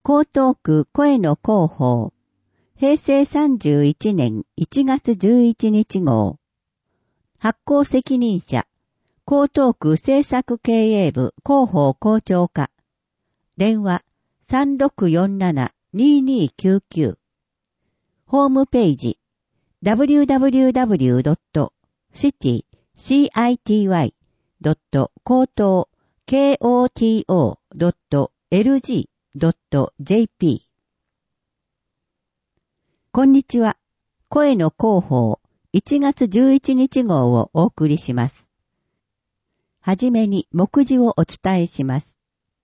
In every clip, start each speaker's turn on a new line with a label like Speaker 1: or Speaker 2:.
Speaker 1: 江東区声の広報、平成31年1月11日号。発行責任者、江東区政策経営部広報校長課。電話3647-2299。ホームページ www.city-koto.lg.jp。 こんにちは。声の広報1月11日号をお送りします。はじめに目次をお伝えします。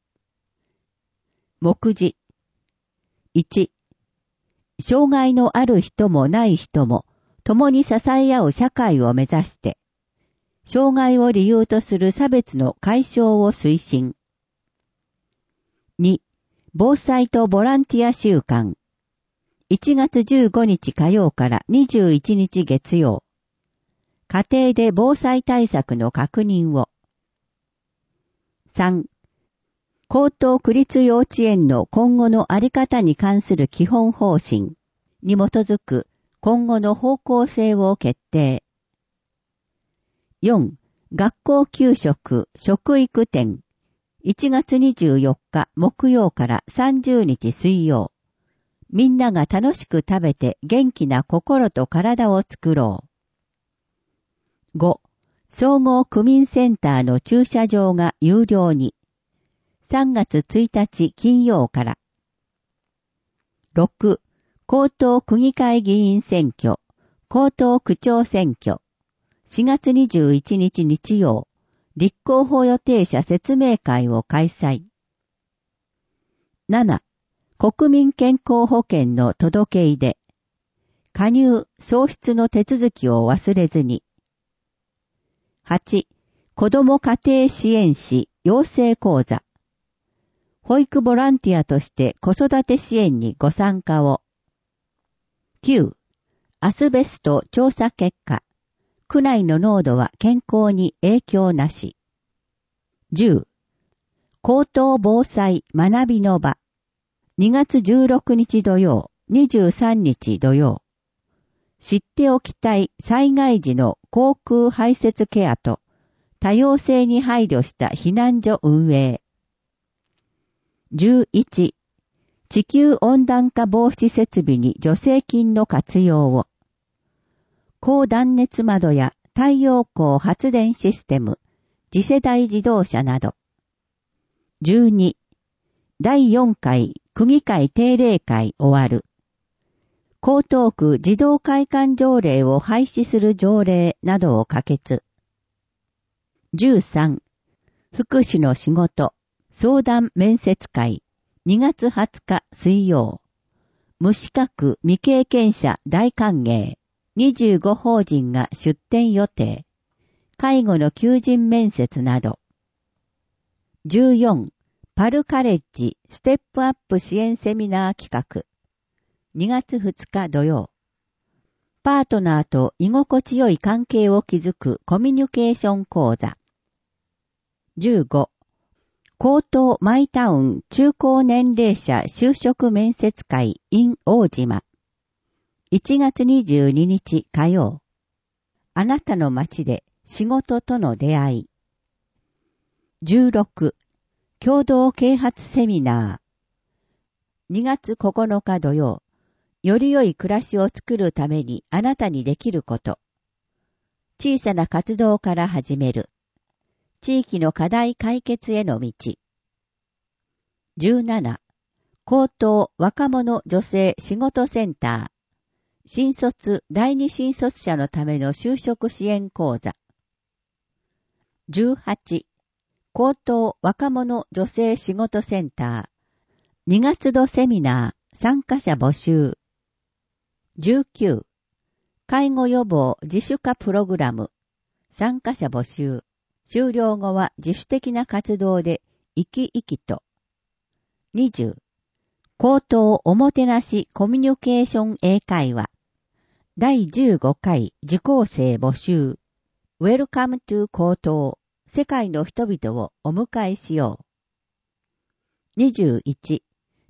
Speaker 1: 目次。1、障害のある人もない人も共に支え合う社会を目指して、障害を理由とする差別の解消を推進。2、防災とボランティア週間。1月15日火曜から21日月曜。家庭で防災対策の確認を。3、江東区立幼稚園の今後のあり方に関する基本方針に基づく今後の方向性を決定。4、学校給食食育展。1月24日木曜から30日水曜。みんなが楽しく食べて元気な心と体を作ろう。5、総合区民センターの駐車場が有料に。3月1日金曜から。6、江東区議会議員選挙、江東区長選挙。4月21日日曜、立候補予定者説明会を開催。7、国民健康保険の届け出で、加入・創出の手続きを忘れずに。8、子ども家庭支援士養成講座。保育ボランティアとして子育て支援にご参加を。9、アスベスト調査結果。区内の濃度は健康に影響なし。10、高等防災学びの場。2月16日土曜、23日土曜。知っておきたい災害時の航空排泄ケアと多様性に配慮した避難所運営。11、地球温暖化防止設備に助成金の活用を。高断熱窓や太陽光発電システム、次世代自動車など。12、第4回区議会定例会終わる。江東区児童会館条例を廃止する条例などを可決。13、福祉の仕事、相談面接会、2月20日水曜。無資格未経験者大歓迎、25法人が出展予定。介護の求人面接など。14、パルカレッジステップアップ支援セミナー企画。2月2日土曜。パートナーと居心地よい関係を築くコミュニケーション講座。15、江東マイタウン中高年齢者就職面接会 in 大島。1月22日火曜。あなたの街で仕事との出会い。16、共同啓発セミナー。2月9日土曜。より良い暮らしを作るためにあなたにできること。小さな活動から始める。地域の課題解決への道。17、江東若者女性仕事センター。新卒第二新卒者のための就職支援講座。18、江東若者女性仕事センター。2月度セミナー参加者募集。19、介護予防自主化プログラム。参加者募集。終了後は自主的な活動で生き生きと。20、江東おもてなしコミュニケーション英会話。第15回受講生募集。Welcome to 江東。世界の人々をお迎えしよう。21、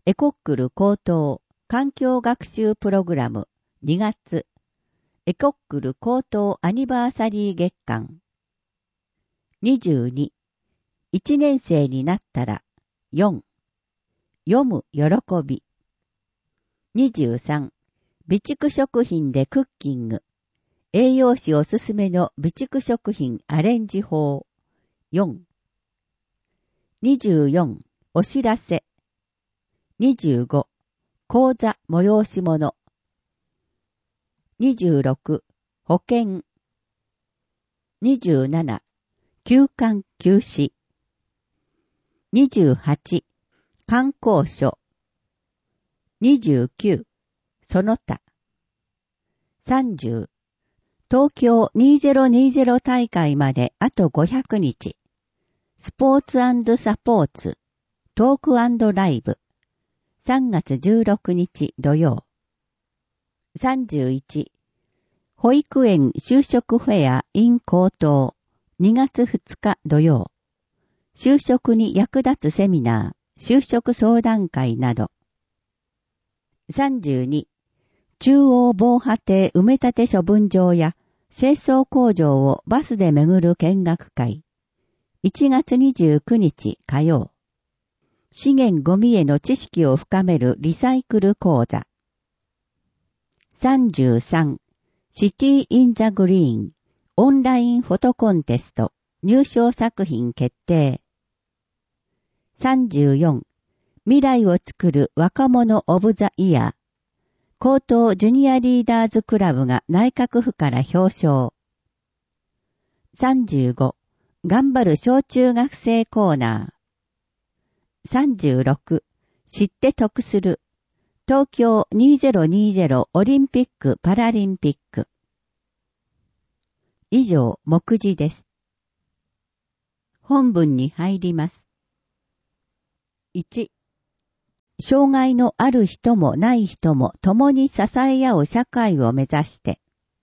Speaker 1: エコックル高等環境学習プログラム2月、エコックル高等アニバーサリー月間。22、1年生になったら4、読む喜び。23、備蓄食品でクッキング。栄養士おすすめの備蓄食品アレンジ法。4、24、お知らせ。25、講座催し物。26、保険。27、休館休止。28、観光所。29、その他。30、東京2020大会まであと500日。スポーツ&サポーツ、トーク&ライブ。3月16日土曜。31、保育園就職フェア in 高等。2月2日土曜。就職に役立つセミナー、就職相談会など。32、中央防波堤埋め立て処分場や清掃工場をバスで巡る見学会。1月29日火曜。資源ゴミへの知識を深めるリサイクル講座。33、シティ・イン・ザ・グリーン、オンラインフォトコンテスト、入賞作品決定。34、未来を作る若者オブ・ザ・イヤー。高等ジュニアリーダーズクラブが内閣府から表彰。35、頑張る小中学生コーナー。36、知って得する。東京2020オリンピック・パラリンピック。以上、目次です。本文に入ります。1、障害のある人もない人も共に支え合う社会を目指して、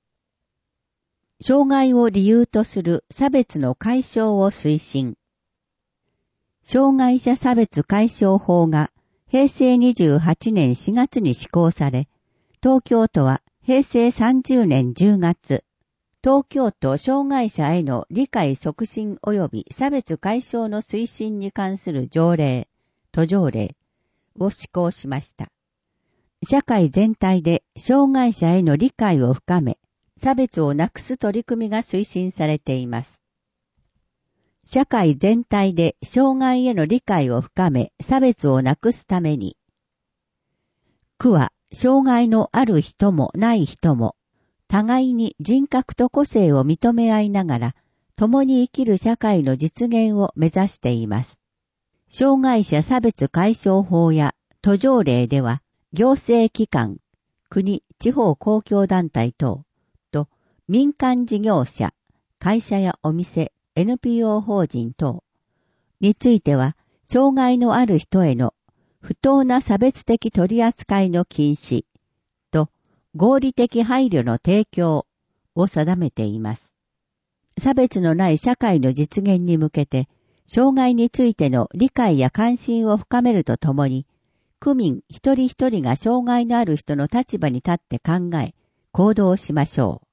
Speaker 1: 障害を理由とする差別の解消を推進。障害者差別解消法が平成28年4月に施行され、東京都は平成30年10月、東京都障害者への理解促進及び差別解消の推進に関する条例、都条例を施行しました。社会全体で障害者への理解を深め、差別をなくす取り組みが推進されています。社会全体で障害への理解を深め、差別をなくすために、区は障害のある人もない人も、互いに人格と個性を認め合いながら、共に生きる社会の実現を目指しています。障害者差別解消法や都条例では、行政機関、国、地方公共団体等と民間事業者、会社やお店、NPO 法人等については、障害のある人への不当な差別的取り扱いの禁止と合理的配慮の提供を定めています。差別のない社会の実現に向けて、障害についての理解や関心を深めるとともに、区民一人一人が障害のある人の立場に立って考え、行動しましょう。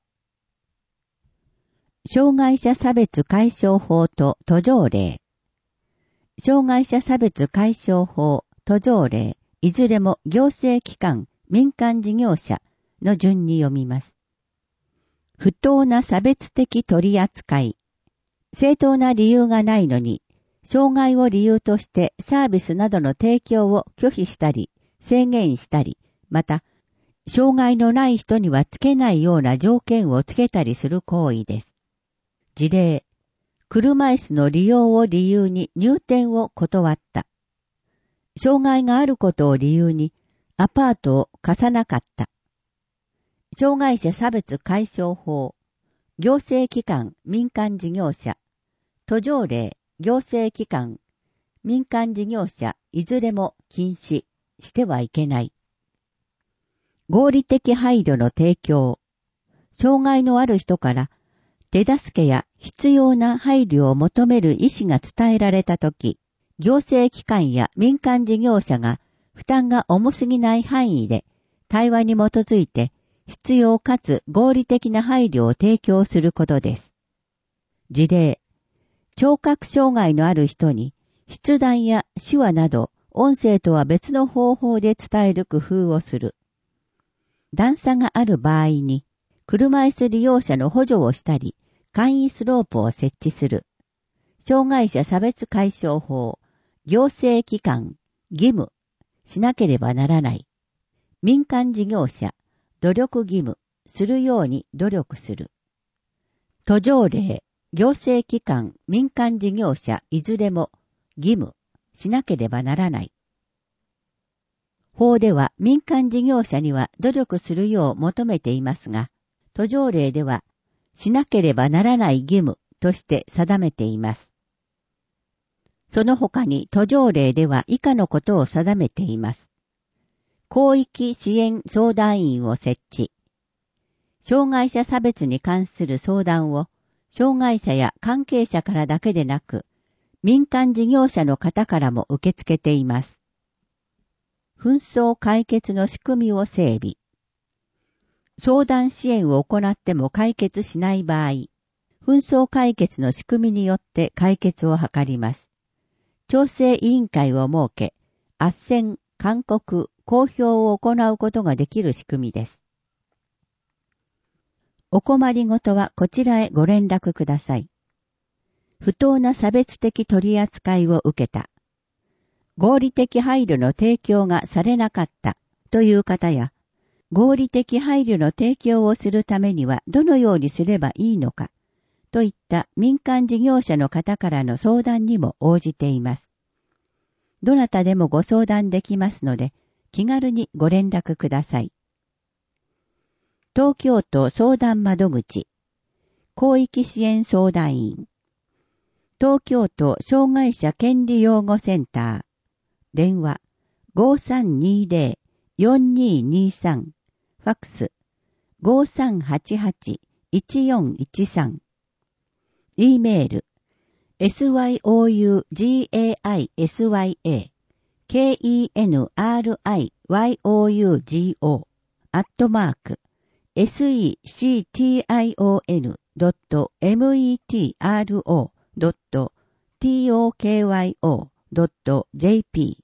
Speaker 1: 障害者差別解消法と都条例。障害者差別解消法、都条例、いずれも行政機関、民間事業者の順に読みます。不当な差別的取り扱い。正当な理由がないのに、障害を理由としてサービスなどの提供を拒否したり、制限したり、また、障害のない人にはつけないような条件をつけたりする行為です。事例、車椅子の利用を理由に入店を断った。障害があることを理由にアパートを貸さなかった。障害者差別解消法、行政機関、民間事業者、都条例、行政機関、民間事業者、いずれも禁止してはいけない。合理的配慮の提供、障害のある人から手助けや必要な配慮を求める意思が伝えられたとき、行政機関や民間事業者が負担が重すぎない範囲で、対話に基づいて必要かつ合理的な配慮を提供することです。事例、聴覚障害のある人に筆談や手話など音声とは別の方法で伝える工夫をする。段差がある場合に車椅子利用者の補助をしたり、簡易スロープを設置する。障害者差別解消法、行政機関、義務、しなければならない。民間事業者、努力義務、するように努力する。途上令、行政機関、民間事業者、いずれも、義務、しなければならない。法では民間事業者には努力するよう求めていますが、途上令では、しなければならない義務として定めています。その他に途上令では以下のことを定めています。広域支援相談員を設置。障害者差別に関する相談を、障害者や関係者からだけでなく、民間事業者の方からも受け付けています。紛争解決の仕組みを整備。相談支援を行っても解決しない場合、紛争解決の仕組みによって解決を図ります。調整委員会を設け、斡旋、勧告、公表を行うことができる仕組みです。お困りごとはこちらへご連絡ください。不当な差別的取り扱いを受けた。合理的配慮の提供がされなかったという方や、合理的配慮の提供をするためにはどのようにすればいいのかといった民間事業者の方からの相談にも応じています。どなたでもご相談できますので、気軽にご連絡ください。東京都相談窓口、広域支援相談員、東京都障害者権利擁護センター、電話 5320-4223、ファックス 5388-1413、E メール syouion-setrio.metro.tokyo.jp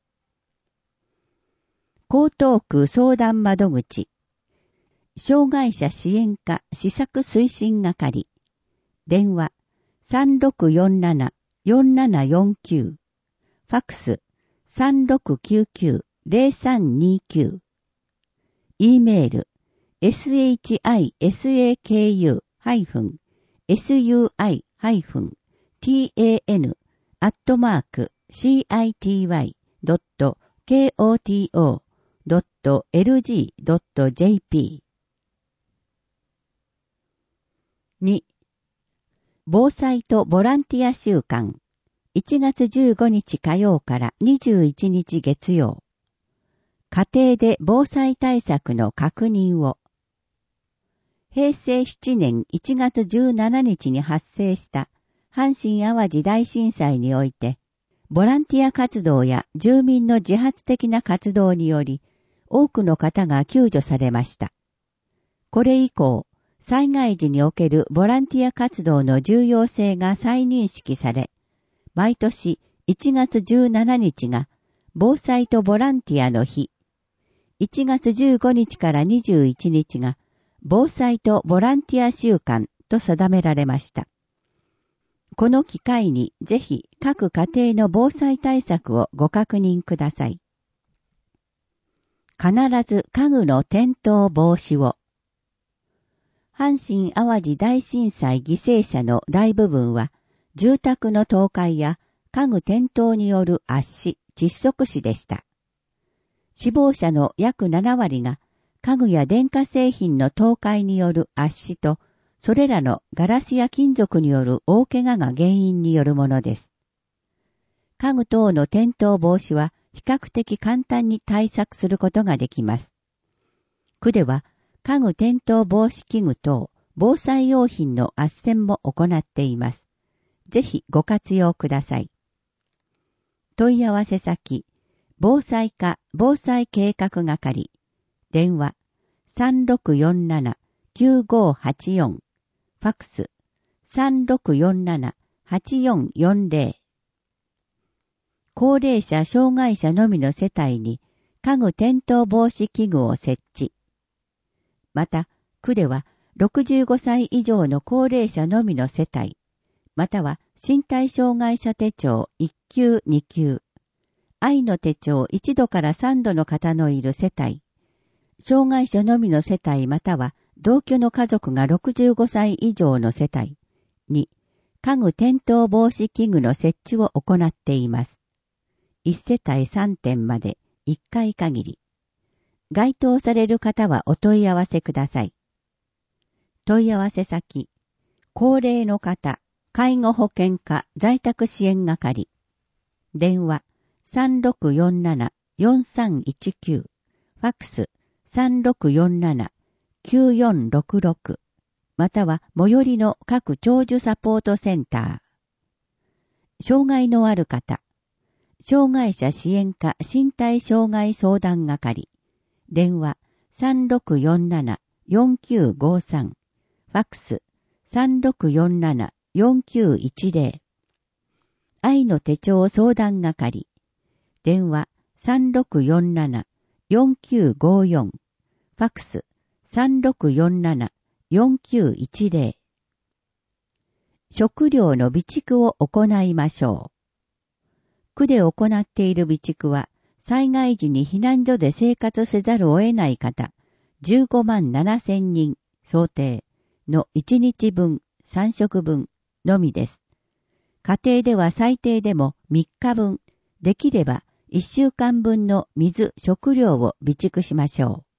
Speaker 1: 江東区相談窓口、障害者支援課施策推進係、電話 3647-4749、ファックス 3699-0329、E メール sisaku-city-tan-city.koto.lg.jp 2. 防災とボランティア週間1月15日火曜から21日月曜。家庭で防災対策の確認を。平成7年1月17日に発生した阪神淡路大震災において、ボランティア活動や住民の自発的な活動により、多くの方が救助されました。これ以降、災害時におけるボランティア活動の重要性が再認識され、毎年1月17日が防災とボランティアの日、1月15日から21日が防災とボランティア週間と定められました。この機会にぜひ各家庭の防災対策をご確認ください。必ず家具の転倒防止を。阪神淡路大震災犠牲者の大部分は、住宅の倒壊や家具転倒による圧死、窒息死でした。死亡者の約7割が家具や電化製品の倒壊による圧死と、それらのガラスや金属による大怪我が原因によるものです。家具等の転倒防止は比較的簡単に対策することができます。区では家具転倒防止器具等、防災用品の斡旋も行っています。ぜひご活用ください。問い合わせ先、 防災課防災計画係、電話3647-9584、ファックス3647-8440。高齢者障害者のみの世帯に家具転倒防止器具を設置。また、区では65歳以上の高齢者のみの世帯、または身体障害者手帳1級2級、愛の手帳1度から3度の方のいる世帯、障害者のみの世帯または同居の家族が65歳以上の世帯に家具転倒防止器具の設置を行っています。1世帯3点まで1回限り。該当される方はお問い合わせください。問い合わせ先、高齢の方、介護保険課在宅支援係。電話3647-4319、ファックス3647-9466、または最寄りの各長寿サポートセンター。障害のある方、障害者支援課身体障害相談係。電話3647-4953、ファックス3647-4910。愛の手帳相談係。電話3647-4954、ファックス3647-4910。食料の備蓄を行いましょう。区で行っている備蓄は、災害時に避難所で生活せざるを得ない方、15万7千人想定の1日分、3食分のみです。家庭では最低でも3日分、できれば1週間分の水、食料を備蓄しましょ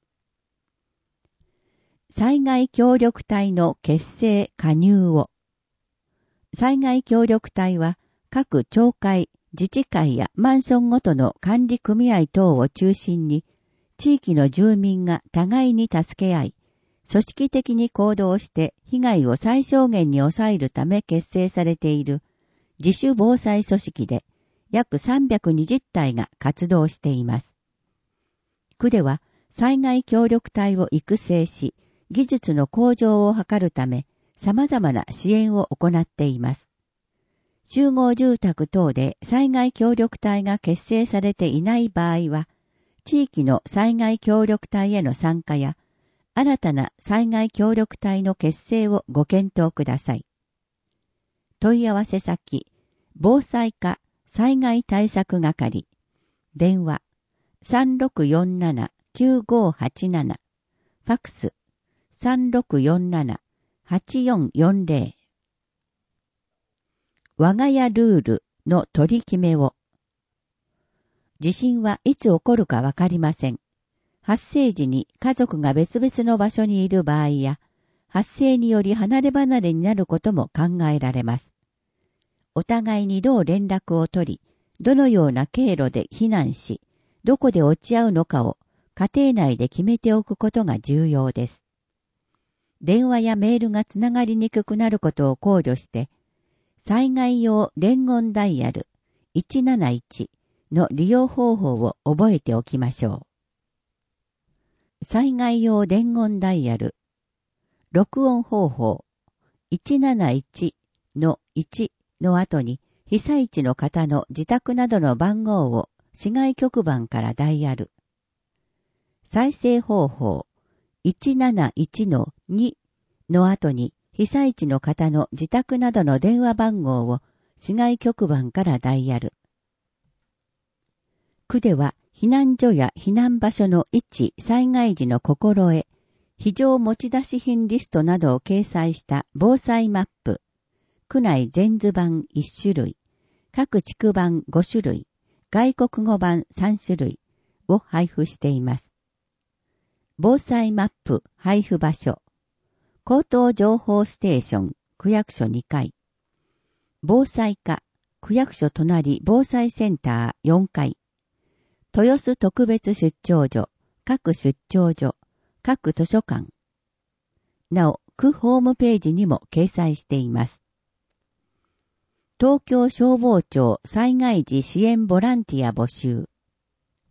Speaker 1: う。災害協力隊の結成加入を。災害協力隊は各町会、自治会やマンションごとの管理組合等を中心に、地域の住民が互いに助け合い、組織的に行動して被害を最小限に抑えるため結成されている自主防災組織で、約320体が活動しています。区では災害協力隊を育成し、技術の向上を図るため、様々な支援を行っています。集合住宅等で災害協力隊が結成されていない場合は、地域の災害協力隊への参加や、新たな災害協力隊の結成をご検討ください。問い合わせ先、防災課災害対策係。電話3647-9587、ファックス3647-8440。我が家ルールの取り決めを。地震はいつ起こるかわかりません。発生時に家族が別々の場所にいる場合や、発生により離れ離れになることも考えられます。お互いにどう連絡を取り、どのような経路で避難し、どこで落ち合うのかを家庭内で決めておくことが重要です。電話やメールがつながりにくくなることを考慮して、災害用伝言ダイヤル171の利用方法を覚えておきましょう。災害用伝言ダイヤル録音方法171の1の後に被災地の方の自宅などの番号を市外局番からダイヤル。再生方法171の2の後に被災地の方の自宅などの電話番号を市外局番からダイヤル。区では避難所や避難場所の位置、災害時の心得、非常持ち出し品リストなどを掲載した防災マップ、区内全図版1種類、各地区版5種類、外国語版3種類を配布しています。防災マップ配布場所、口頭情報ステーション、区役所2階。防災課、区役所隣防災センター4階。豊洲特別出張所、各出張所、各図書館。なお、区ホームページにも掲載しています。東京消防庁災害時支援ボランティア募集。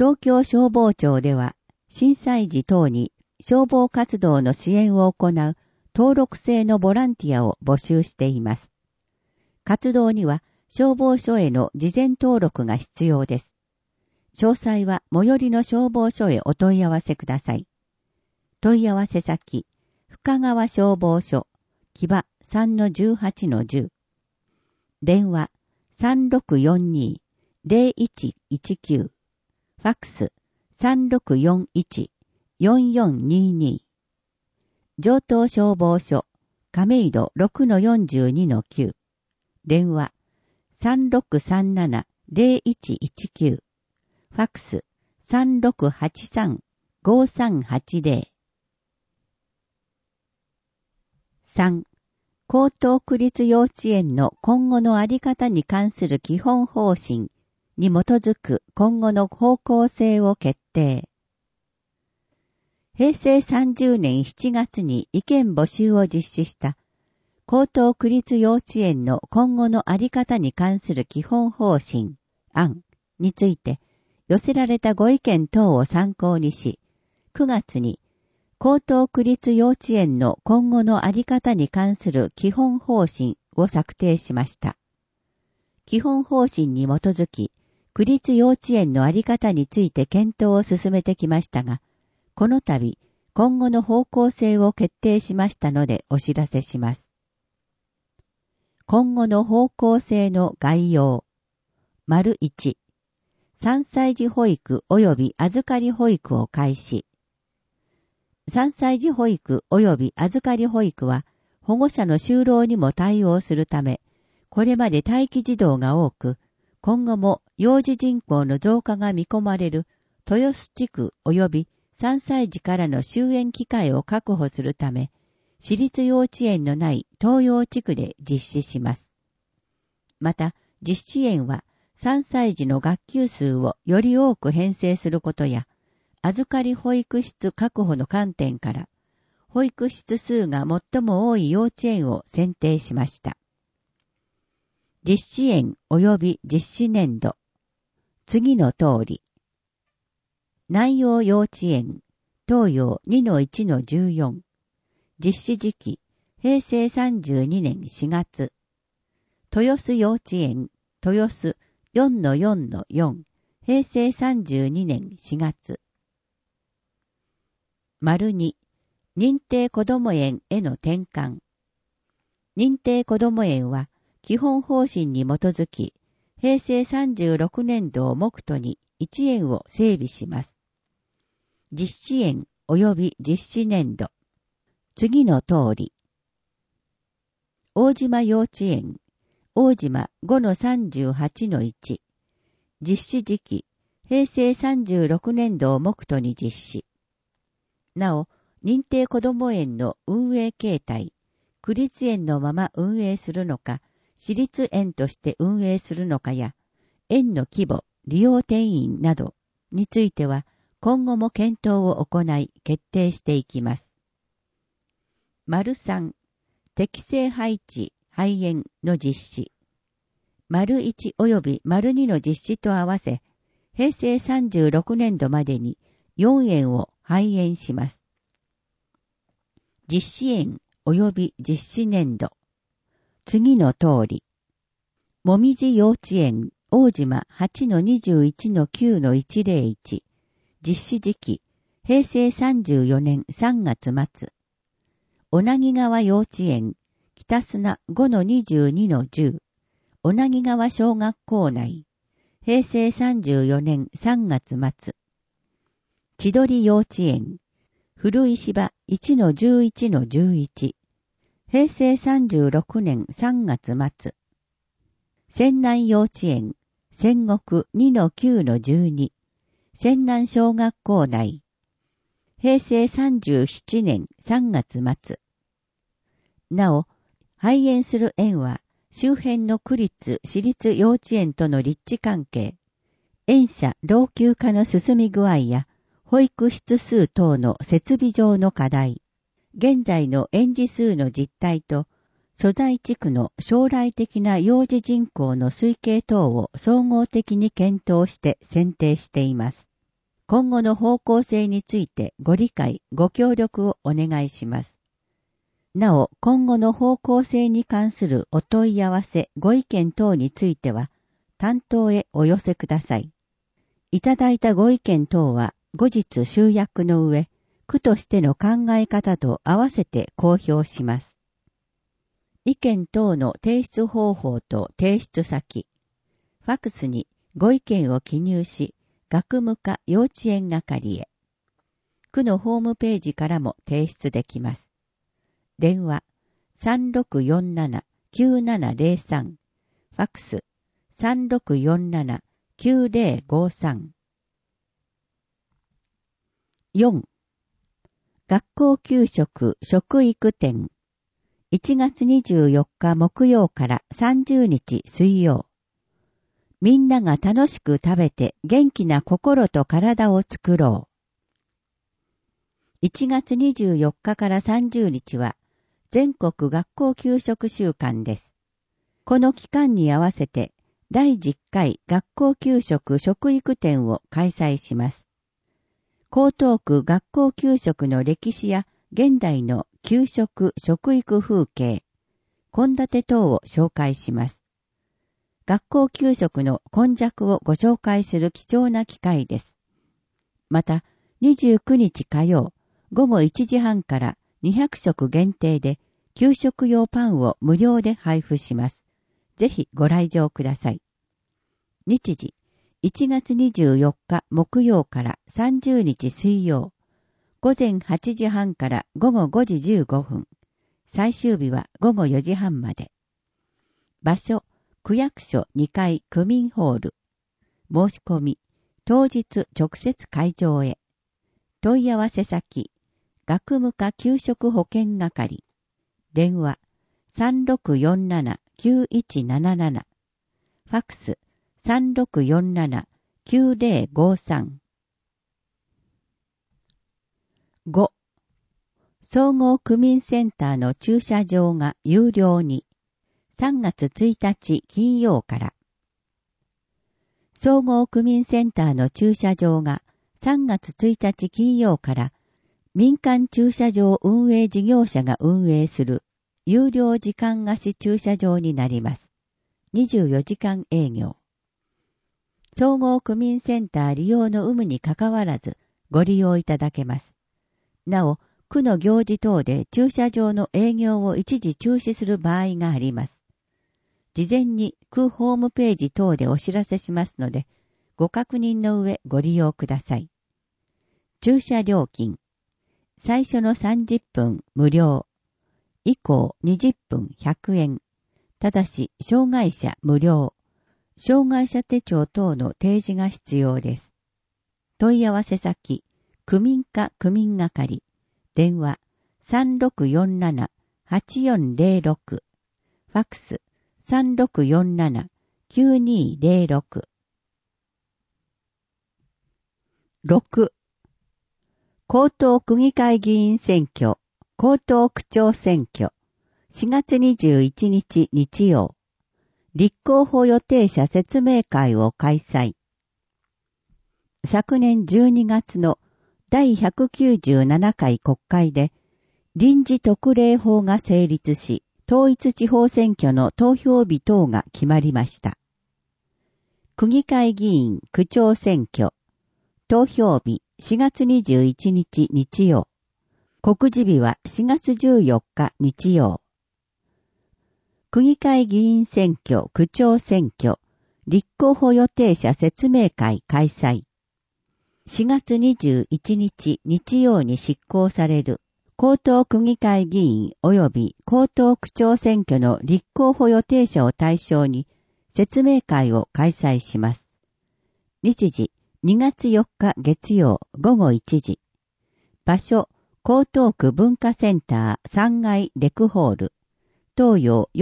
Speaker 1: 東京消防庁では、震災時等に消防活動の支援を行う登録制のボランティアを募集しています。活動には消防署への事前登録が必要です。詳細は最寄りの消防署へお問い合わせください。問い合わせ先、深川消防署、木場 3-18-10。電話、3642-0119。ファックス、3641-4422。上東消防署、亀戸 6-42-9。電話、3637-0119。ファックス、3683-5380。3. 江東区立幼稚園の今後のあり方に関する基本方針に基づく今後の方向性を決定。平成30年7月に意見募集を実施した江東区立幼稚園の今後のあり方に関する基本方針案について寄せられたご意見等を参考にし、9月に江東区立幼稚園の今後のあり方に関する基本方針を策定しました。基本方針に基づき、区立幼稚園のあり方について検討を進めてきましたが、この度、今後の方向性を決定しましたのでお知らせします。今後の方向性の概要。丸1、3歳児保育及び預かり保育を開始。3歳児保育及び預かり保育は保護者の就労にも対応するため、これまで待機児童が多く、今後も幼児人口の増加が見込まれる豊洲地区及び3歳児からの就園機会を確保するため、私立幼稚園のない東洋地区で実施します。また、実施園は3歳児の学級数をより多く編成することや、預かり保育室確保の観点から、保育室数が最も多い幼稚園を選定しました。実施園及び実施年度。次の通り。南陽幼稚園、東洋 2-1-14。実施時期、平成32年4月。豊洲幼稚園、豊洲 4-4-4。平成32年4月。丸2、認定こども園への転換。認定こども園は、基本方針に基づき、平成36年度を目途に1園を整備します。実施園及び実施年度。次の通り。大島幼稚園、大島 5-38-1。実施時期、平成36年度を目途に実施。なお、認定こども園の運営形態、区立園のまま運営するのか、私立園として運営するのかや、園の規模、利用定員などについては、今後も検討を行い決定していきます。丸3、適正配置、配園の実施。丸1及び丸2の実施と合わせ、平成36年度までに4園を配園します。実施園及び実施年度。次の通り。もみじ幼稚園、大島 8-21-9-101。実施時期、平成34年3月末。小名木川幼稚園、北砂 5-22-10。小名木川小学校内。平成34年3月末。千鳥幼稚園、古石場 1-11-11。平成36年3月末。仙南幼稚園、仙石 2-9-12。仙南小学校内。平成37年3月末。なお、配園する園は、周辺の区立、私立幼稚園との立地関係、園舎老朽化の進み具合や、保育室数等の設備上の課題、現在の園児数の実態と、所在地区の将来的な幼児人口の推計等を総合的に検討して選定しています。 今後の方向性についてご理解、ご協力をお願いします。なお、今後の方向性に関するお問い合わせ、ご意見等については、担当へお寄せください。いただいたご意見等は、後日集約の上、区としての考え方と合わせて公表します。意見等の提出方法と提出先、ファックスにご意見を記入し、学務課幼稚園係へ。区のホームページからも提出できます。電話 3647-9703 ファックス 3647-9053 4. 学校給食食育展1月24日木曜から30日水曜。みんなが楽しく食べて元気な心と体を作ろう。1月24日から30日は全国学校給食週間です。この期間に合わせて第10回学校給食食育展を開催します。江東区学校給食の歴史や現代の給食食育風景、献立等を紹介します。学校給食の今昔をご紹介する貴重な機会です。また、29日火曜、午後1時半から200食限定で給食用パンを無料で配布します。ぜひご来場ください。日時、1月24日木曜から30日水曜、午前8時半から午後5時15分、最終日は午後4時半まで。場所、区役所2階区民ホール。申し込み、当日直接会場へ。問い合わせ先、学務課給食保健係。電話、3647-9177。ファックス、3647-9053。5. 総合区民センターの駐車場が有料に。3月1日金曜から。総合区民センターの駐車場が3月1日金曜から民間駐車場運営事業者が運営する有料時間貸し駐車場になります。24時間営業。総合区民センター利用の有無にかかわらずご利用いただけます。なお、区の行事等で駐車場の営業を一時中止する場合があります。事前に区ホームページ等でお知らせしますので、ご確認の上ご利用ください。駐車料金。最初の30分無料。以降20分100円。ただし、障害者無料。障害者手帳等の提示が必要です。問い合わせ先、区民課区民係。電話、3647-8406。ファックス、3647-9206。6. 江東区議会議員選挙、江東区長選挙、4月21日日曜、立候補予定者説明会を開催。昨年12月の第197回国会で、臨時特例法が成立し、統一地方選挙の投票日等が決まりました。区議会議員区長選挙、投票日4月21日日曜、告示日は4月14日日曜。区議会議員選挙区長選挙、立候補予定者説明会開催。4月21日日曜に執行される江東区議会議員及び江東区長選挙の立候補予定者を対象に説明会を開催します。日時2月4日月曜午後1時。場所、江東区文化センター3階レクホール。東洋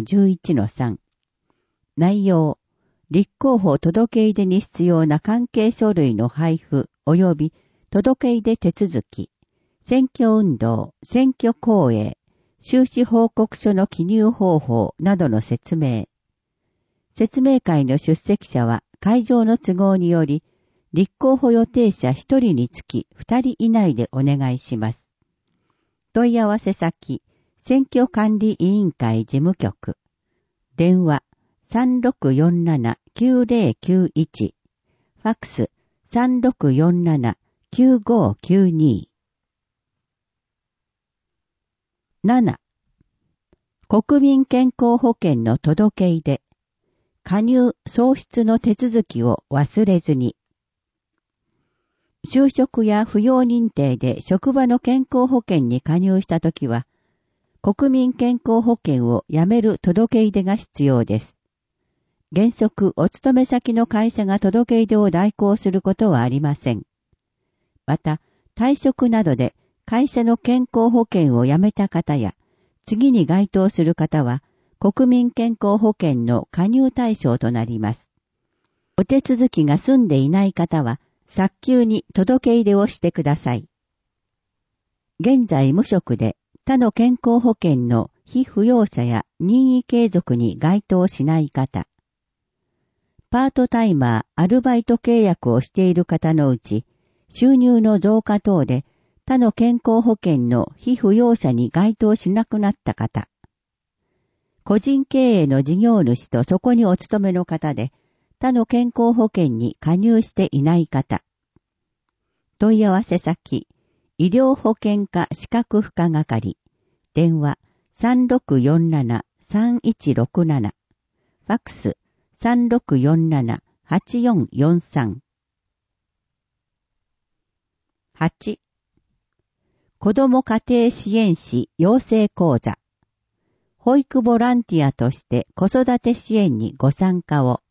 Speaker 1: 4-11-3。内容、立候補届出に必要な関係書類の配布及び届出手続き。選挙運動、選挙公営、収支報告書の記入方法などの説明。説明会の出席者は会場の都合により、 立候補予定者1人につき2人以内でお願いします。問い合わせ先、選挙管理委員会事務局。電話、3647-9091。ファックス、3647-9592。7. 国民健康保険の届け出。加入創出の手続きを忘れずに。就職や扶養認定で職場の健康保険に加入したときは、国民健康保険をやめる届け出が必要です。原則、お勤め先の会社が届け出を代行することはありません。また、退職などで会社の健康保険をやめた方や、次に該当する方は、国民健康保険の加入対象となります。お手続きが済んでいない方は、早急に届け出をしてください。現在無職で他の健康保険の被扶養者や任意継続に該当しない方、パートタイマー、アルバイト契約をしている方のうち、収入の増加等で他の健康保険の被扶養者に該当しなくなった方、個人経営の事業主とそこにお勤めの方で、他の健康保険に加入していない方。問い合わせ先、医療保険課資格付加係。電話、3647-3167。ファックス、3647-8443。8. 子ども家庭支援士養成講座。保育ボランティアとして子育て支援にご参加を。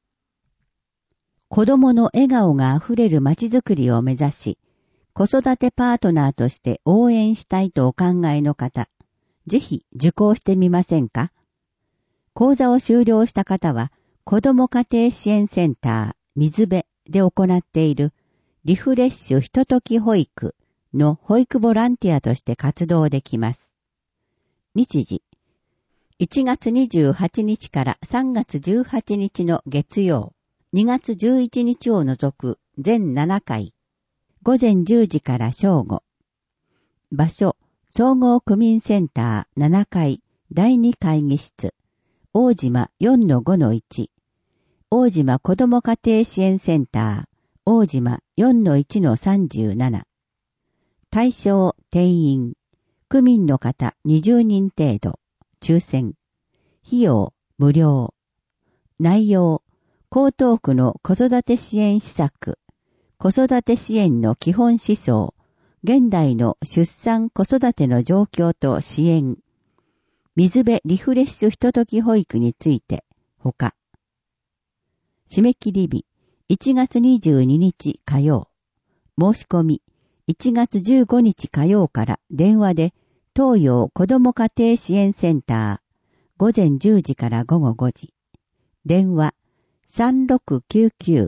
Speaker 1: 子供の笑顔があふれるまちづくりを目指し、子育てパートナーとして応援したいとお考えの方、ぜひ受講してみませんか？講座を修了した方は、子ども家庭支援センター水辺で行っているリフレッシュひととき保育の保育ボランティアとして活動できます。日時、1月28日から3月18日の月曜、2月11日を除く全7回。午前10時から正午。場所、総合区民センター7階第2会議室。大島 4-5-1。大島子ども家庭支援センター。大島 4-1-37。対象、定員。区民の方20人程度。抽選。費用、無料。内容、江東区の子育て支援施策、子育て支援の基本思想、現代の出産子育ての状況と支援、水辺リフレッシュひととき保育について、他。締め切り日、1月22日火曜。申し込み、1月15日火曜から電話で、東洋子ども家庭支援センター、午前10時から午後5時。電話、3699-4871。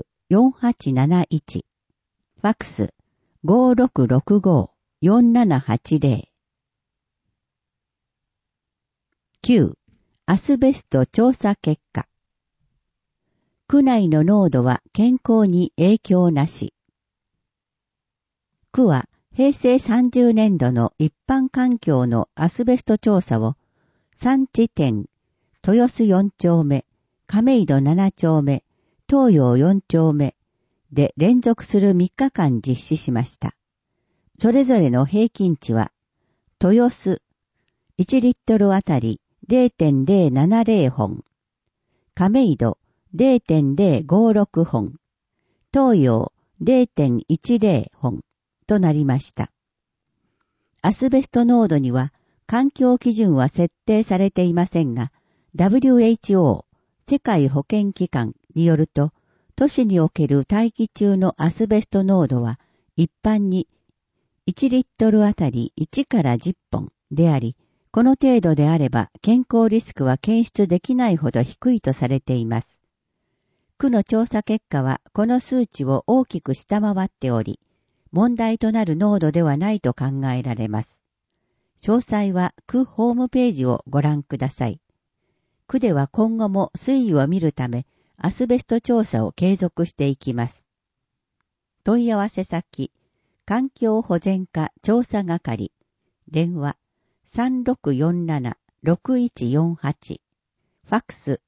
Speaker 1: ファックス、5665-4780。9. アスベスト調査結果。区内の濃度は健康に影響なし。区は平成30年度の一般環境のアスベスト調査を3地点、豊洲4丁目、亀戸7丁目、東洋4丁目で連続する3日間実施しました。それぞれの平均値は、豊洲1リットルあたり 0.070 本、亀戸 0.056 本、東洋 0.10 本となりました。アスベスト濃度には環境基準は設定されていませんが、WHO 世界保健機関によると、都市における大気中のアスベスト濃度は一般に1リットルあたり1から10本であり、この程度であれば健康リスクは検出できないほど低いとされています。区の調査結果はこの数値を大きく下回っており、問題となる濃度ではないと考えられます。詳細は区ホームページをご覧ください。区では今後も推移を見るため、アスベスト調査を継続していきます。 問い合わせ先、環境保全課調査係、電話 3647-6148、ファックス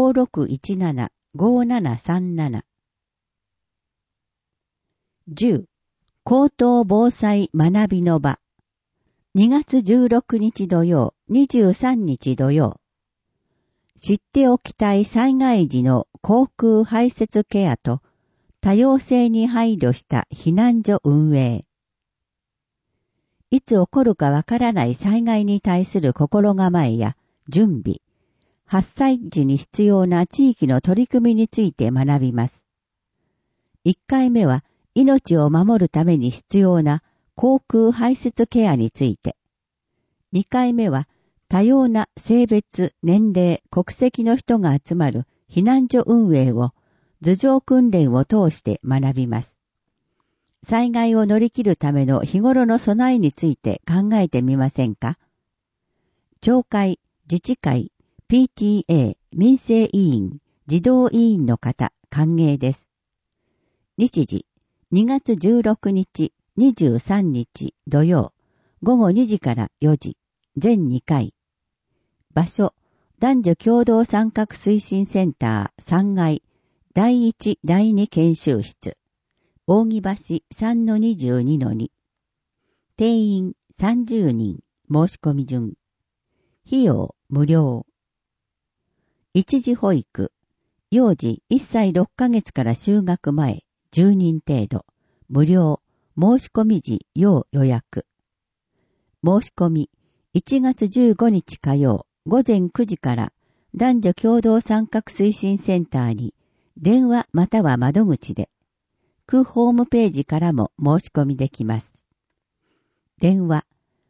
Speaker 1: 5617-5737。10. 高等防災学びの場。2月16日土曜、23日土曜。知っておきたい災害時の航空排泄ケアと多様性に配慮した避難所運営。いつ起こるかわからない災害に対する心構えや準備、発災時に必要な地域の取り組みについて学びます。1回目は命を守るために必要な航空排泄ケアについて。2回目は多様な性別、年齢、国籍の人が集まる避難所運営を図上訓練を通して学びます。災害を乗り切るための日頃の備えについて考えてみませんか？町会、自治会、PTA、民生委員、児童委員の方、歓迎です。日時、2月16日、23日土曜、午後2時から4時、全2回。場所、男女共同参画推進センター3階、第1、第2研修室。扇橋 3-22-2。定員30人、申し込み順。費用無料。一時保育、幼児1歳6ヶ月から就学前、10人程度、無料、申し込み時要予約。申し込み、1月15日火曜、午前9時から男女共同参画推進センターに電話または窓口で、区ホームページからも申し込みできます。電話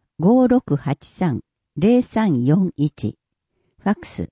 Speaker 1: 5683-0341、ファックス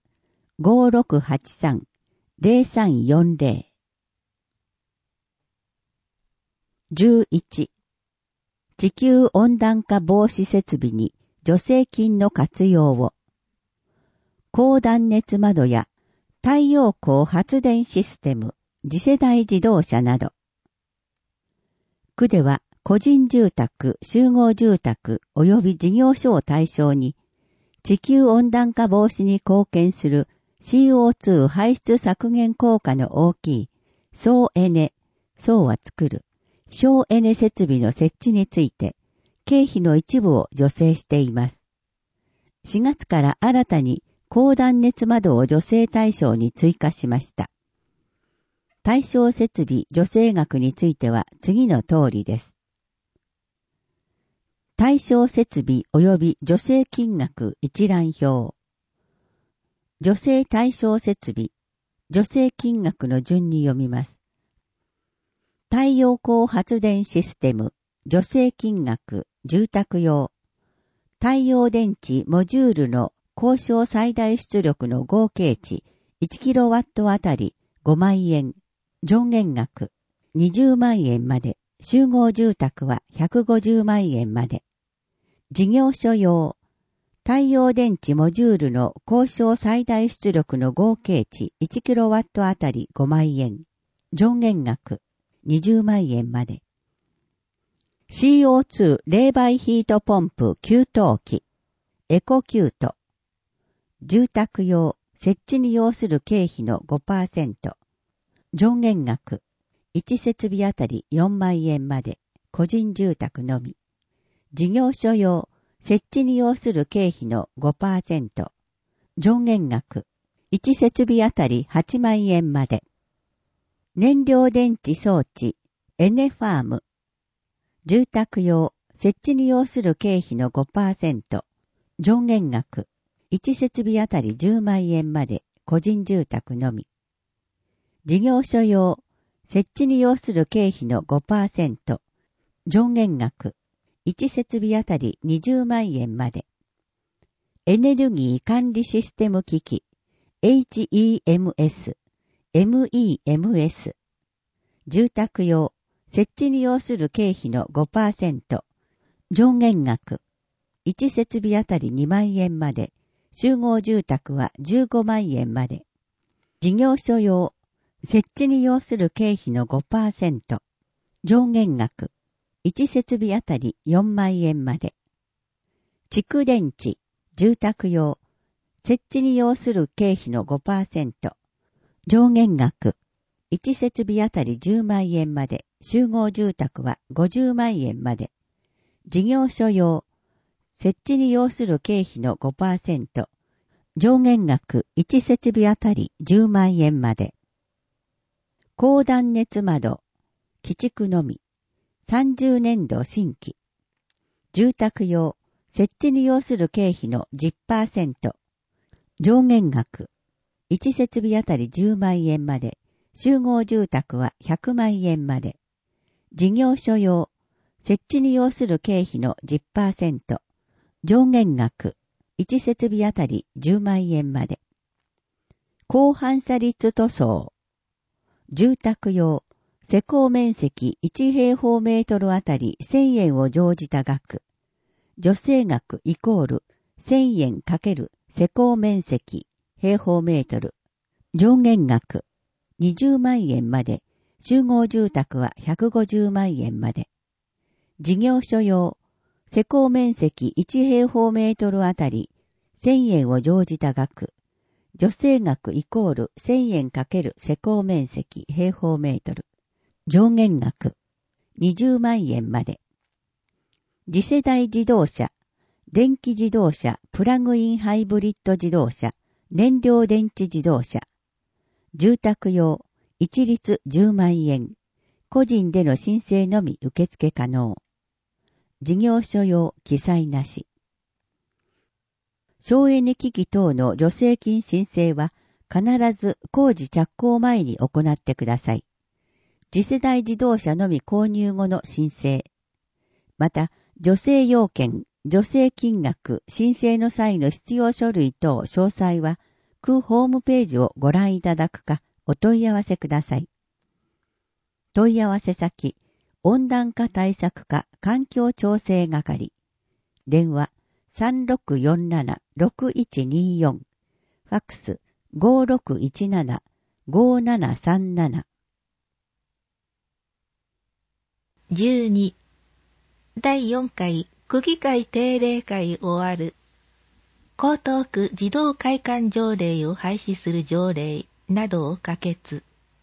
Speaker 1: 5683-0340。11. 地球温暖化防止設備に助成金の活用を。高断熱窓や太陽光発電システム、次世代自動車など。区では個人住宅、集合住宅及び事業所を対象に地球温暖化防止に貢献する CO2 排出削減効果の大きい総エネ、総は作る省エネ設備の設置について経費の一部を助成しています。4月から新たに高断熱窓を助成対象に追加しました。対象設備助成額については次の通りです。対象設備及び助成金額一覧表。助成対象設備、助成金額の順に読みます。太陽光発電システム、助成金額、住宅用。太陽電池モジュールの交渉最大出力の合計値 1kW あたり5万円。上限額20万円まで。集合住宅は150万円まで。事業所用。太陽電池モジュールの交渉最大出力の合計値 1kW あたり5万円。上限額20万円まで。CO2 冷媒ヒートポンプ給湯器。エコキュート。住宅用、設置に要する経費の 5%。上限額。1設備あたり4万円まで。個人住宅のみ。事業所用、設置に要する経費の 5%。上限額。1設備あたり8万円まで。燃料電池装置、エネファーム。住宅用、設置に要する経費の 5%。上限額。1設備あたり10万円まで。個人住宅のみ。事業所用、設置に要する経費の 5%。上限額。1設備あたり20万円まで。エネルギー管理システム機器、HEMS、MEMS。住宅用、設置に要する経費の 5%。上限額。1設備あたり2万円まで。集合住宅は15万円まで。事業所用、設置に要する経費の 5%。 上限額、1設備あたり4万円まで。蓄電池、住宅用、設置に要する経費の 5%。上限額、1設備あたり10万円まで。集合住宅は50万円まで。事業所用、設置に要する経費の 5%。上限額1設備あたり10万円まで。高断熱窓、基築のみ、30年度新規。住宅用、設置に要する経費の 10%。上限額、1設備あたり10万円まで。集合住宅は100万円まで。事業所用、設置に要する経費の 10%。上限額、1設備あたり10万円まで。高反射率塗装。住宅用、施工面積1平方メートルあたり1000円を乗じた額。助成額イコール1000円×施工面積平方メートル。上限額20万円まで。集合住宅は150万円まで。事業所用、施工面積1平方メートルあたり1000円を乗じた額。助成額イコール1000円×施工面積平方メートル。上限額20万円まで。次世代自動車、電気自動車、プラグインハイブリッド自動車、燃料電池自動車。住宅用、一律10万円。個人での申請のみ受付可能。事業所用記載なし。省エネ機器等の助成金申請は必ず工事着工前に行ってください。次世代自動車のみ購入後の申請。また、助成要件、助成金額、申請の際の必要書類等詳細は、区ホームページをご覧いただくか、お問い合わせください。問い合わせ先、温暖化対策課環境調整係。電話、3647-6124。ファックス、5617-5737。
Speaker 2: 12. 第4回区議会定例会終わる。江東区児童会館条例を廃止する条例などを可決。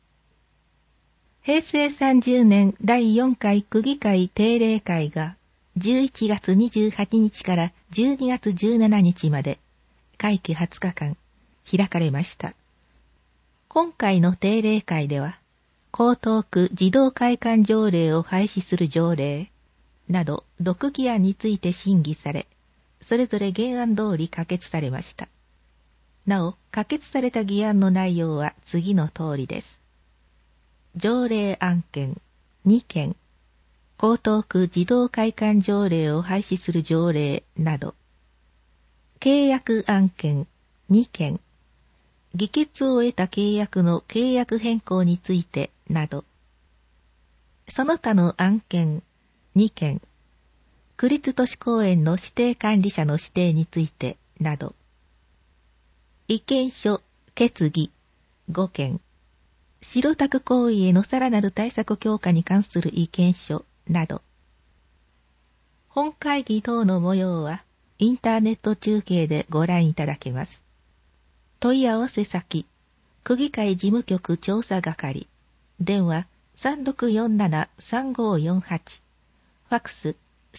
Speaker 2: 平成30年第4回区議会定例会が11月28日から12月17日まで会期20日間開かれました。今回の定例会では、江東区児童会館条例を廃止する条例など6議案について審議され、それぞれ原案通り可決されました。なお、可決された議案の内容は次の通りです。条例案件2件、江東区児童会館条例を廃止する条例など、契約案件2件、議決を得た契約の契約変更についてなど、その他の案件2件、区立都市公園の指定管理者の指定についてなど、意見書決議5件、白タク行為へのさらなる対策強化に関する意見書など、本会議等の模様はインターネット中継でご覧いただけます。問い合わせ先、区議会事務局調査係、電話3647-3548、ファックス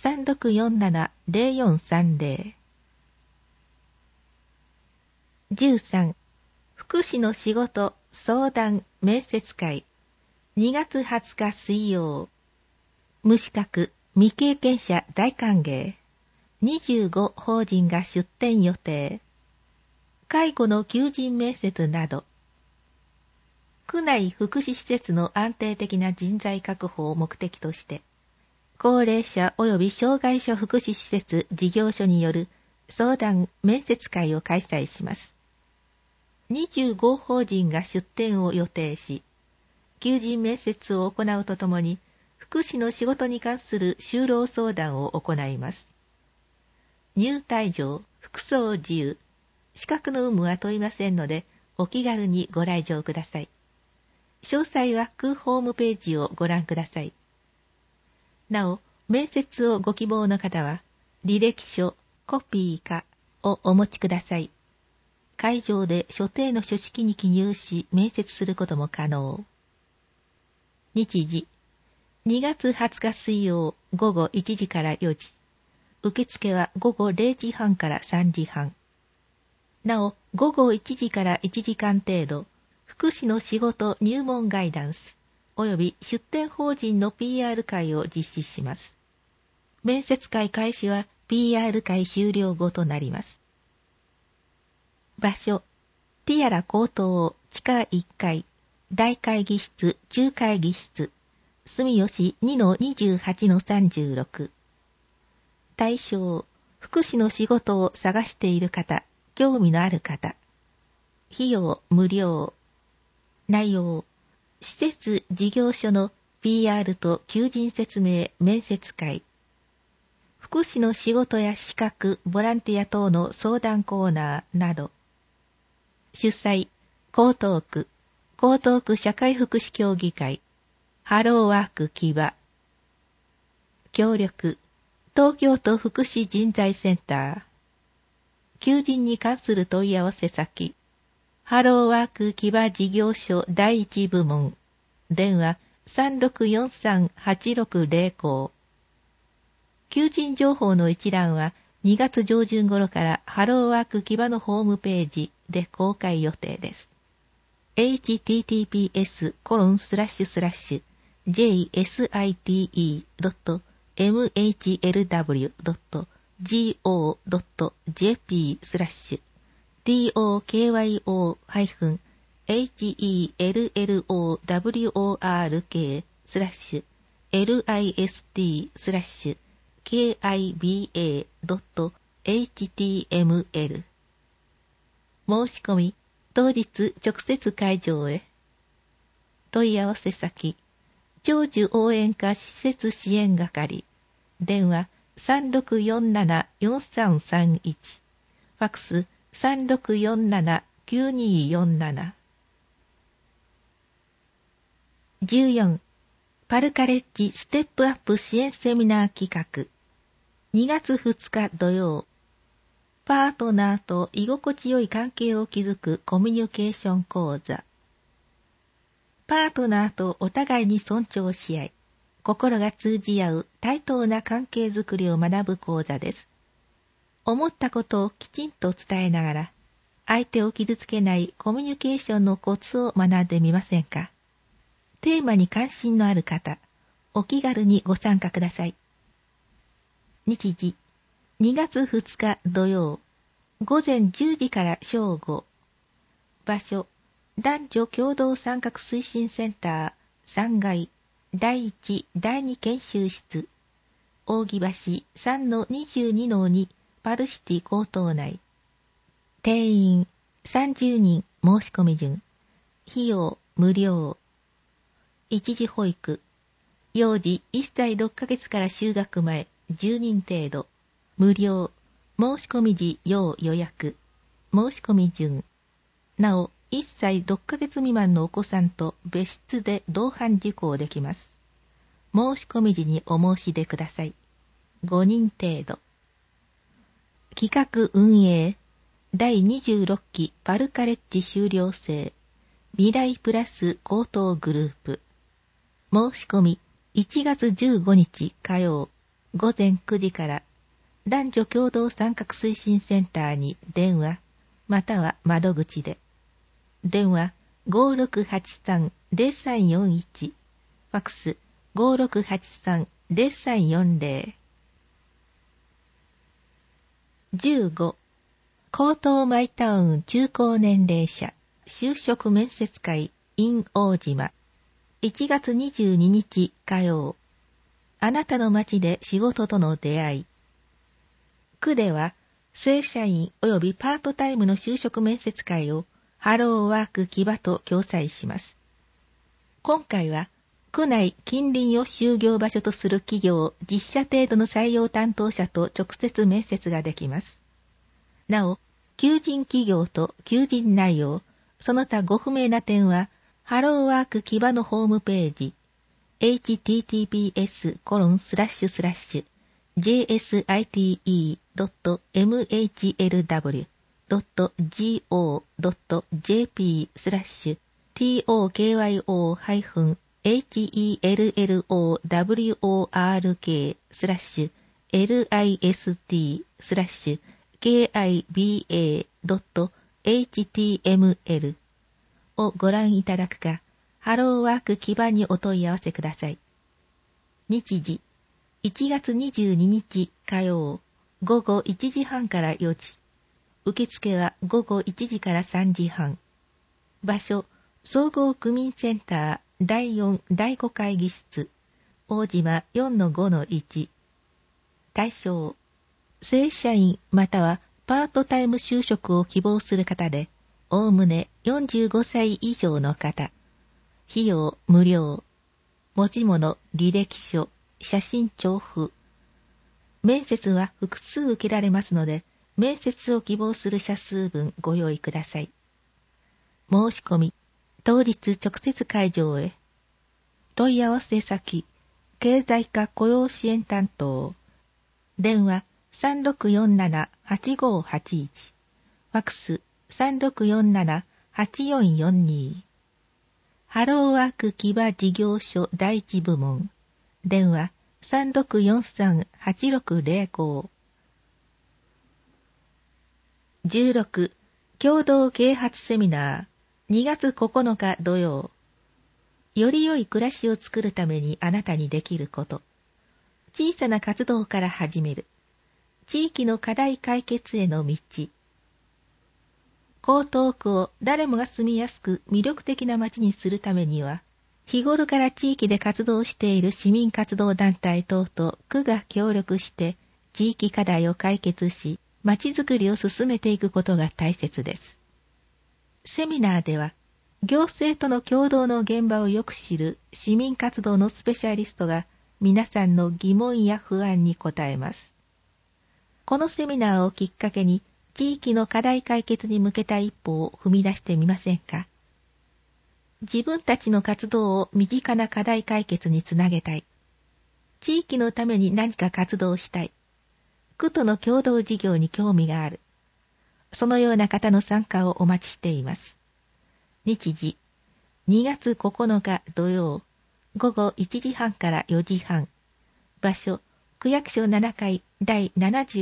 Speaker 2: 3647-0430。13. 福祉の仕事相談面接会2月20日水曜。無資格未経験者大歓迎。25法人が出展予定。介護の求人面接など、区内福祉施設の安定的な人材確保を目的として、高齢者及び障害者福祉施設事業所による相談面接会を開催します。25法人が出展を予定し、求人面接を行うとともに、福祉の仕事に関する就労相談を行います。入退場、服装自由、資格の有無は問いませんので、お気軽にご来場ください。詳細は区ホームページをご覧ください。 なお、面接をご希望の方は、履歴書、コピーかをお持ちください。会場で所定の書式に記入し、面接することも可能。日時、2月20日水曜午後1時から4時。受付は午後0時半から3時半。なお、午後1時から1時間程度、福祉の仕事入門ガイダンス、及び出展法人の PR 会を実施します。面接会開始は PR 会終了後となります。場所、ティアラ高等地下1階、大会議室、中会議室、住吉 2-28-36。対象、福祉の仕事を探している方、興味のある方。費用無料。内容、施設事業所の PR と求人説明面接会。福祉の仕事や資格、ボランティア等の相談コーナーなど。主催、江東区社会福祉協議会、ハローワーク木場。協力、東京都福祉人材センター。求人に関する問い合わせ先、ハローワーク木場事業所第一部門、電話 3643-8605。求人情報の一覧は2月上旬頃からハローワーク木場のホームページで公開予定です。https://jsitee.mhlwgh.mhlwrk/list/kiba.html 申し込み、当日直接会場へ。問い合わせ先、長寿応援課施設支援係、電話 3647-4331、ファックス 3647-9247。14、パルカレッジステップアップ支援セミナー企画。2月2日土曜。パートナーと居心地よい関係を築くコミュニケーション講座。パートナーとお互いに尊重し合い、心が通じ合う対等な関係づくりを学ぶ講座です。思ったことをきちんと伝えながら、相手を傷つけないコミュニケーションのコツを学んでみませんか。テーマに関心のある方、お気軽にご参加ください。日時、2月2日土曜、午前10時から正午。場所、男女共同参画推進センター3階第1第2研修室、扇橋 3-22-2 パルシティ高等内。定員30人申し込み順。費用無料。一時保育。幼児1歳6ヶ月から就学前10人程度。無料。申し込み時要予約。申し込み順。なお、1歳6ヶ月未満のお子さんと別室で同伴受講できます。申し込み時にお申し出ください。5人程度。企画運営。第26期パルカレッジ修了生。未来プラス高等グループ。申し込み1月15日火曜午前9時から男女共同参画推進センターに電話または窓口で。電話 5683-0341 ファックス 5683-0340。 15. 江東マイタウン中高年齢者就職面接会 in 大島。1月22日火曜。あなたの街で仕事との出会い。区では正社員及びパートタイムの就職面接会をハローワーク木場と共催します。今回は区内近隣を就業場所とする企業10社程度の採用担当者と直接面接ができます。なお、求人企業と求人内容、その他ご不明な点はハローワーク木場のホームページ https://jsitoo.gao.jp/tokyo-list/list/hello-work-html をご覧いただくか、ハローワーク基盤にお問い合わせください。日時、1月22日火曜、午後1時半から4時。受付は午後1時から3時半。場所、総合区民センター第4第5会議室、大島 4-5-1。対象、正社員またはパートタイム就職を希望する方で、おおむね45歳以上の方。費用無料。持ち物、履歴書、写真調布。面接は複数受けられますので、面接を希望する社数分ご用意ください。申し込み、当日直接会場へ。問い合わせ先、経済課雇用支援担当。電話 3647-8581。ファクス 3647-8442。ハローワーク基場事業所第一部門。電話 3643-8605。16. 共同啓発セミナー2月9日土曜。より良い暮らしを作るためにあなたにできること。小さな活動から始める。地域の課題解決への道。江東区を誰もが住みやすく魅力的な街にするためには、日頃から地域で活動している市民活動団体等と区が協力して地域課題を解決し、街づくりを進めていくことが大切です。セミナーでは、行政との共同の現場をよく知る市民活動のスペシャリストが皆さんの疑問や不安に答えます。このセミナーをきっかけに、地域の課題解決に向けた一歩を踏み出してみませんか？自分たちの活動を身近な課題解決につなげたい。地域のために何か活動したい。区との共同事業に興味がある。そのような方の参加をお待ちしています。日時、2月9日土曜、午後1時半から4時半。場所、区役所7階第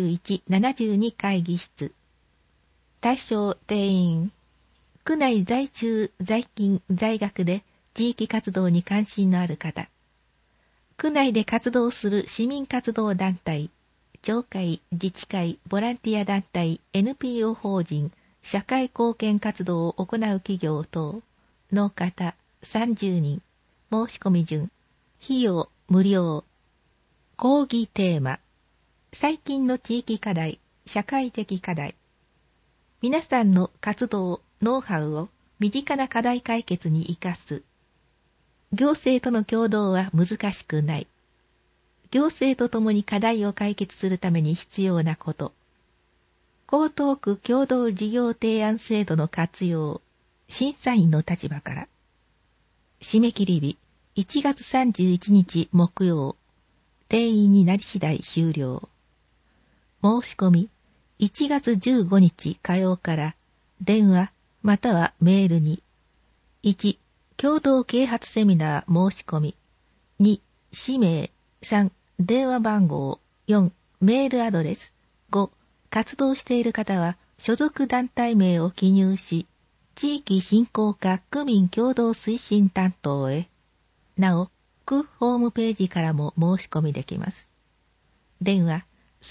Speaker 2: 71、72会議室。対象定員。区内在住、在勤、在学で地域活動に関心のある方。区内で活動する市民活動団体、町会、自治会、ボランティア団体、NPO 法人、社会貢献活動を行う企業等の方30人。申し込み順。費用無料。講義テーマ。最近の地域課題、社会的課題。皆さんの活動、ノウハウを身近な課題解決に生かす。行政との共同は難しくない。行政とともに課題を解決するために必要なこと。江東区共同事業提案制度の活用。審査員の立場から。締め切り日、1月31日木曜。定員になり次第終了。申し込み、1月15日火曜から電話またはメールに。1、共同啓発セミナー申し込み。2、氏名。3、電話番号。4、メールアドレス。5、活動している方は所属団体名を記入し、地域振興課区民共同推進担当へ。なお、区ホームページからも申し込みできます。電話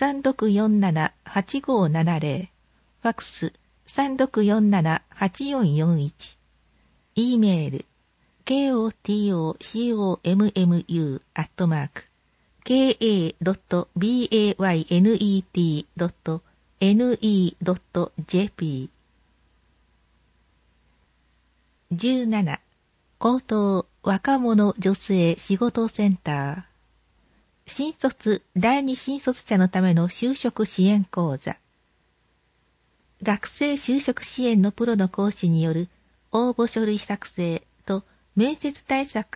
Speaker 2: 3647-8570。ファクス3647-8441。E メール koto.commu@ka.baynet.ne.jp 17. 高等若者女性仕事センター。新卒第二新卒者のための就職支援講座。学生就職支援のプロの講師による応募書類作成と面接対策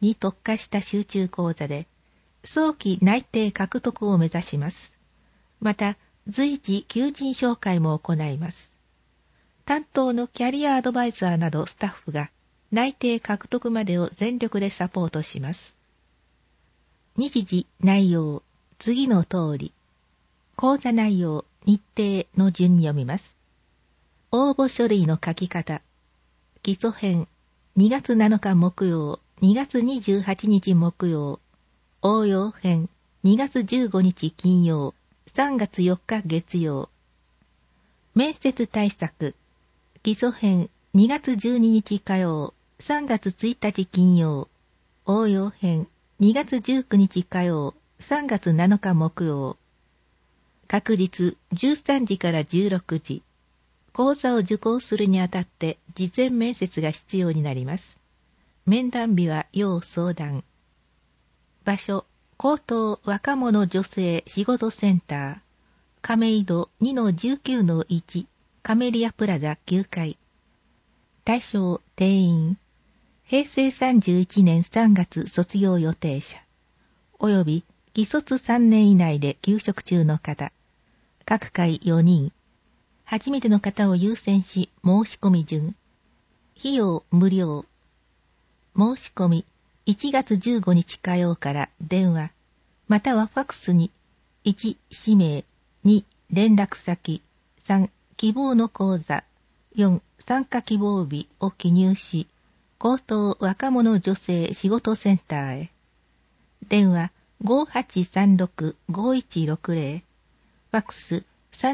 Speaker 2: に特化した集中講座で、早期内定獲得を目指します。また、随時求人紹介も行います。担当のキャリアアドバイザーなどスタッフが内定獲得までを全力でサポートします。日時、内容、次の通り。講座内容、日程の順に読みます。応募書類の書き方。基礎編、2月7日木曜、2月28日木曜。応用編、2月15日金曜、3月4日月曜。面接対策。基礎編、2月12日火曜、3月1日金曜。応用編、2月19日火曜、3月7日木曜。確率13時から16時。講座を受講するにあたって事前面接が必要になります。面談日は要相談。場所、高等若者女性仕事センター。亀戸 2-19-1 カメリアプラザ9階。対象定員。平成31年3月卒業予定者。および既卒3年以内で休職中の方。各回4人。初めての方を優先し申し込み順。費用無料。申し込み1月15日火曜から電話、またはファックスに1、氏名、2、連絡先、3、希望の講座、4、参加希望日を記入し、高等若者女性仕事センターへ。電話5836-5160、ファックス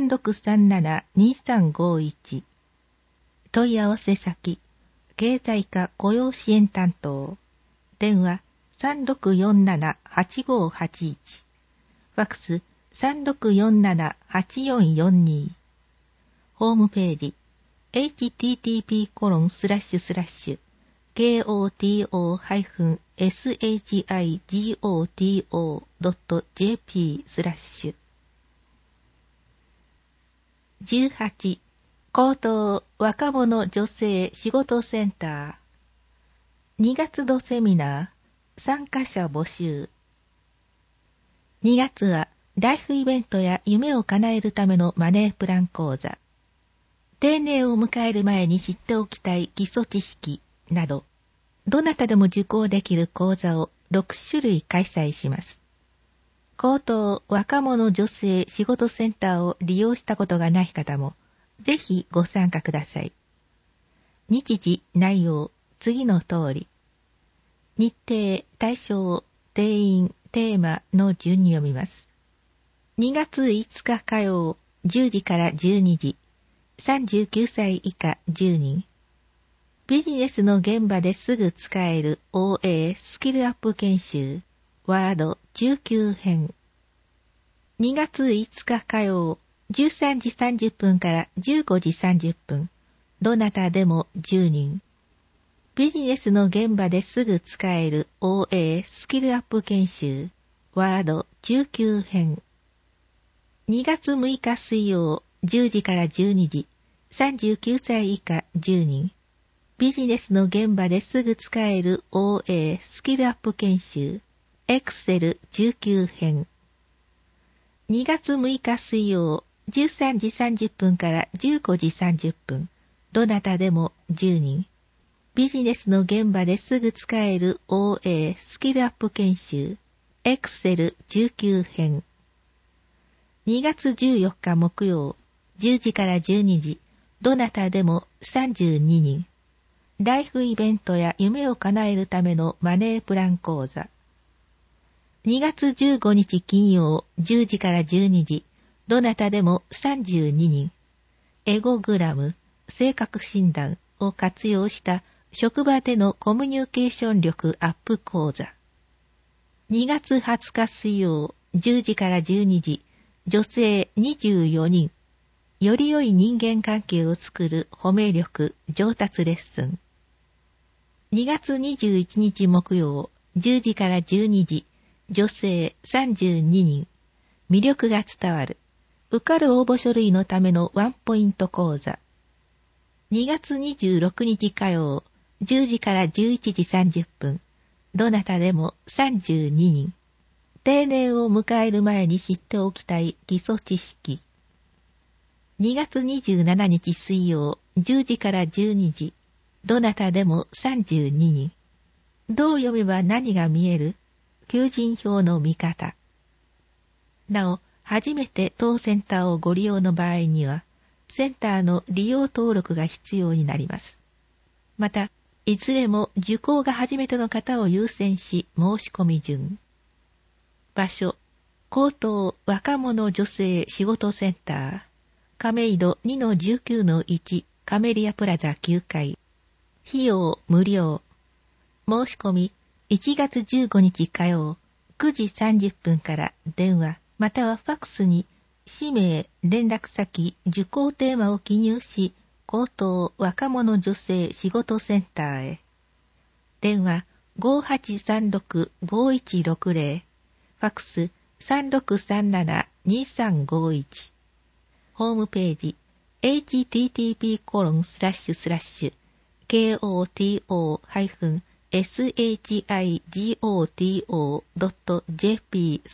Speaker 2: 3637-2351。問い合わせ先、経済課雇用支援担当。電話3647-8581。ファックス3647-8442。ホームページ http://koto-shigoto.jp/ 18. 高等若者女性仕事センター2月度セミナー参加者募集。2月はライフイベントや夢を叶えるためのマネープラン講座、定年を迎える前に知っておきたい基礎知識など、どなたでも受講できる講座を6種類開催します。高等若者女性仕事センターを利用したことがない方も、ぜひご参加ください。日時、内容、次の通り。日程、対象、定員、テーマの順に読みます。2月5日火曜、10時から12時。39歳以下10人。ビジネスの現場ですぐ使える OA スキルアップ研修。ワード19編。2月5日火曜、13時30分から15時30分。どなたでも10人。ビジネスの現場ですぐ使える OA スキルアップ研修。ワード19編。2月6日水曜、10時から12時。39歳以下10人。ビジネスの現場ですぐ使える OA スキルアップ研修。Excel 19編。2月6日水曜、13時30分から15時30分。どなたでも10人。ビジネスの現場ですぐ使える OA スキルアップ研修。Excel 19編。2月14日木曜、10時から12時。どなたでも32人。ライフイベントや夢を叶えるためのマネープラン講座。2月15日金曜10時から12時。どなたでも32人。エゴグラム、性格診断を活用した職場でのコミュニケーション力アップ講座。2月20日水曜10時から12時。女性24人。より良い人間関係を作る褒め力上達レッスン。2月21日木曜10時から12時。女性32人。魅力が伝わる。受かる応募書類のためのワンポイント講座。2月26日火曜10時から11時30分。 どなたでも32人。定年を迎える前に知っておきたい基礎知識。2月27日水曜10時から12時。どなたでも32人。どう読めば何が見える？求人票の見方。なお、初めて当センターをご利用の場合には、センターの利用登録が必要になります。また、いずれも受講が初めての方を優先し申し込み順。場所、高等若者女性仕事センター、亀戸 2-19-1 カメリアプラザ9階。費用無料。申し込み1月15日火曜9時30分から電話またはファックスに氏名、連絡先、受講テーマを記入し、高等若者女性仕事センターへ。電話 5836-5160、ファックス 3637-2351。ホームページ http://koto-shigoto.jp/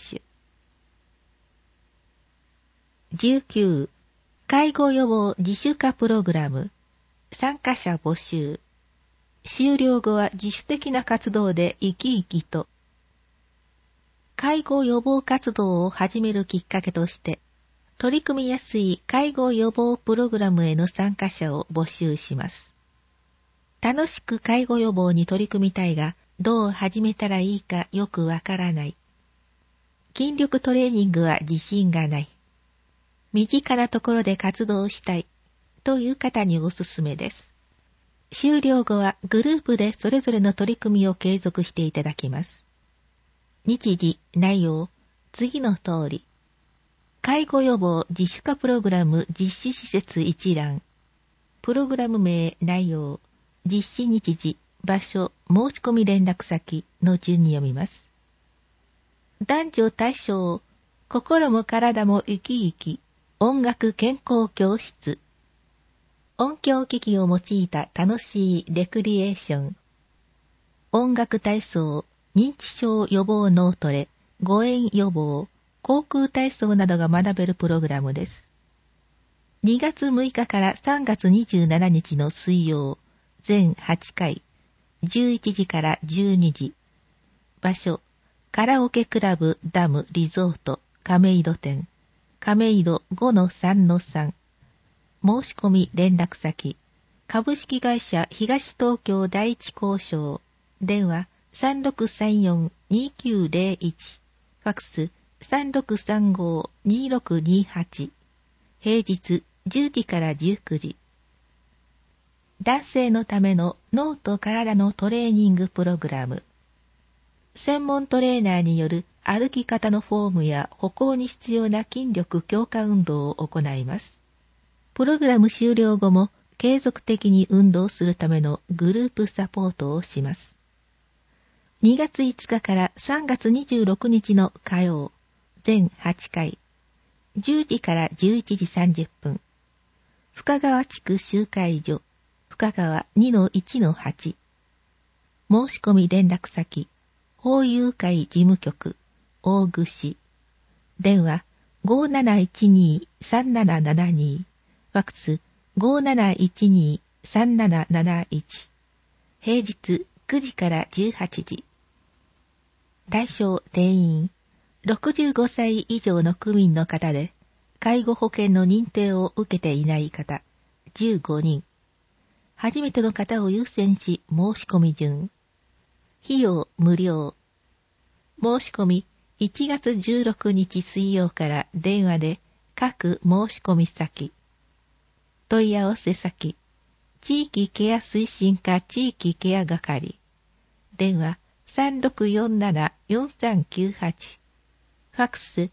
Speaker 2: 19. 介護予防自主化プログラム。参加者募集。終了後は自主的な活動で生き生きと。介護予防活動を始めるきっかけとして、取り組みやすい介護予防プログラムへの参加者を募集します。楽しく介護予防に取り組みたいが、どう始めたらいいかよくわからない。筋力トレーニングは自信がない。身近なところで活動したいという方におすすめです。終了後はグループでそれぞれの取り組みを継続していただきます。日時、内容、次の通り。介護予防自主化プログラム実施施設一覧。プログラム名、内容、実施日時、場所、申し込み連絡先の順に読みます。男女対象、心も体も生き生き、音楽健康教室。音響機器を用いた楽しいレクリエーション。音楽体操、認知症予防脳トレ、誤嚥予防、航空体操などが学べるプログラムです。2月6日から3月27日の水曜、全8回、11時から12時。場所、カラオケクラブダムリゾート亀戸店。亀戸 5-3-3。申し込み連絡先。株式会社東東京第一交渉。電話 3634-2901。ファックス 3635-2628。平日10時から19時。男性のための脳と体のトレーニングプログラム。専門トレーナーによる歩き方のフォームや歩行に必要な筋力強化運動を行います。プログラム終了後も継続的に運動するためのグループサポートをします。2月5日から3月26日の火曜、全8回、10時から11時30分。深川地区集会所、深川 2-1-8。申し込み連絡先、法友会事務局、大串。電話 5712-3772。ファックス 5712-3771。平日9時から18時。対象定員、65歳以上の区民の方で、介護保険の認定を受けていない方、15人。初めての方を優先し申し込み順。費用無料。申し込み1月16日水曜から電話で各申し込み先。問い合わせ先。地域ケア推進課地域ケア係。電話3647-4398。ファックス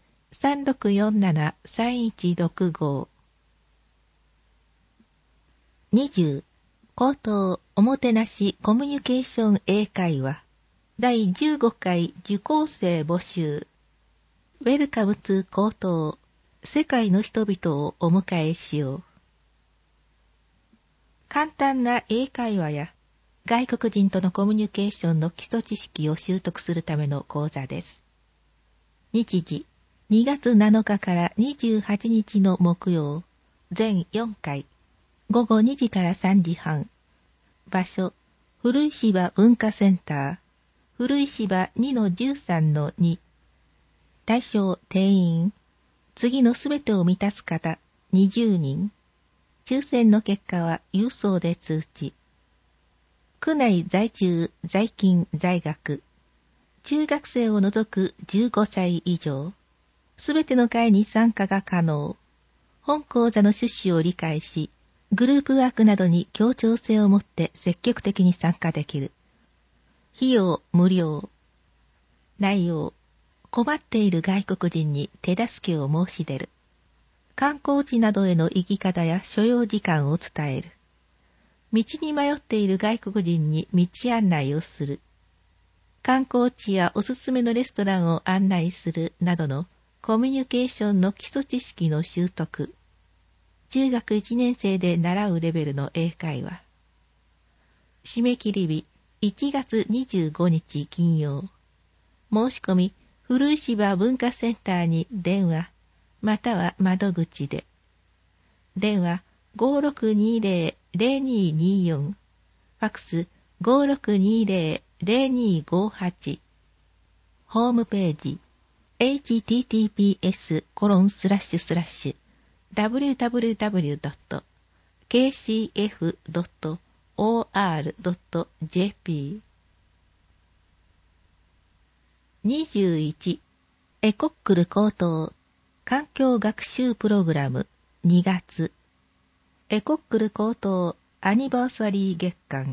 Speaker 2: 3647-3165。20. 高等おもてなしコミュニケーション英会話第15回受講生募集。ウェルカムツ高等、世界の人々をお迎えしよう。簡単な英会話や外国人とのコミュニケーションの基礎知識を習得するための講座です。日時、2月7日から28日の木曜、全4回、午後2時から3時半。場所、古い芝文化センター、古い芝 2-13-2。対象定員、次のすべてを満たす方、20人。抽選の結果は郵送で通知。区内在住、在勤、在学。中学生を除く15歳以上。すべての会に参加が可能。本講座の趣旨を理解し、グループワークなどに協調性を持って積極的に参加できる。費用無料。内容、困っている外国人に手助けを申し出る。観光地などへの行き方や所要時間を伝える。道に迷っている外国人に道案内をする。観光地やおすすめのレストランを案内するなどのコミュニケーションの基礎知識の習得。中学1年生で習うレベルの英会話。締め切り日1月25日金曜。申し込み、古い芝文化センターに電話、または窓口で。電話 5620-0224。ファックス 5620-0258。ホームページ https://www.kcf.or.jp 21. エコックル高等環境学習プログラム2月エコックル高等アニバーサリー月間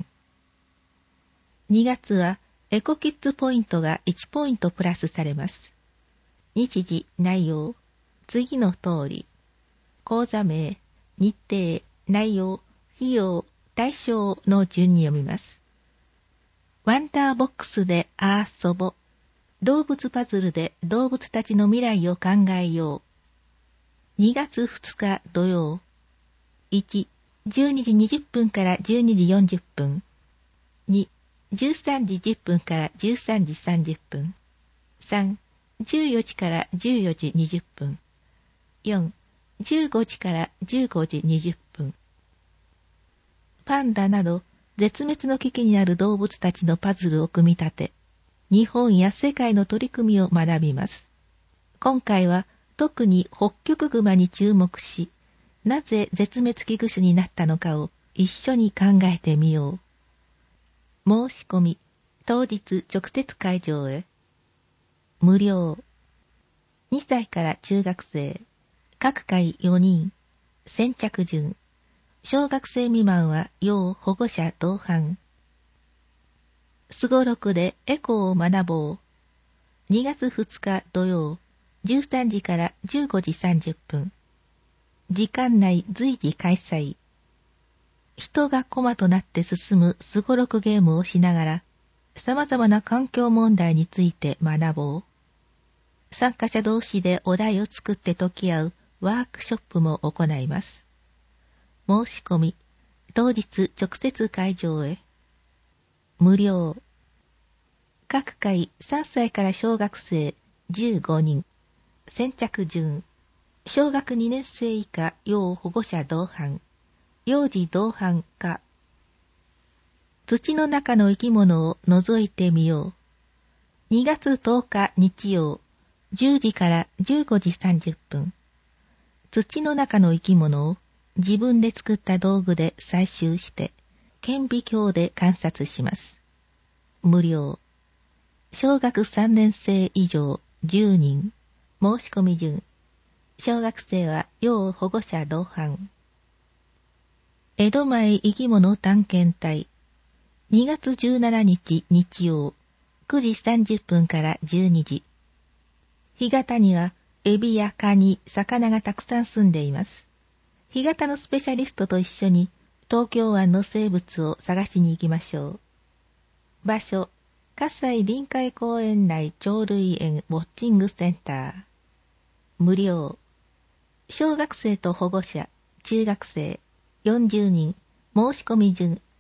Speaker 2: 2月はエコキッズポイントが1ポイントプラスされます。日時、内容、次の通り。講座名、日程、内容、費用、対象の順に読みます。ワンダーボックスで遊ぼ。動物パズルで動物たちの未来を考えよう。2月2日土曜。1、12時20分から12時40分。2、13時10分から13時30分。3、14時から14時20分。4、15時から15時20分。パンダなど絶滅の危機にある動物たちのパズルを組み立て、日本や世界の取り組みを学びます。今回は特にホッキョクグマに注目し、なぜ絶滅危惧種になったのかを一緒に考えてみよう。申し込み、当日直接会場へ。無料。2歳から中学生、各回4人、先着順。小学生未満は要保護者同伴。すごろくでエコを学ぼう。2月2日土曜、13時から15時30分。時間内随時開催。人が駒となって進むすごろくゲームをしながら、様々な環境問題について学ぼう。参加者同士でお題を作って解き合うワークショップも行います。申し込み、当日直接会場へ。無料。各回3歳から小学生15人。先着順。小学2年生以下要保護者同伴。幼児同伴か。土の中の生き物を覗いてみよう。2月10日日曜、10時から15時30分。土の中の生き物を自分で作った道具で採集して、顕微鏡で観察します。無料。小学3年生以上10人。申し込み順。小学生は要保護者同伴。江戸前生き物探検隊。2月17日日曜、9時30分から12時。干潟にはエビやカニ、魚がたくさん住んでいます。干潟のスペシャリストと一緒に東京湾の生物を探しに行きましょう。場所、葛西臨海公園内鳥類園ウォッチングセンター。無料。小学生と保護者、中学生、40人、申し込み順。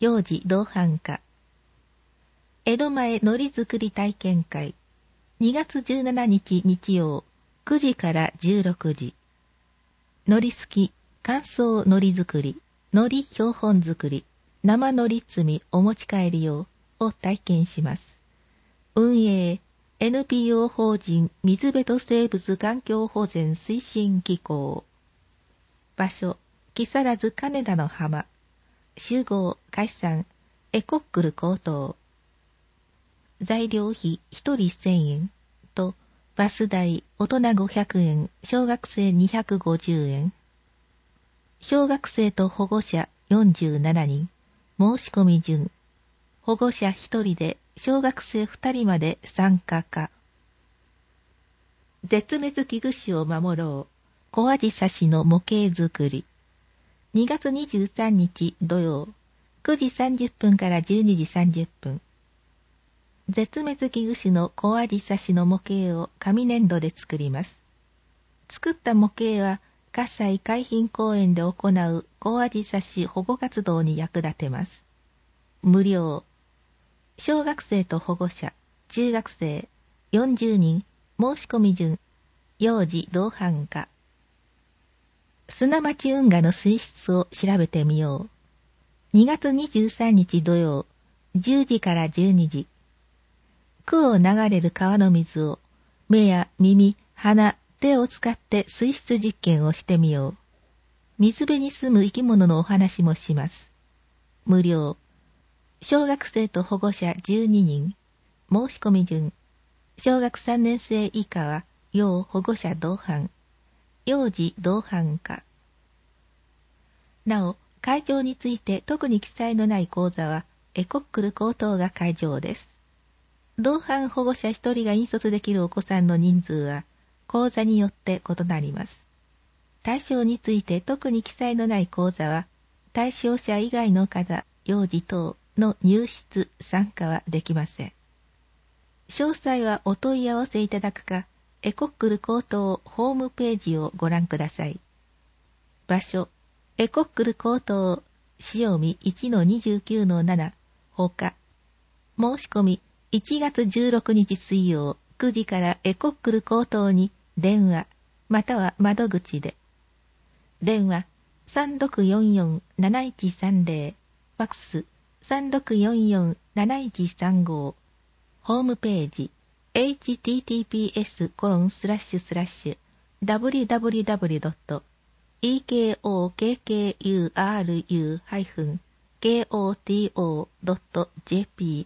Speaker 2: 幼児同伴歌。江戸前海苔作り体験会。2月17日日曜、9時から16時。海苔すき、乾燥海苔作り、海苔標本作り、生海苔摘みお持ち帰り用を体験します。運営、NPO 法人水辺と生物環境保全推進機構。場所、木更津金田の浜。集合、解散、エコックル高等。材料費1人1000円と、バス代大人500円、小学生250円。小学生と保護者47人。申し込み順。保護者1人で小学生2人まで参加可。絶滅危惧種を守ろう。小アジサシの模型作り。2月23日土曜、9時30分から12時30分。絶滅危惧種の小アジサシの模型を紙粘土で作ります。作った模型は、葛西海浜公園で行う小アジサシ保護活動に役立てます。無料。小学生と保護者、中学生、40人、申し込み順、幼児同伴歌。砂町運河の水質を調べてみよう。2月23日土曜、10時から12時。区を流れる川の水を、目や耳、鼻、手を使って水質実験をしてみよう。水辺に住む生き物のお話もします。無料。小学生と保護者12人。申し込み順。小学3年生以下は、要保護者同伴。幼児同伴歌。なお、会場について特に記載のない講座は、エコックル高等が会場です。同伴保護者1人が引率できるお子さんの人数は、講座によって異なります。対象について特に記載のない講座は、対象者以外の方、幼児等の入室・参加はできません。詳細はお問い合わせいただくか、エコックル高等ホームページをご覧ください。場所、エコックル高等潮見 1-29-7 ほか。申し込み1月16日水曜9時からエコックル高等に電話または窓口で。電話 3644-7130 ファックス 3644-7135 ホームページhttps://www.ekokkuru-koto.jp/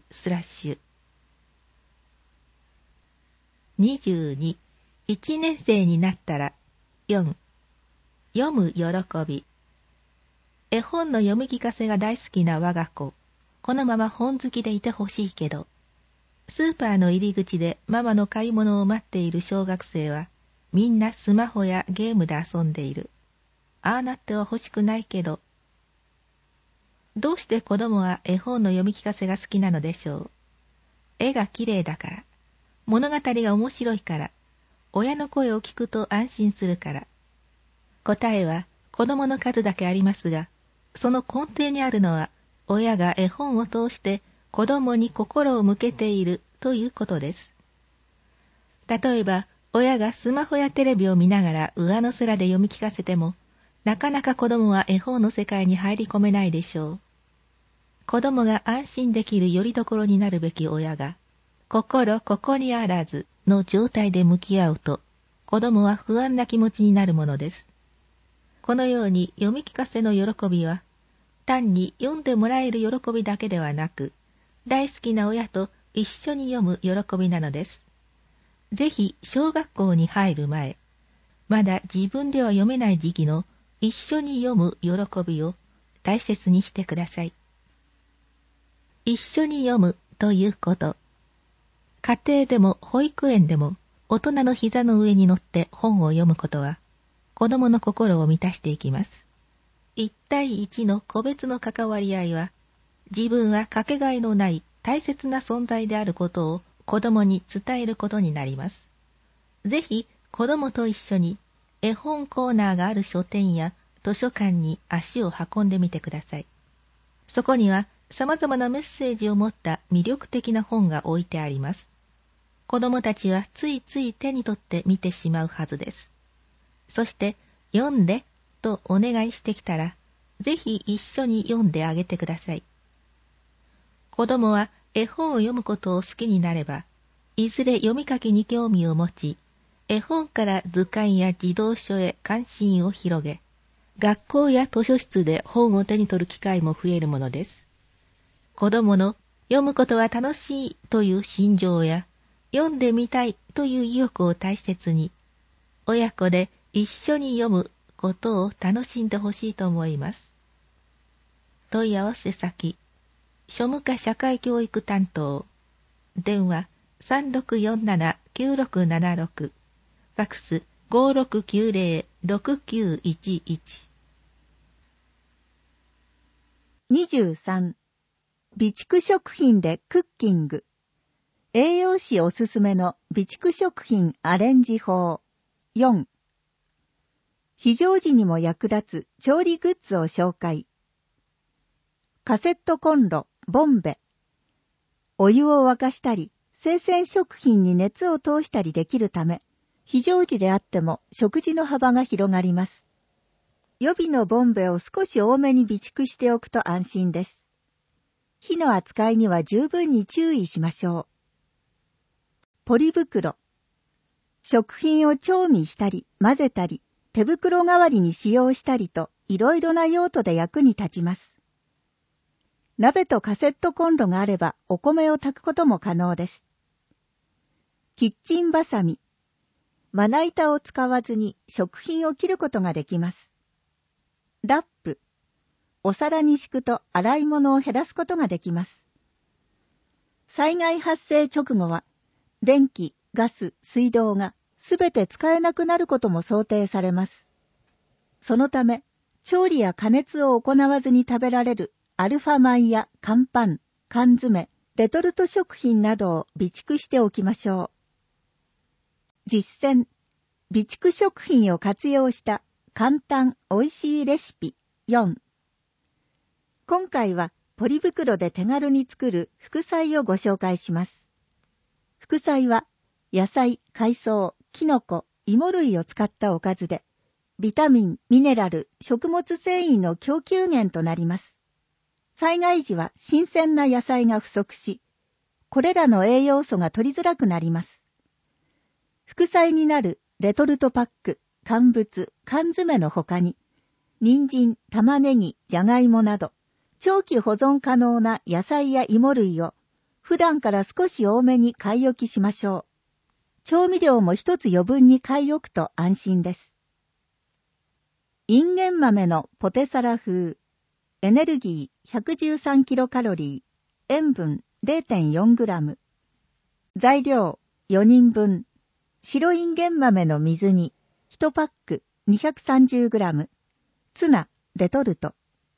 Speaker 2: 22. 1年生になったら4. 読む喜び。絵本の読み聞かせが大好きな我が子。このまま本好きでいてほしいけど。スーパーの入り口でママの買い物を待っている小学生は、みんなスマホやゲームで遊んでいる。ああなっては欲しくないけど。どうして子供は絵本の読み聞かせが好きなのでしょう。絵が綺麗だから。物語が面白いから。親の声を聞くと安心するから。答えは子供の数だけありますが、その根底にあるのは、親が絵本を通して子供に心を向けているということです。例えば、親がスマホやテレビを見ながら上の空で読み聞かせても、なかなか子供は絵本の世界に入り込めないでしょう。子供が安心できる拠り所になるべき親が、心ここにあらずの状態で向き合うと、子供は不安な気持ちになるものです。このように読み聞かせの喜びは、単に読んでもらえる喜びだけではなく、大好きな親と一緒に読む喜びなのです。ぜひ小学校に入る前、まだ自分では読めない時期の一緒に読む喜びを大切にしてください。一緒に読むということ。家庭でも保育園でも大人の膝の上に乗って本を読むことは、子供の心を満たしていきます。一対一の個別の関わり合いは、自分はかけがえのない大切な存在であることを子供に伝えることになります。ぜひ子供と一緒に絵本コーナーがある書店や図書館に足を運んでみてください。そこには様々なメッセージを持った魅力的な本が置いてあります。子供たちはついつい手に取って見てしまうはずです。そして、読んでとお願いしてきたら、ぜひ一緒に読んであげてください。子供は絵本を読むことを好きになれば、いずれ読み書きに興味を持ち、絵本から図鑑や児童書へ関心を広げ、学校や図書室で本を手に取る機会も増えるものです。子供の読むことは楽しいという心情や、読んでみたいという意欲を大切に、親子で一緒に読むことを楽しんでほしいと思います。問い合わせ先、庶務課社会教育担当、電話 3647-9676、ファクス 5690-6911。
Speaker 1: 23. 備蓄食品でクッキング。栄養士おすすめの備蓄食品アレンジ法。4. 非常時にも役立つ調理グッズを紹介。カセットコンロ、ボンベ。お湯を沸かしたり、生鮮食品に熱を通したりできるため、非常時であっても食事の幅が広がります。予備のボンベを少し多めに備蓄しておくと安心です。火の扱いには十分に注意しましょう。ポリ袋。食品を調味したり、混ぜたり、手袋代わりに使用したりと、いろいろな用途で役に立ちます。鍋とカセットコンロがあれば、お米を炊くことも可能です。キッチンバサミ。まな板を使わずに食品を切ることができます。ラップ。お皿に敷くと洗い物を減らすことができます。災害発生直後は、電気、ガス、水道がすべて使えなくなることも想定されます。そのため、調理や加熱を行わずに食べられるアルファ米や乾パン、缶詰、レトルト食品などを備蓄しておきましょう。実践。備蓄食品を活用した簡単おいしいレシピ4。今回はポリ袋で手軽に作る副菜をご紹介します。副菜は野菜、海藻、キノコ、芋類を使ったおかずで、ビタミン、ミネラル、食物繊維の供給源となります。災害時は新鮮な野菜が不足し、これらの栄養素が取りづらくなります。副菜になるレトルトパック、乾物、缶詰の他に、人参、玉ねぎ、じゃがいもなど、長期保存可能な野菜や芋類を、普段から少し多めに買い置きしましょう。調味料も一つ余分に買い置くと安心です。インゲン豆のポテサラ風。エネルギー113キロカロリー。塩分 0.4 グラム。材料4人分。白インゲン豆の水煮1パック230グラム。ツナレトルト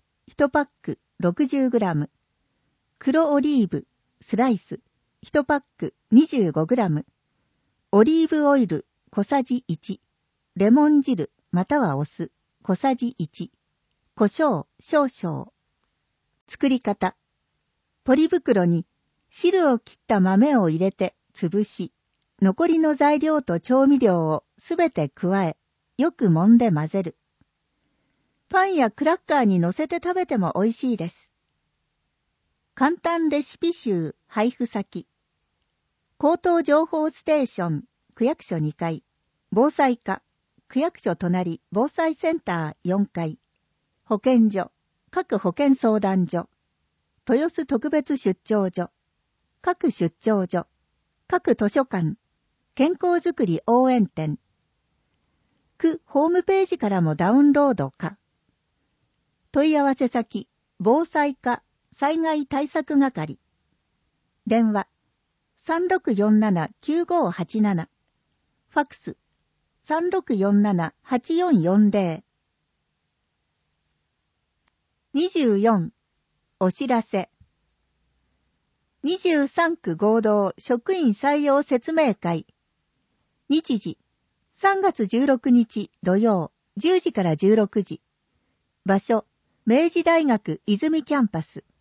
Speaker 1: 1パック60グラム。黒オリーブスライス1パック25グラム。オリーブオイル小さじ1。レモン汁またはお酢小さじ1。胡椒少々。作り方。ポリ袋に汁を切った豆を入れて潰し、残りの材料と調味料をすべて加え、よく揉んで混ぜる。パンやクラッカーに乗せて食べても美味しいです。簡単レシピ集配布先。高等情報ステーション区役所2階。防災課区役所隣防災センター4階。保健所各保健相談所。豊洲特別出張所各出張所。各図書館。健康づくり応援店。区ホームページからもダウンロード可。問い合わせ先、防災課災害対策係。電話、3647-9587。ファクス、3647-8440。24. お知らせ。23区合同職員採用説明会。日時、3月16日土曜10時から16時。場所、明治大学泉キャンパス。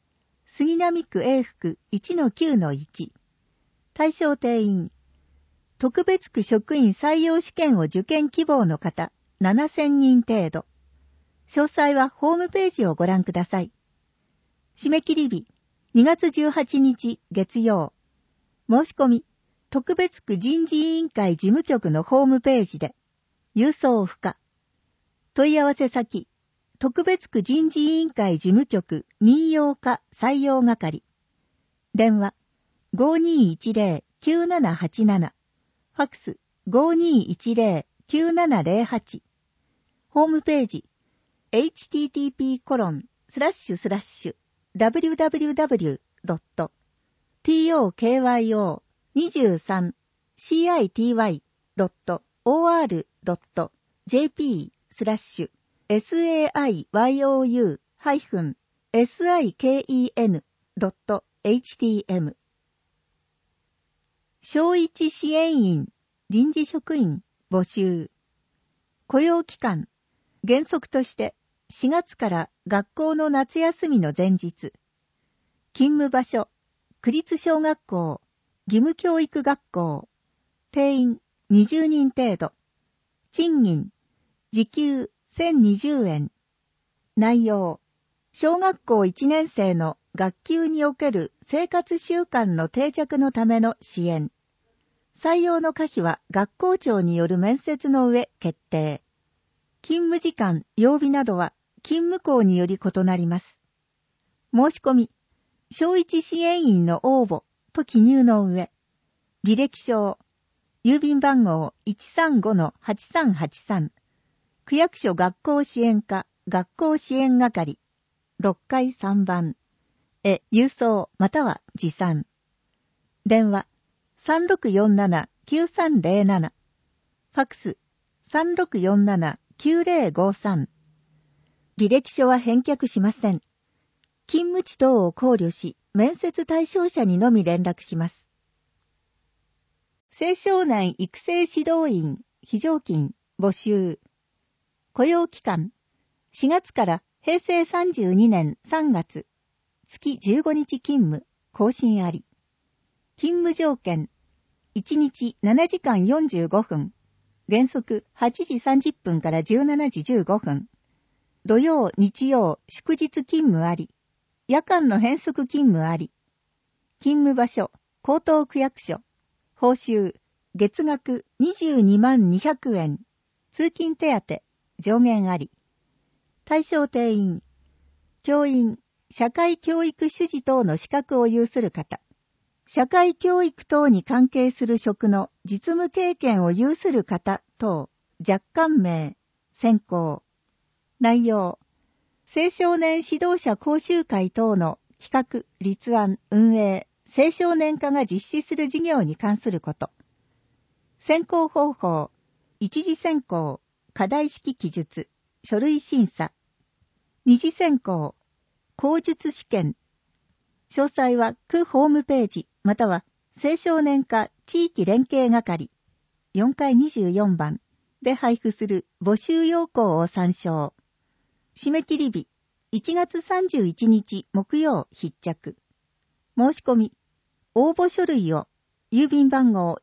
Speaker 3: 杉並区 A 区 1-9-1。対象定員。特別区職員採用試験を受験希望の方、7000人程度。詳細はホームページをご覧ください。締め切り日、2月18日月曜。申し込み、特別区人事委員会事務局のホームページで、郵送不可。問い合わせ先、特別区人事委員会事務局任用課採用係。電話、5210-9787。ファックス、5210-9708。ホームページ、http://www.tokyou23cityw.org.jp/siken.htm。小一支援員、臨時職員、募集。雇用期間、原則として4月から学校の夏休みの前日。勤務場所、区立小学校、義務教育学校。定員20人程度。賃金、時給1020円。内容、小学校1年生の学級における生活習慣の定着のための支援。採用の可否は学校長による面接の上決定。勤務時間、曜日などは勤務校により異なります。申し込み、小一支援員の応募と記入の上、履歴書、郵便番号 135-8383、区役所学校支援課学校支援係、6階3番、へ郵送または持参。電話、3647-9307。ファックス、3647-9053。履歴書は返却しません。勤務地等を考慮し、面接対象者にのみ連絡します。青少年育成指導員、非常勤、募集。雇用期間、4月から平成32年3月、月15日勤務、更新あり。勤務条件、1日7時間45分、原則8時30分から17時15分。土曜、日曜、祝日勤務あり。夜間の変則勤務あり。勤務場所、江東区役所。報酬、月額22万200円。通勤手当、上限あり。対象定員、教員、社会教育主事等の資格を有する方。社会教育等に関係する職の実務経験を有する方等、若干名、選考。内容、青少年指導者講習会等の企画、立案、運営、青少年課が実施する事業に関すること。選考方法、一次選考、課題式記述、書類審査。二次選考、口述試験。詳細は区ホームページ、または青少年課地域連携係、4階24番で配布する募集要項を参照。締め切り日、1月31日木曜必着。申し込み、応募書類を、郵便番号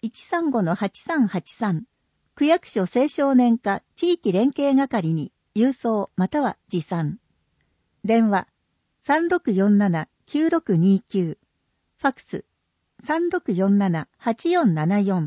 Speaker 3: 135-8383、区役所青少年課地域連携係に郵送または持参。電話、3647-9629。ファックス、3647-8474。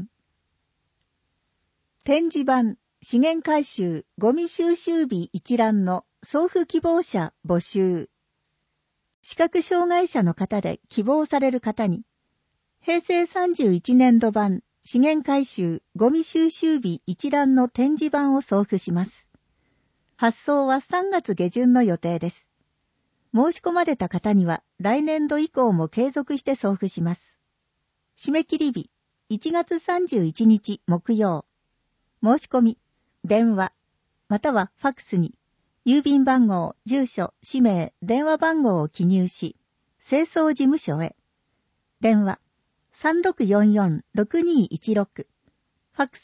Speaker 3: 展示板、資源回収、ゴミ収集日一覧の送付希望者募集。視覚障害者の方で希望される方に、平成31年度版資源回収ゴミ収集日一覧の展示板を送付します。発送は3月下旬の予定です。申し込まれた方には来年度以降も継続して送付します。締め切り日、1月31日木曜。申し込み、電話、またはファックスに、郵便番号、住所、氏名、電話番号を記入し、清掃事務所へ。電話、3644-6216。ファック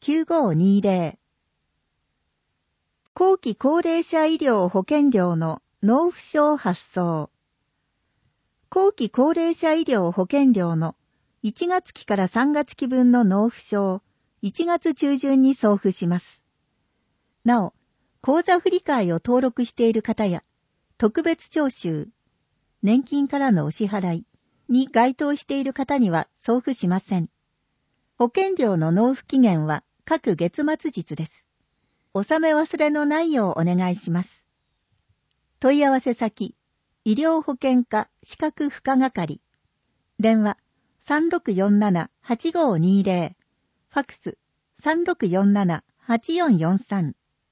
Speaker 3: ス、3699-9520。後期高齢者医療保険料の納付書を発送。後期高齢者医療保険料の1月期から3月期分の納付書を1月中旬に送付します。なお、口座振替を登録している方や、特別徴収、年金からのお支払いに該当している方には送付しません。保険料の納付期限は各月末日です。納め忘れのないようお願いします。問い合わせ先、医療保険課資格付加係。電話、3647-8520。ファクス、3647-8443。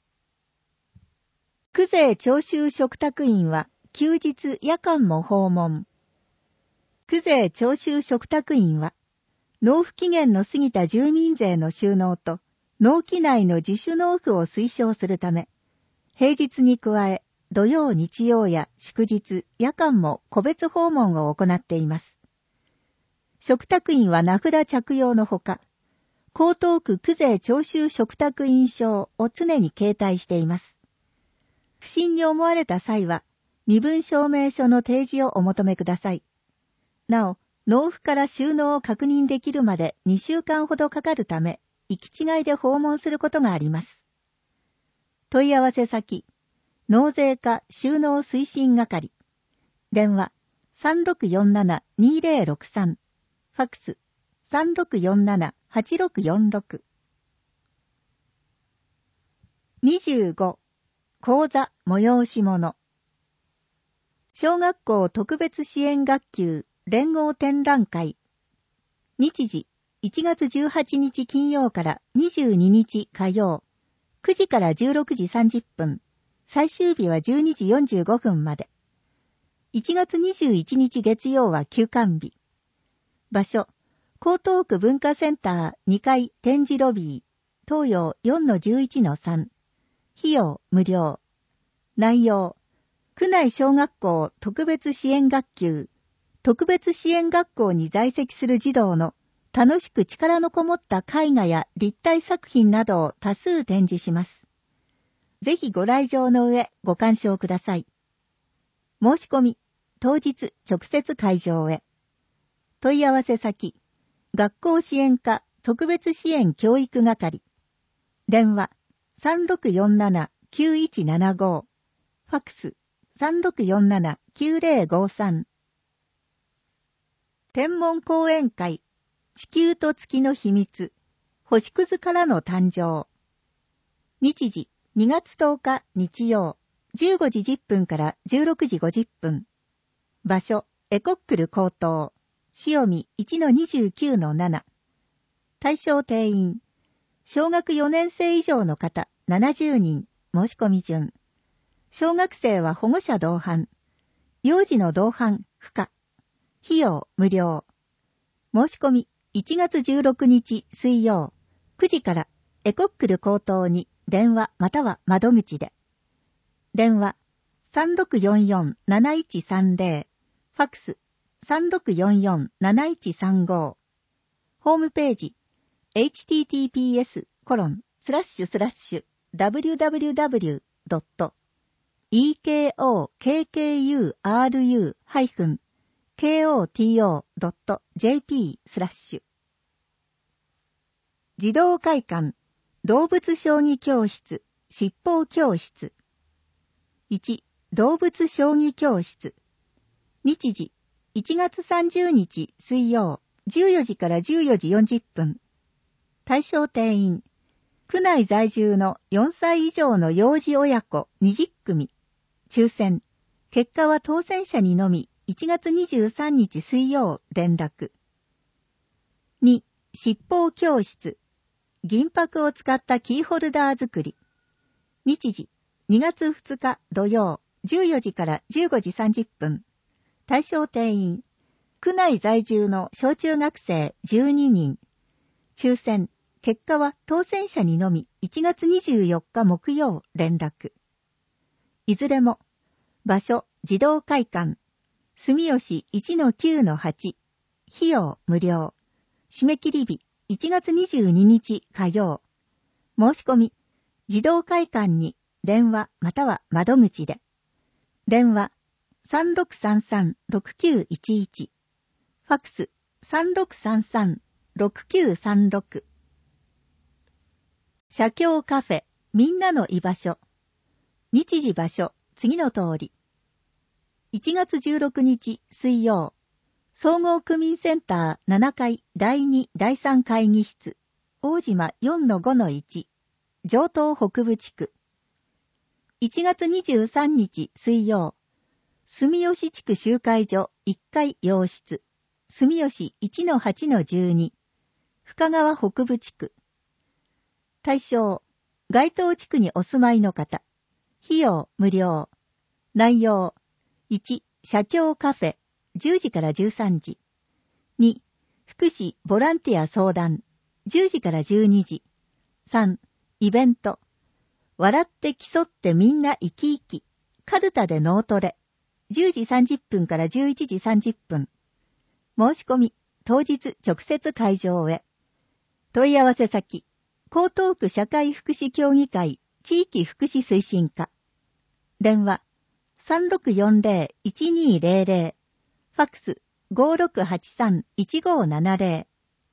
Speaker 3: 区税徴収嘱託員は休日夜間も訪問。区税徴収嘱託員は、納付期限の過ぎた住民税の収納と、納期内の自主納付を推奨するため、平日に加え、土曜日曜や祝日、夜間も個別訪問を行っています。嘱託員は名札着用のほか、江東区区税徴収嘱託員証を常に携帯しています。不審に思われた際は、身分証明書の提示をお求めください。なお、納付から収納を確認できるまで2週間ほどかかるため、行き違いで訪問することがあります。問い合わせ先、納税課収納推進係。電話、3647-2063。ファクス、3647-8646。25. 講座催し物。小学校特別支援学級連合展覧会。日時、1月18日金曜から22日火曜。9時から16時30分。最終日は12時45分まで。1月21日月曜は休館日。場所、江東区文化センター2階展示ロビー、東洋 4-11-3。費用無料。内容、区内小学校特別支援学級、特別支援学校に在籍する児童の楽しく力のこもった絵画や立体作品などを多数展示します。ぜひご来場の上ご鑑賞ください。申し込み、当日直接会場へ。問い合わせ先、学校支援課特別支援教育係。電話、3647-9175。ファクス、3647-9053。天文講演会、地球と月の秘密、星屑からの誕生。日時、2月10日日曜、15時10分から16時50分。場所、エコックル高等、潮見 1-29-7。対象定員、小学4年生以上の方70人、申し込み順。小学生は保護者同伴。幼児の同伴不可。費用無料。申し込み1月16日水曜9時からエコックル高等に電話または窓口で。電話 3644-7130。ファクス 3644-7135。ホームページ https://www.ekokuru-koto.jp/ 児童会館動物将棋教室七宝教室。1. 動物将棋教室。日時1月30日水曜14時から14時40分。対象定員、区内在住の4歳以上の幼児親子20組。抽選。結果は当選者にのみ1月23日水曜連絡。2. 七宝教室。銀箔を使ったキーホルダー作り。日時2月2日土曜14時から15時30分。対象定員、区内在住の小中学生12人。抽選。結果は当選者にのみ1月24日木曜連絡。いずれも、場所、児童会館、住吉 1-9-8。費用無料。締め切り日1月22日火曜。申し込み、児童会館に電話または窓口で。 電話3633-6911。ファックス3633-6936。写経カフェみんなの居場所。日時場所次の通り。1月16日水曜。総合区民センター7階第2第3会議室。大島 4-5-1。城東北部地区。1月23日水曜。住吉地区集会所1階洋室。住吉 1-8-12。深川北部地区。対象、該当地区にお住まいの方。費用無料。内容、1、写経カフェ、10時から13時。2、福祉ボランティア相談、10時から12時。3、イベント。笑って競ってみんな生き生き。カルタで脳トレ。10時30分から11時30分。申し込み、当日直接会場へ。問い合わせ先、江東区社会福祉協議会地域福祉推進課。電話、3640-1200。ファックス、5683-1570。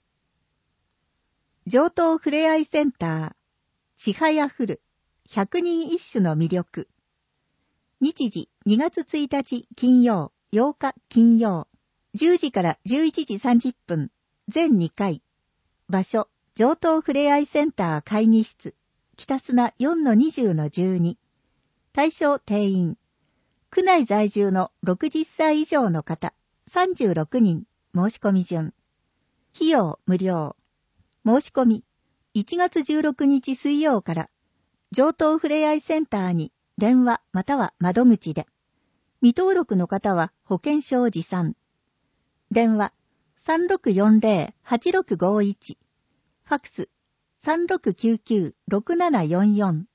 Speaker 3: 城東ふれあいセンター。ちはやふる。100人一首の魅力。日時2月1日金曜、8日金曜。10時から11時30分。全2回。場所、城東ふれあいセンター会議室。北砂 4-20-12。対象定員。区内在住の60歳以上の方、36人。申し込み順。費用無料。申し込み。1月16日水曜から、城東ふれあいセンターに電話または窓口で。未登録の方は保険証持参。電話3640-8651。ファックス3699-6744。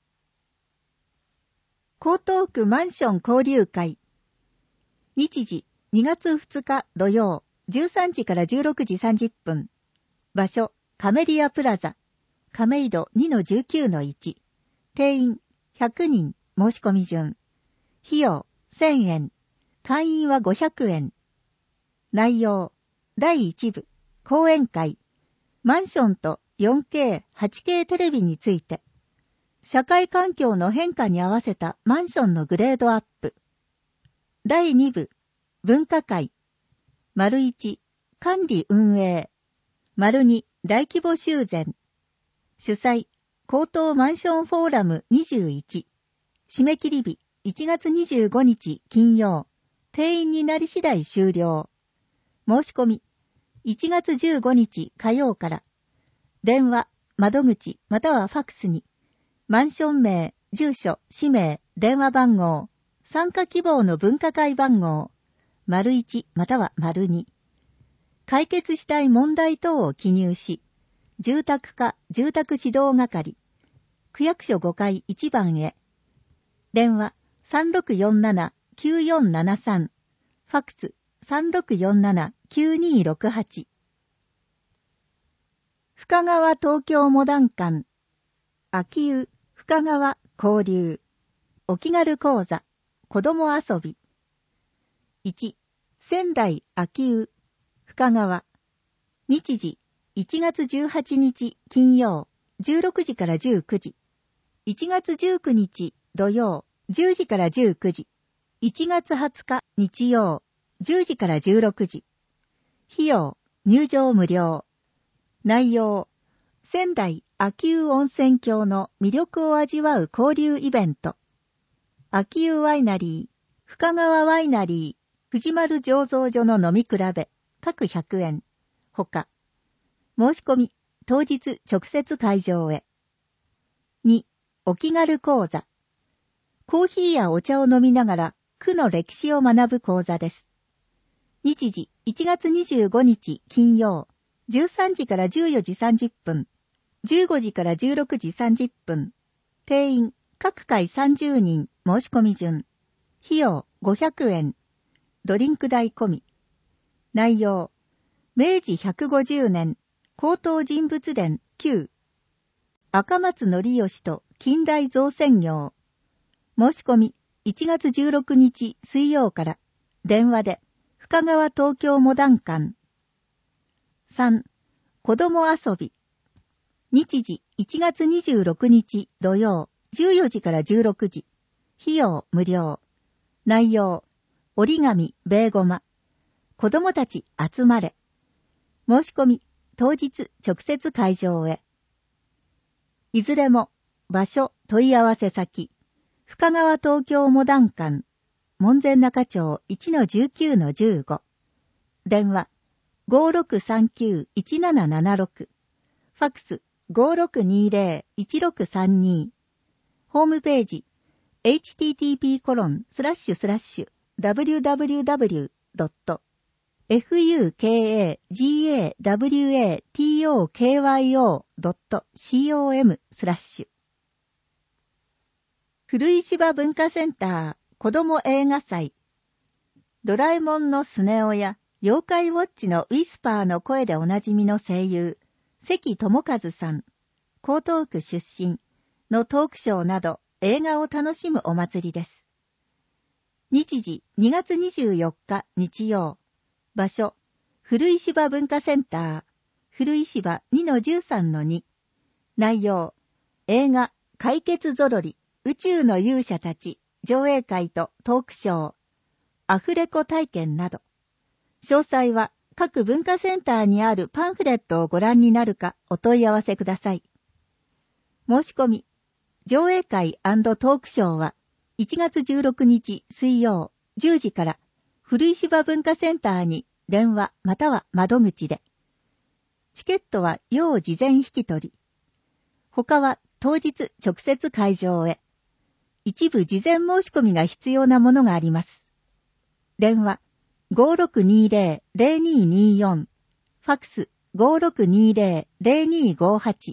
Speaker 3: 江東区マンション交流会。日時2月2日土曜13時から16時30分。場所カメリアプラザ。亀戸 2-19-1。定員100人。申し込み順。費用1000円。会員は500円。内容第1部講演会。マンションと 4K、8K テレビについて。社会環境の変化に合わせたマンションのグレードアップ。第2部文化会。丸1管理運営。丸2大規模修繕。主催江東マンションフォーラム21。締め切り日1月25日金曜。定員になり次第終了。申し込み1月15日火曜から。電話、窓口またはファックスに。マンション名、住所、氏名、電話番号、参加希望の分科会番号、01または02。解決したい問題等を記入し、住宅課住宅指導係、区役所5階1番へ。電話3647-9473。ファックス3647-9268。深川東京モダン館。秋湯深川交流。お気軽講座。子供遊び。1、仙台秋湯深川。日時1月18日金曜16時から19時。1月19日土曜10時から19時。1月20日日曜10時から16時。費用入場無料。内容仙台秋湯温泉郷の魅力を味わう交流イベント。秋湯ワイナリー、深川ワイナリー、藤丸醸造所の飲み比べ、各100円。ほか。申し込み、当日直接会場へ。2、お気軽講座。コーヒーやお茶を飲みながら、区の歴史を学ぶ講座です。日時1月25日金曜、13時から14時30分。15時から16時30分。定員、各回30人、申し込み順。費用、500円。ドリンク代込み。内容、明治150年、高等人物伝9。赤松則義と近代造船業。申し込み、 1月16日水曜から電話で深川東京モダン館。3、子供遊び。日時1月26日土曜14時から16時。費用無料。内容、折り紙、ベーゴマ。子供たち集まれ。申し込み、当日直接会場へ。いずれも、場所、問い合わせ先、深川東京モダン館、門前仲町 1-19-15。電話、5639-1776。ファクス、5620-1632。ホームページ、http://www.fukagawatokyo.com/古石場文化センター子ども映画祭。ドラえもんのスネ夫や妖怪ウォッチのウィスパーの声でおなじみの声優、関智一さん、江東区出身のトークショーなど映画を楽しむお祭りです。日時2月24日日曜。場所、古石場文化センター、古石場 2-13-2。内容、映画、解決ぞろり、宇宙の勇者たち、上映会とトークショー、アフレコ体験など。詳細は各文化センターにあるパンフレットをご覧になるかお問い合わせください。申し込み、上映会&トークショーは1月16日水曜10時から古石場文化センターに電話または窓口で。チケットは要事前引き取り。他は当日直接会場へ。一部事前申し込みが必要なものがあります。電話 5620-0224。ファクス 5620-0258。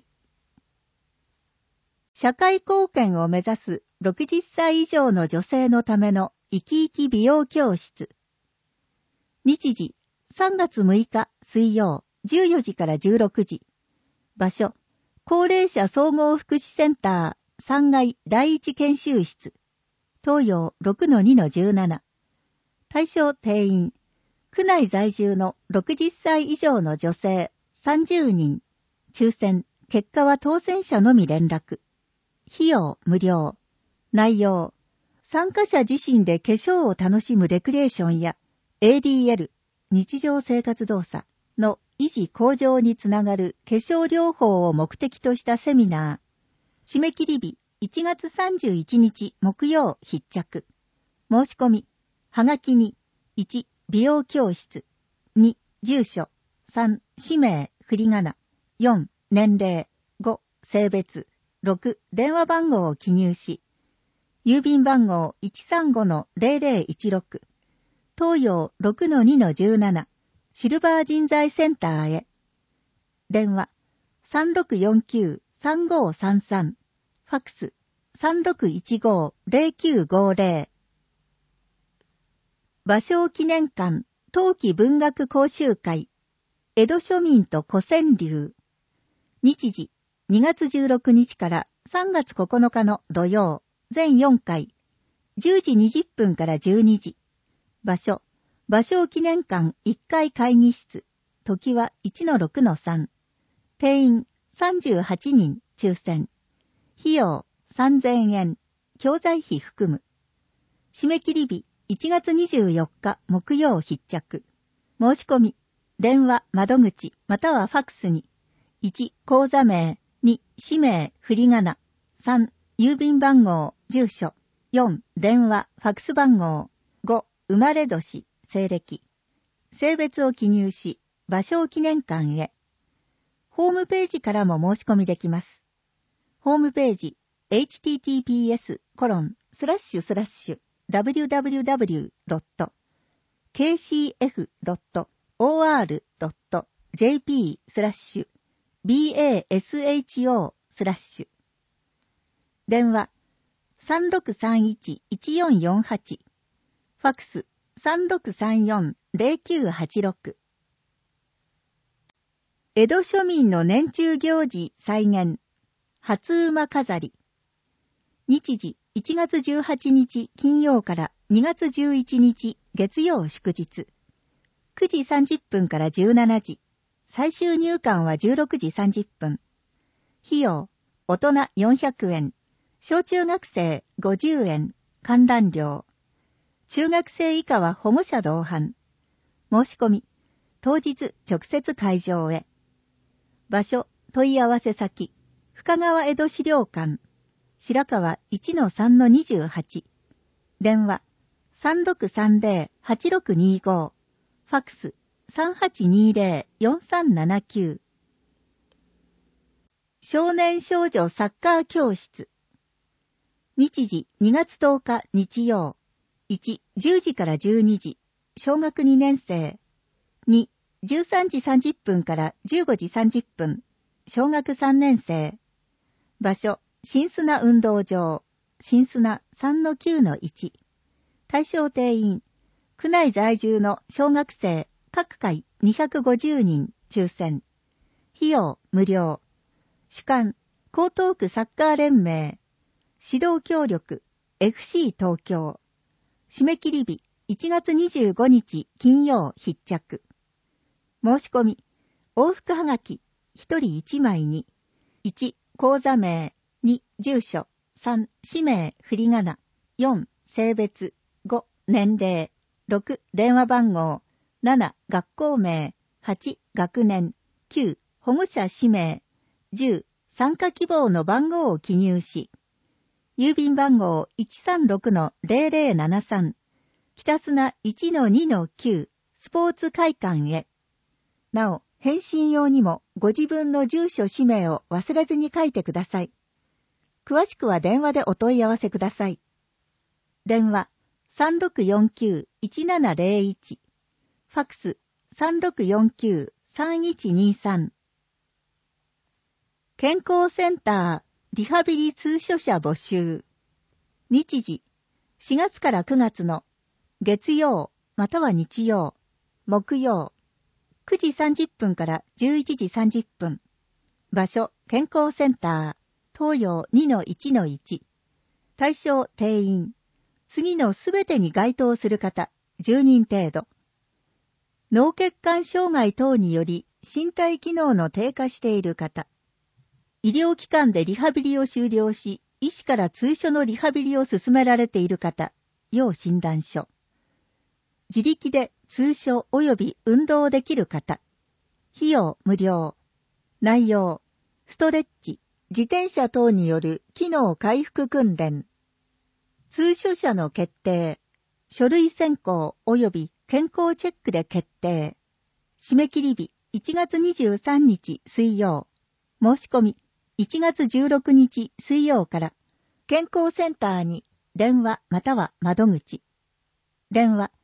Speaker 3: 社会貢献を目指す60歳以上の女性のための生き生き美容教室。日時3月6日水曜14時から16時。場所、高齢者総合福祉センター3階第一研修室。東洋 6-2-17。対象定員。区内在住の60歳以上の女性30人。抽選、結果は当選者のみ連絡。費用無料。内容。参加者自身で化粧を楽しむレクリエーションや ADL、日常生活動作の維持向上につながる化粧療法を目的としたセミナー。締め切り日1月31日木曜必着。申し込み。はがきに1、美容教室。2、住所。3、氏名、振り仮名。4、年齢。5、性別。6、電話番号を記入し。郵便番号 135-0016。東洋 6-2-17。シルバー人材センターへ。電話 3649-3533。ファクス 3615-0950。芭蕉記念館冬季文学講習会。江戸庶民と古川柳。日時2月16日から3月9日の土曜。全4回。10時20分から12時。場所、芭蕉記念館1階会議室。時は 1-6-3。定員38人抽選。費用3000円。教材費含む。締め切り日1月24日木曜必着。申し込み。電話、窓口、またはファクスに。1、口座名。2、氏名、振り仮名。3、郵便番号、住所。4、電話、ファクス番号。5、生まれ年、西暦。性別を記入し、芭蕉記念館へ。ホームページからも申し込みできます。ホームページ、https://www.kcf.or.jp/basho/ 電話3631-1448。ファクス3634-0986。江戸庶民の年中行事再現。初馬飾り。 日時1月18日金曜から2月11日月曜祝日。9時30分から17時。最終入館は16時30分。費用、大人400円。小中学生50円。観覧料。中学生以下は保護者同伴。申し込み、当日直接会場へ。場所、問い合わせ先、深川江戸資料館。白川 1-3-28。電話、3630-8625。ファックス、3820-4379。少年少女サッカー教室。日時2月10日日曜。1、10時から12時。小学2年生。2、13時30分から15時30分。小学3年生。場所、新砂運動場。新砂 3-9-1。対象定員。区内在住の小学生、各回250人抽選。費用無料。主管、江東区サッカー連盟。指導協力、FC 東京。締め切り日、1月25日金曜必着。申し込み、往復はがき、1人1枚に、1、口座名、2、住所、3、氏名、振り仮名、4、性別、5、年齢、6、電話番号、7、学校名、8、学年、9、保護者氏名、10、参加希望の番号を記入し、郵便番号 136-0073、北砂 1-2-9、スポーツ会館へ。なお、返信用にもご自分の住所氏名を忘れずに書いてください。詳しくは電話でお問い合わせください。電話、3649-1701。ファックス、3649-3123。健康センター、リハビリ通所者募集。日時、4月から9月の月曜または日曜、木曜、9時30分から11時30分。場所、健康センター、東洋 2-1-1。対象、定員。次のすべてに該当する方、10人程度。脳血管障害等により身体機能の低下している方。医療機関でリハビリを終了し、医師から通所のリハビリを進められている方、要診断書。自力で通所及び運動できる方。費用無料。内容、ストレッチ、自転車等による機能回復訓練。通所者の決定。書類選考及び健康チェックで決定。締め切り日、1月23日水曜。申し込み、1月16日水曜から、健康センターに電話または窓口。電話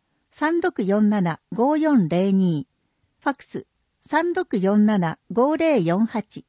Speaker 3: 3647-5402。ファックス3647-5048。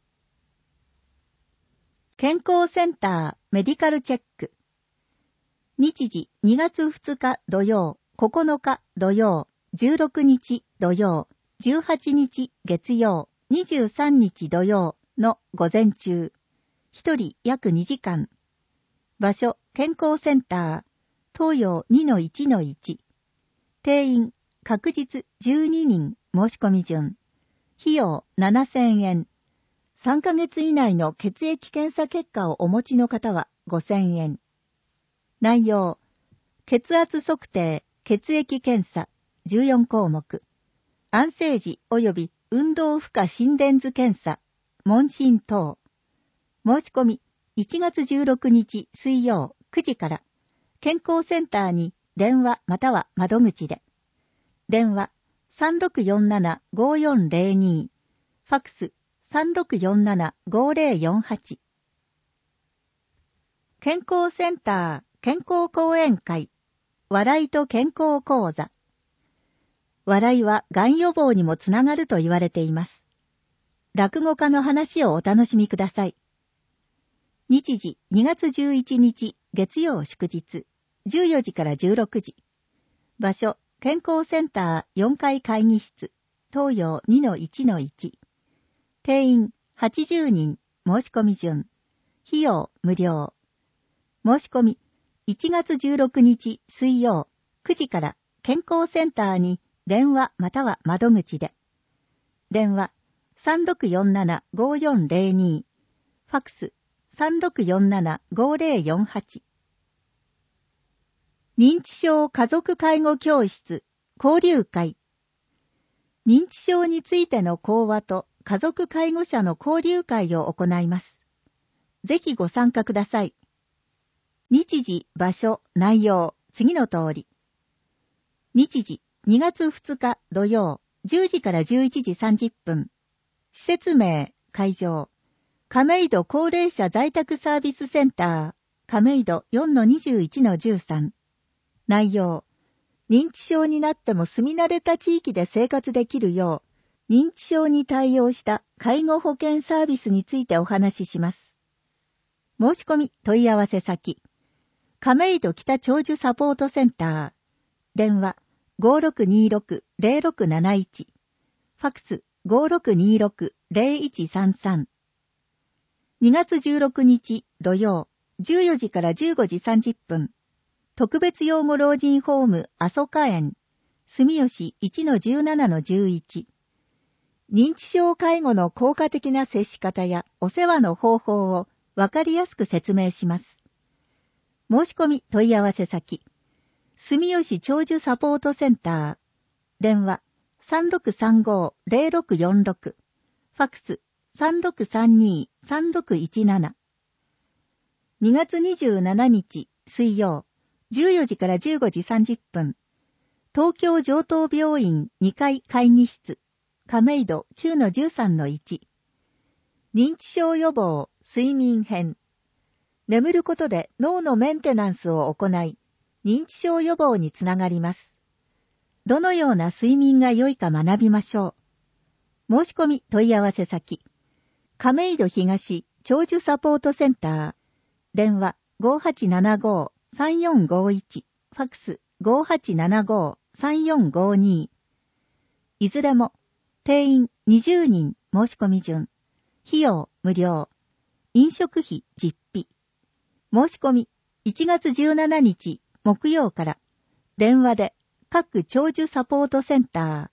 Speaker 3: 健康センターメディカルチェック。日時2月2日土曜、9日土曜、16日土曜、18日月曜、23日土曜の午前中。1人約2時間。場所、健康センター、東洋 2-1-1。定員、確実12人申し込み順。費用7000円。3ヶ月以内の血液検査結果をお持ちの方は5000円。内容、血圧測定、血液検査、14項目。安静時及び運動負荷心電図検査、問診等。申し込み、1月16日水曜9時から、健康センターに電話または窓口で。電話3647-5402。ファックス3647-5048。健康センター健康講演会。笑いと健康講座。笑いはがん予防にもつながると言われています。落語家の話をお楽しみください。日時2月11日月曜祝日14時から16時。場所、健康センター4階会議室、東洋 2-1-1。定員80人、申し込み順。費用無料。 申し込み、1月16日水曜9時から健康センターに電話または窓口で。電話 3647-5402。ファクス 3647-5048。認知症家族介護教室交流会。認知症についての講話と家族介護者の交流会を行います。ぜひご参加ください。日時、場所、内容、次の通り。日時、2月2日土曜、10時から11時30分。施設名、会場。亀戸高齢者在宅サービスセンター、亀戸 4-21-13。内容。認知症になっても住み慣れた地域で生活できるよう、認知症に対応した介護保険サービスについてお話しします。申し込み問い合わせ先。亀戸北長寿サポートセンター。電話 5626-0671。ファクス 5626-0133。2月16日土曜、14時から15時30分。特別養護老人ホーム阿蘇花園、住吉 1-17-11。認知症介護の効果的な接し方やお世話の方法をわかりやすく説明します。申し込み問い合わせ先。住吉長寿サポートセンター。電話 3635-0646。ファクス 3632-3617。2月27日水曜。14時から15時30分。東京城東病院2階会議室。亀戸 9-13-1。認知症予防睡眠編。眠ることで脳のメンテナンスを行い、認知症予防につながります。どのような睡眠が良いか学びましょう。申し込み問い合わせ先。亀戸東長寿サポートセンター。電話 5875-3451。ファクス 5875-3452。いずれも定員20人申し込み順。費用無料。飲食費実費。申し込み1月17日木曜から電話で各長寿サポートセンター。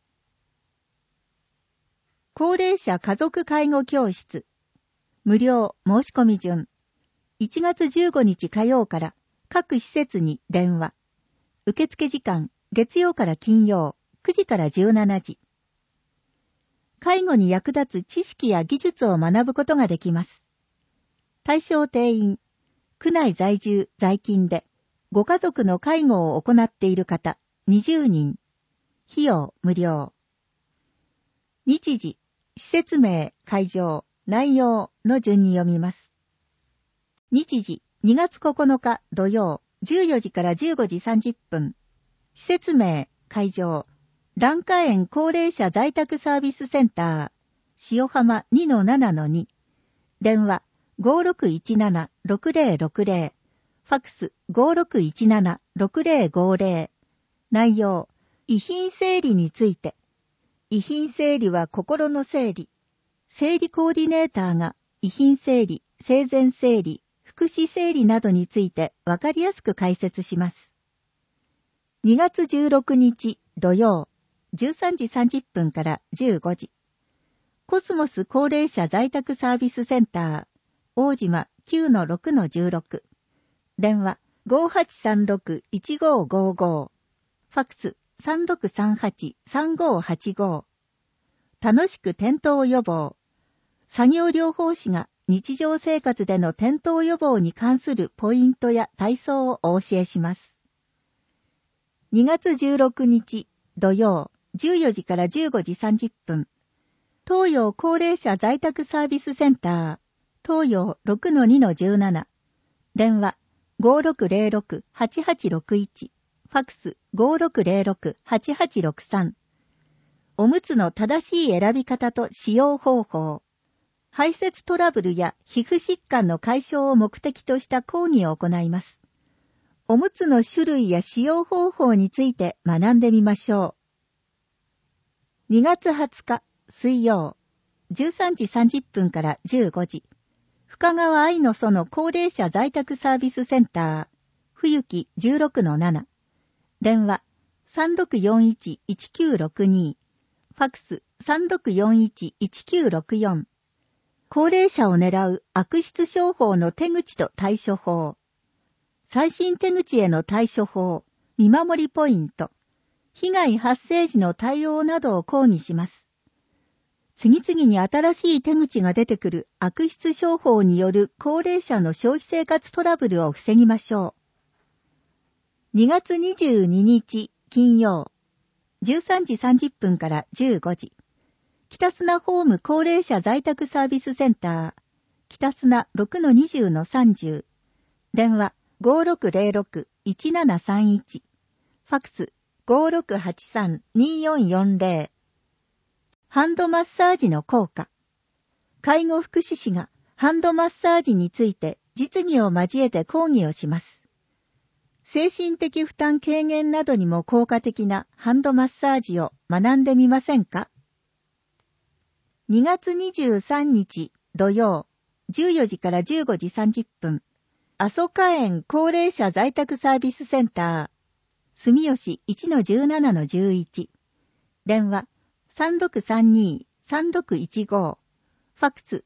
Speaker 3: 高齢者家族介護教室。無料申し込み順。1月15日火曜から各施設に電話。受付時間月曜から金曜9時から17時。介護に役立つ知識や技術を学ぶことができます。対象定員、区内在住在勤でご家族の介護を行っている方20人。費用無料。日時、施設名、会場、内容の順に読みます。日時、2月9日土曜、14時から15時30分。施設名、会場、蘭花園高齢者在宅サービスセンター、塩浜 2-7-2。電話、5617-6060。ファクス 5617-6050。内容、遺品整理について。遺品整理は心の整理。整理コーディネーターが遺品整理、生前整理、福祉整理などについてわかりやすく解説します。2月16日土曜、13時30分から15時。コスモス高齢者在宅サービスセンター、大島 9-6-16。電話 5836-1555。ファクス 3638-3585。楽しく転倒予防。作業療法士が日常生活での転倒予防に関するポイントや体操をお教えします。2月16日土曜14時から15時30分。東洋高齢者在宅サービスセンター、東洋 6-2-17。電話 5606-8861。ファクス 5606-8863。おむつの正しい選び方と使用方法。排泄トラブルや皮膚疾患の解消を目的とした講義を行います。おむつの種類や使用方法について学んでみましょう。2月20日水曜、13時30分から15時。 深川愛の園高齢者在宅サービスセンター、冬木 16-7、電話 3641-1962、ファックス 3641-1964。高齢者を狙う悪質商法の手口と対処法。最新手口への対処法、見守りポイント、被害発生時の対応などを講義します。次々に新しい手口が出てくる悪質商法による高齢者の消費生活トラブルを防ぎましょう。2月22日金曜、13時30分から15時。北砂ホーム高齢者在宅サービスセンター、北砂 6-20-30、電話 5606-1731、ファックス 5683-2440。ハンドマッサージの効果。介護福祉士がハンドマッサージについて実技を交えて講義をします。精神的負担軽減などにも効果的なハンドマッサージを学んでみませんか？ 2 月23日土曜、14時から15時30分、阿蘇花園高齢者在宅サービスセンター、住吉 1-17-11、電話 3632-3615、ファックス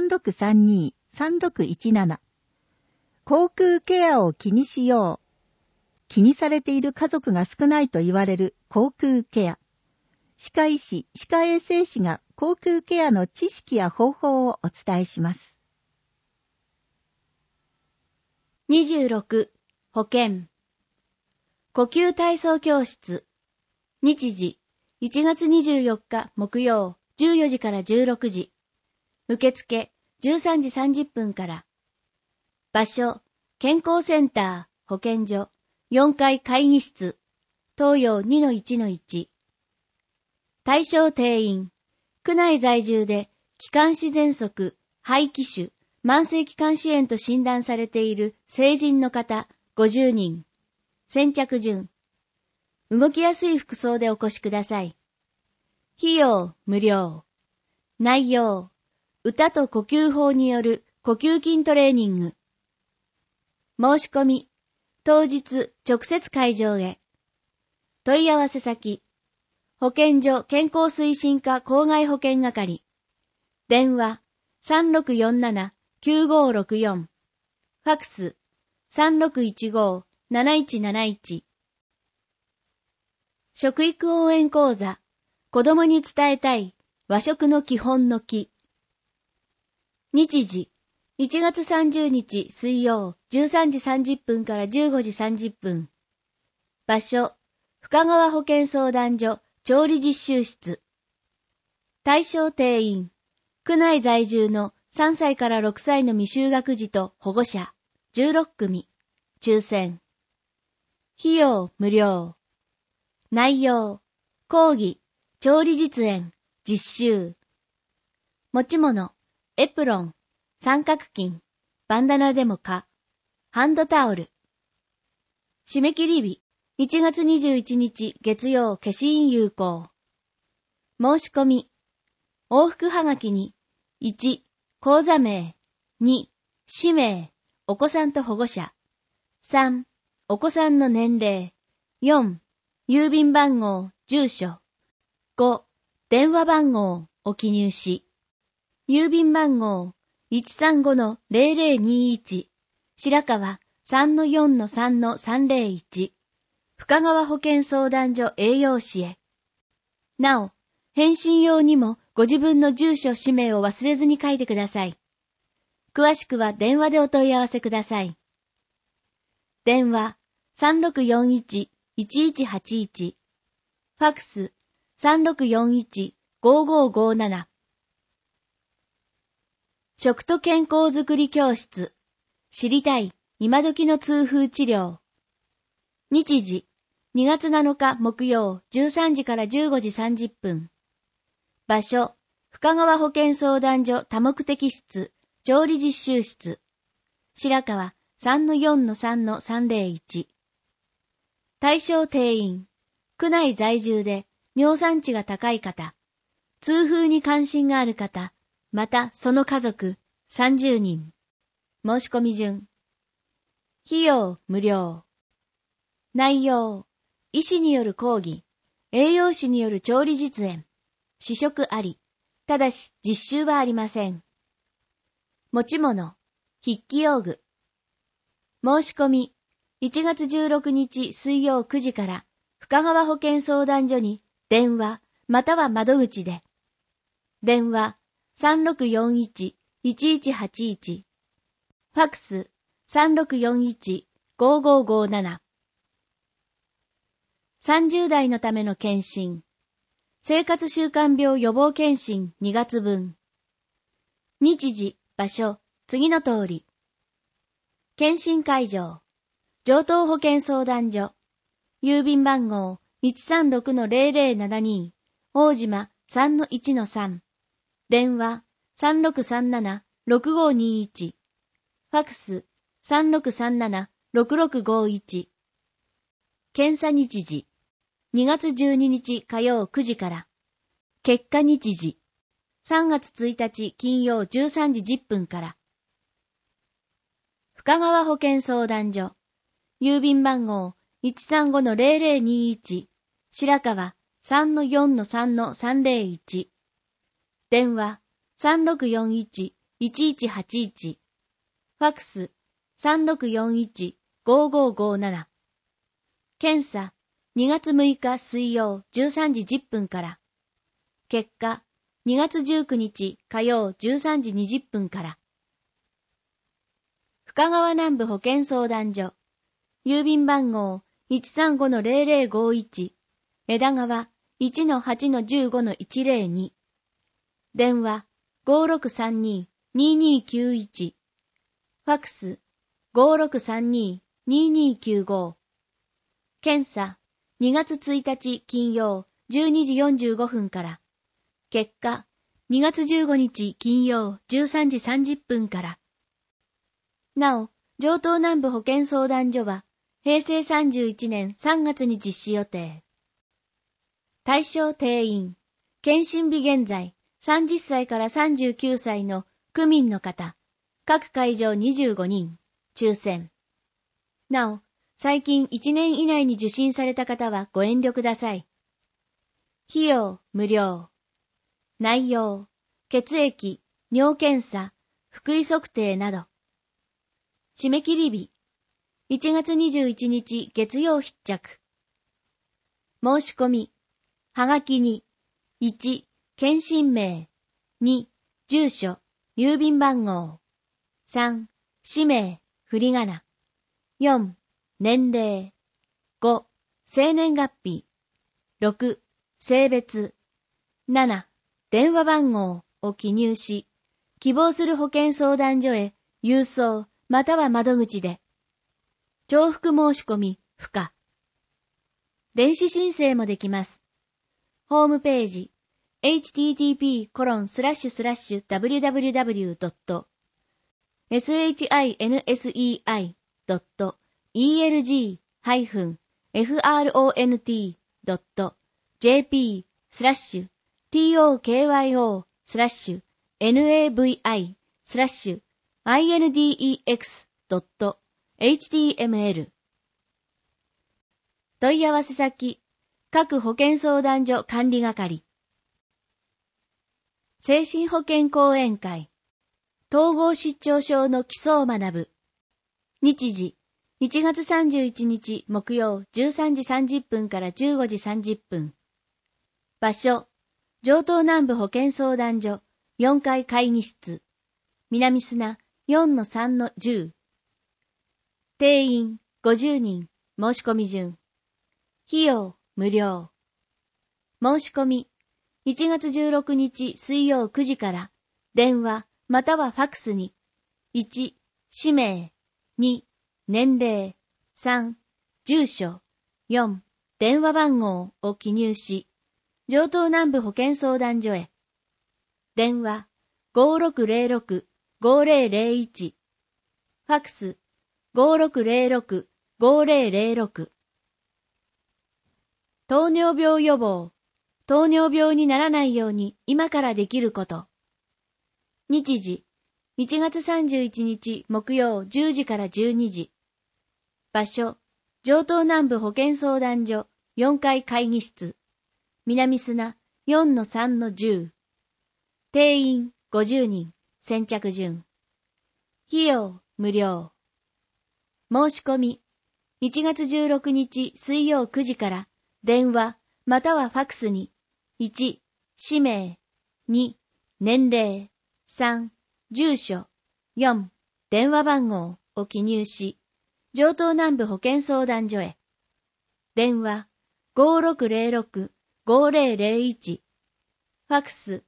Speaker 3: 3632-3617。口腔ケアを気にしよう。気にされている家族が少ないと言われる口腔ケア。歯科医師、歯科衛生士が口腔ケアの知識や方法をお伝えします。
Speaker 4: 26. 保健呼吸体操教室。日時1月24日木曜14時から16時。受付13時30分から。場所健康センター保健所4階会議室東洋 2-1-1。対象定員区内在住で気管支喘息、肺気腫、慢性気管支炎と診断されている成人の方50人。先着順。動きやすい服装でお越しください。費用無料。内容歌と呼吸法による呼吸筋トレーニング。申し込み当日直接会場へ。問い合わせ先保健所健康推進課校外保健係。電話 3647-9564。ファックス 3615-7171。食育応援講座。子供に伝えたい和食の基本の木。日時1月30日水曜13時30分から15時30分。場所深川保健相談所調理実習室。対象定員区内在住の3歳から6歳の未就学児と保護者16組。抽選。費用無料。内容講義調理実演実習。持ち物エプロン三角巾バンダナデモカハンドタオル。締め切り日1月21日月曜消印有効。申し込み往復はがきに1講座名2氏名お子さんと保護者3お子さんの年齢4郵便番号住所5電話番号をお記入し郵便番号 135-0021 白川 3-4-3-301 深川保健相談所栄養士へ。なお、返信用にもご自分の住所氏名を忘れずに書いてください。詳しくは電話でお問い合わせください。電話 3641-1181 ファックス 3641-5557。食と健康づくり教室。知りたい今時の痛風治療。日時2月7日木曜13時から15時30分。場所深川保健相談所多目的室調理実習室白川 3-4-3-301。対象定員区内在住で尿酸値が高い方、痛風に関心がある方、またその家族30人。 申し込み順。費用無料。内容、医師による講義、栄養士による調理実演、試食あり。ただし実習はありません。持ち物、筆記用具。申し込み、1月16日水曜9時から深川保健相談所に電話または窓口で。電話 3641-1181。ファックス 3641-5557。30代のための検診。生活習慣病予防検診2月分。日時、場所、次の通り。検診会場、城東保健相談所。郵便番号 136-0072、大島 3-1-3。電話 3637-6521。ファックス 3637-6651。検査日時、2月12日火曜9時から。結果日時、3月1日金曜13時10分から。深川保健相談所。郵便番号 135-0021。白川 3-4-3-301。電話 3641-1181。ファックス 3641-5557。検査2月6日水曜13時10分から。結果2月19日火曜13時20分から。深川南部保健相談所。郵便番号 135-0051。枝川 1-8-15-102。電話 5632-2291。ファックス 5632-2295。検査2月1日金曜12時45分から。結果2月15日金曜13時30分から。なお、城東南部保健相談所は平成31年3月に実施予定。対象定員、検診日現在30歳から39歳の区民の方、各会場25人、抽選。なお、最近1年以内に受診された方はご遠慮ください。費用無料。内容、血液、尿検査、腹囲測定など。締め切り日、1月21日月曜必着。申し込み、はがきに、1、検診名、2、住所、郵便番号、3、氏名、振り仮名、4、年齢、5、生年月日、6、性別、7、電話番号を記入し、希望する保健相談所へ郵送または窓口で。重複申し込み不可。電子申請もできます。ホームページ http://www.shindex.html 問い合わせ先、各保健相談所管理係。精神保健講演会、統合失調症の基礎を学ぶ。日時、1月31日木曜13時30分から15時30分。場所、城東南部保健相談所4階会議室。南砂 4-3-10。定員50人、申し込み順。費用無料。申し込み、1月16日水曜9時から電話またはファックスに1、氏名、2、年齢、3、住所、4、電話番号を記入し、城東南部保健相談所へ。電話 5606-5001。ファックス 5606-5006。糖尿病予防。糖尿病にならないように今からできること。日時、 1月31日木曜10時から12時。場所、城東南部保健相談所4階会議室。南砂 4-3-10。定員50人、先着順。費用無料。申し込み、1月16日水曜9時から電話またはファックスに1、氏名、2、年齢、3、住所、4、電話番号を記入し、城東南部保健相談所へ。電話5606-5001。ファックス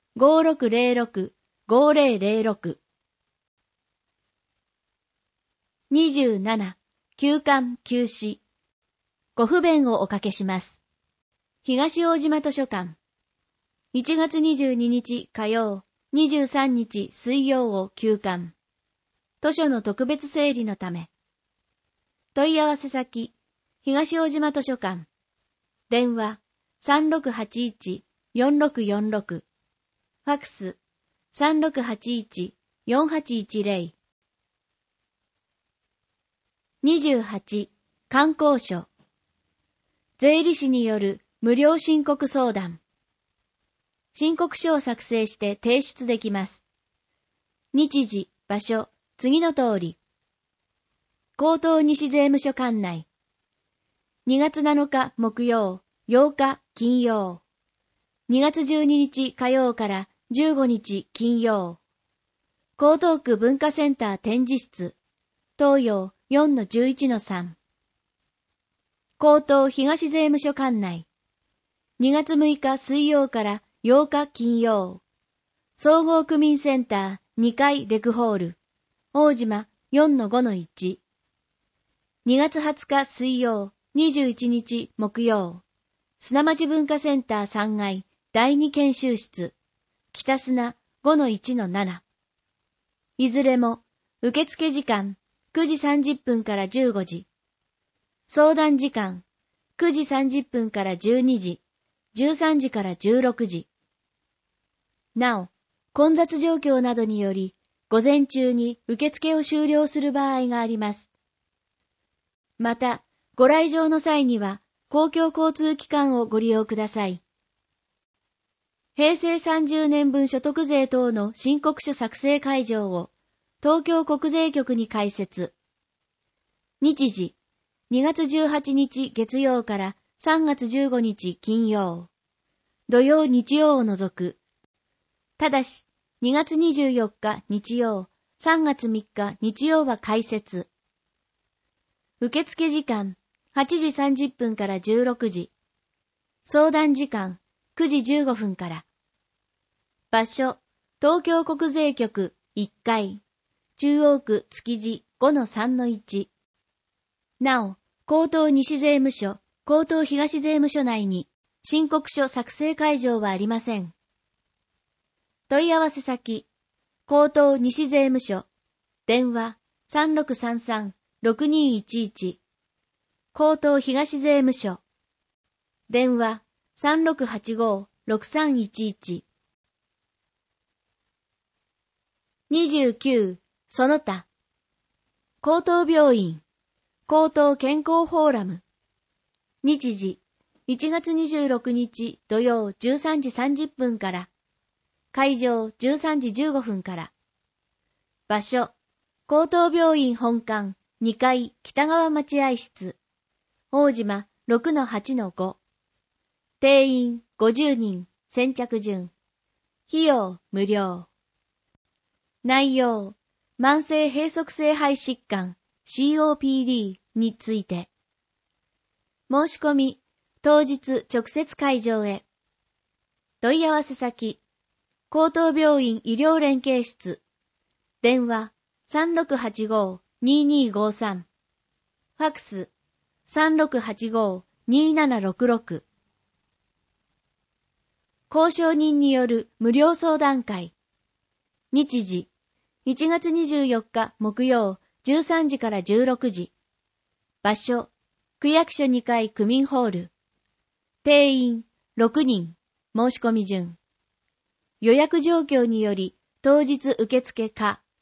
Speaker 4: 5606-5006。27、休館休止。ご不便をおかけします。東大島図書館。1月22日火曜、23日水曜を休館。図書の特別整理のため。問い合わせ先、東大島図書館。電話3681-4646。ファックス3681-4810。28、観光所。税理士による無料申告相談。申告書を作成して提出できます。日時、場所、次の通り。江東西税務署管内。2月7日木曜、8日金曜。2月12日火曜から15日金曜。江東区文化センター展示室。東洋 4-11-3。江東東税務署管内。2月6日水曜から8日金曜。総合区民センター2階レクホール。大島 4-5-1。2月20日水曜、21日木曜。砂町文化センター3階第2研修室。北砂 5-1-7。いずれも受付時間9時30分から15時。相談時間9時30分から12時、13時から16時。なお、混雑状況などにより、午前中に受付を終了する場合があります。また、ご来場の際には、公共交通機関をご利用ください。平成30年分所得税等の申告書作成会場を、東京国税局に開設。日時、2月18日月曜から3月15日金曜。土曜日曜を除く。ただし、2月24日日曜、3月3日日曜は開設。受付時間、8時30分から16時。相談時間、9時15分から。場所、東京国税局1階。中央区築地 5-3-1。なお、江東西税務署、江東東税務署内に申告書作成会場はありません。問い合わせ先、江東西税務署、電話3633-6211。江東東税務署、電話3685-6311。29、その他。江東病院、江東健康フォーラム。日時、1月26日土曜13時30分から。会場13時15分から。場所、江東病院本館2階北側待合室。大島 6-8-5。定員50人、先着順。費用無料。内容、慢性閉塞性肺疾患 COPD について。申し込み、当日直接会場へ。問い合わせ先、江東病院医療連携室。電話3685-2253。ファックス3685-2766。交渉人による無料相談会。日時、1月24日木曜13時から16時。場所、区役所2階区民ホール。定員6人。申し込み順。予約状況により当日受付か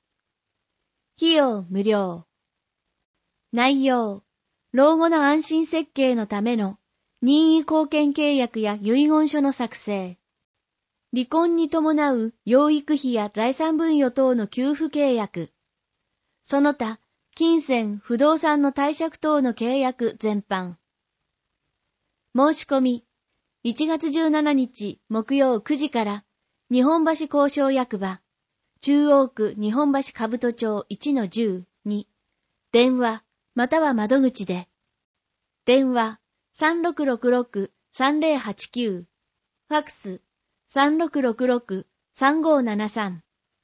Speaker 4: 費用無料。内容、老後の安心設計のための任意貢献契約や遺言書の作成。離婚に伴う養育費や財産分与等の給付契約。その他、金銭、不動産の貸借等の契約全般。申し込み、1月17日木曜9時から日本橋交渉役場、中央区日本橋兜町 1-10 に、電話または窓口で。電話3666-3089、ファックス3666-3573。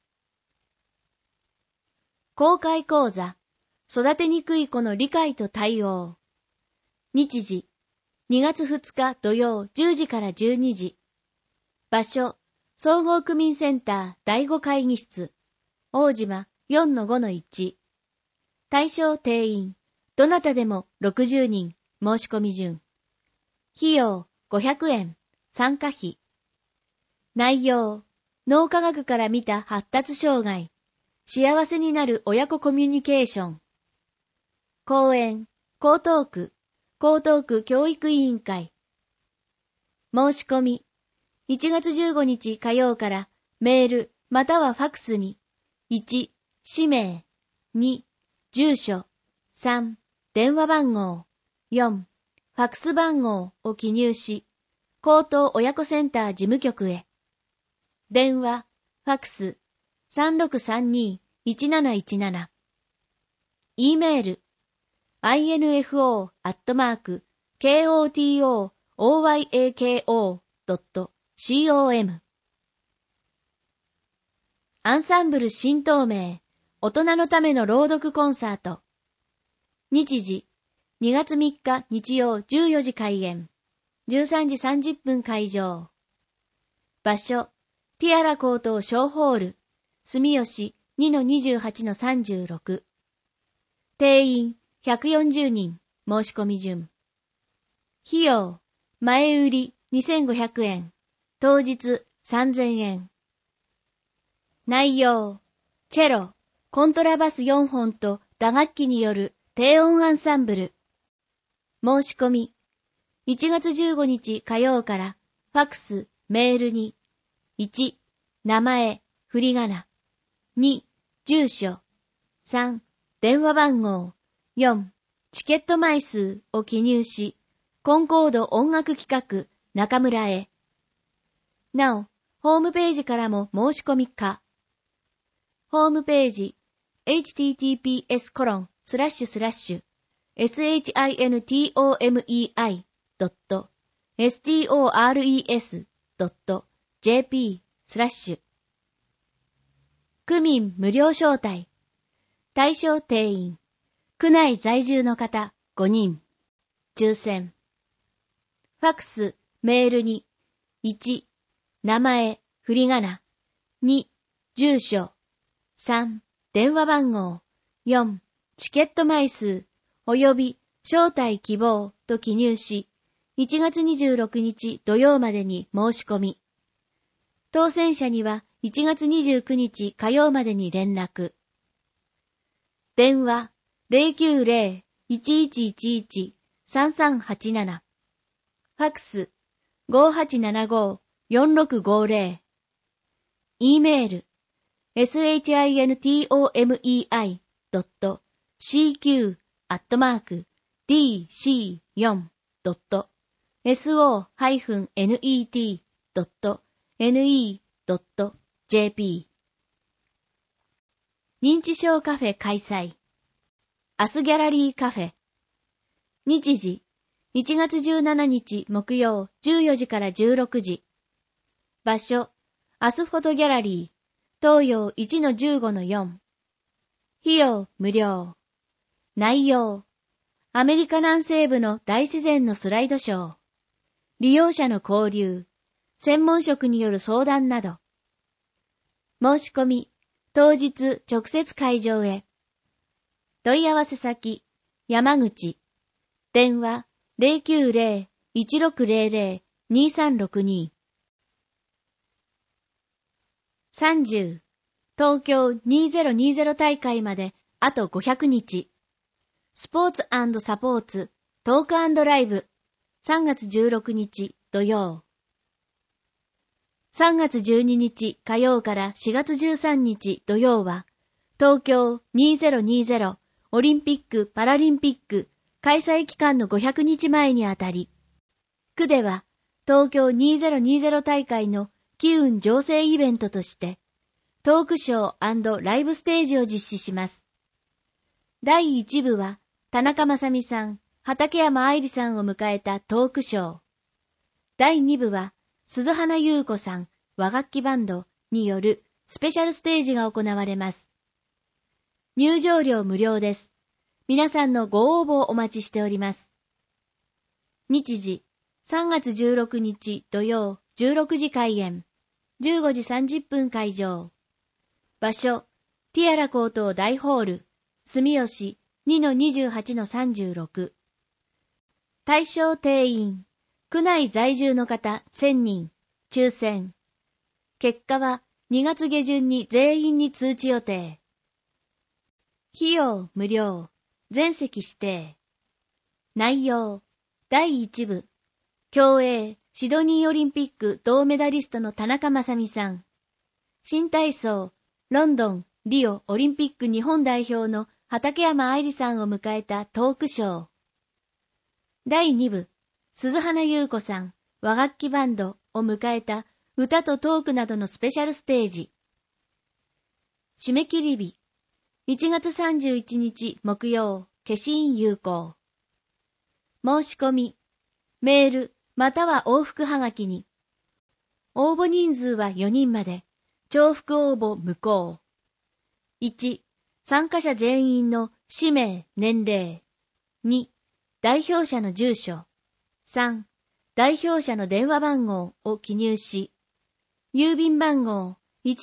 Speaker 4: 公開講座、育てにくい子の理解と対応。日時、2月2日土曜10時から12時。場所、総合区民センター第5会議室、大島 4-5-1。対象定員、どなたでも60人、申し込み順。費用500円、参加費。内容、脳科学から見た発達障害、幸せになる親子コミュニケーション。講演、江東区教育委員会。申し込み、1月15日火曜からメールまたはファックスに、1、氏名、2、住所、3、電話番号、4、ファックス番号を記入し、高等親子センター事務局へ。電話、ファックス、3632-1717。E メール、info@kotoyako.com。アンサンブル新東名、大人のための朗読コンサート。日時、2月3日日曜14時開演、13時30分会場。場所、ティアラ高等小ホール、住吉 2-28-36。定員140人、申し込み順。費用、前売り2500円、当日3000円。内容、チェロ、コントラバス4本と打楽器による低音アンサンブル。申し込み、1月15日火曜からファックス、メールに、1、名前、振り仮名、2、住所、3、電話番号、4、チケット枚数を記入し、コンコード音楽企画、中村へ。なお、ホームページからも申し込み可。ホームページ、https://shintomei.stores.jp/ 区民無料招待。対象定員。区内在住の方5人。抽選。ファックス、メールに、1、名前、振り仮名。2、住所。3、電話番号。4、チケット枚数、および招待希望と記入し、1月26日土曜までに申し込み。当選者には1月29日火曜までに連絡。電話 090-1111-3387。ファックス 5875-4650。E メール shinTOMEI.co-net.ne.jp。 認知症カフェ開催。アスギャラリーカフェ。日時、1月17日木曜14時から16時。場所、アスフォトギャラリー、東洋 1-15-4。費用無料。内容、アメリカ南西部の大自然のスライドショー。利用者の交流、専門職による相談など。申し込み、当日直接会場へ。問い合わせ先、山口。電話、090-1600-2362。30、東京2020大会まであと500日。スポーツ&サポーツ、トーク&ライブ、3月16日土曜。3月12日火曜から4月13日土曜は、東京2020オリンピック・パラリンピック開催期間の500日前にあたり、区では東京2020大会の機運醸成イベントとして、トークショー&ライブステージを実施します。第1部は、田中正美さん、畠山愛理さんを迎えたトークショー。第2部は、鈴花優子さん、和楽器バンドによるスペシャルステージが行われます。入場料無料です。皆さんのご応募をお待ちしております。日時、3月16日土曜16時開演、15時30分会場。場所、ティアラ高等大ホール、住吉 2-28-36。対象定員、区内在住の方1000人、抽選。結果は2月下旬に全員に通知予定。費用無料、全席指定。内容、第1部、競泳、シドニーオリンピック銅メダリストの田中正美さん。新体操、ロンドン、リオオリンピック日本代表の畠山愛理さんを迎えたトークショー。第2部、鈴花優子さん、和楽器バンドを迎えた歌とトークなどのスペシャルステージ。締め切り日、1月31日木曜、消印有効。申し込み、メールまたは往復はがきに。応募人数は4人まで、重複応募無効。1、参加者全員の氏名、年齢。2、代表者の住所。3、代表者の電話番号を記入し、郵便番号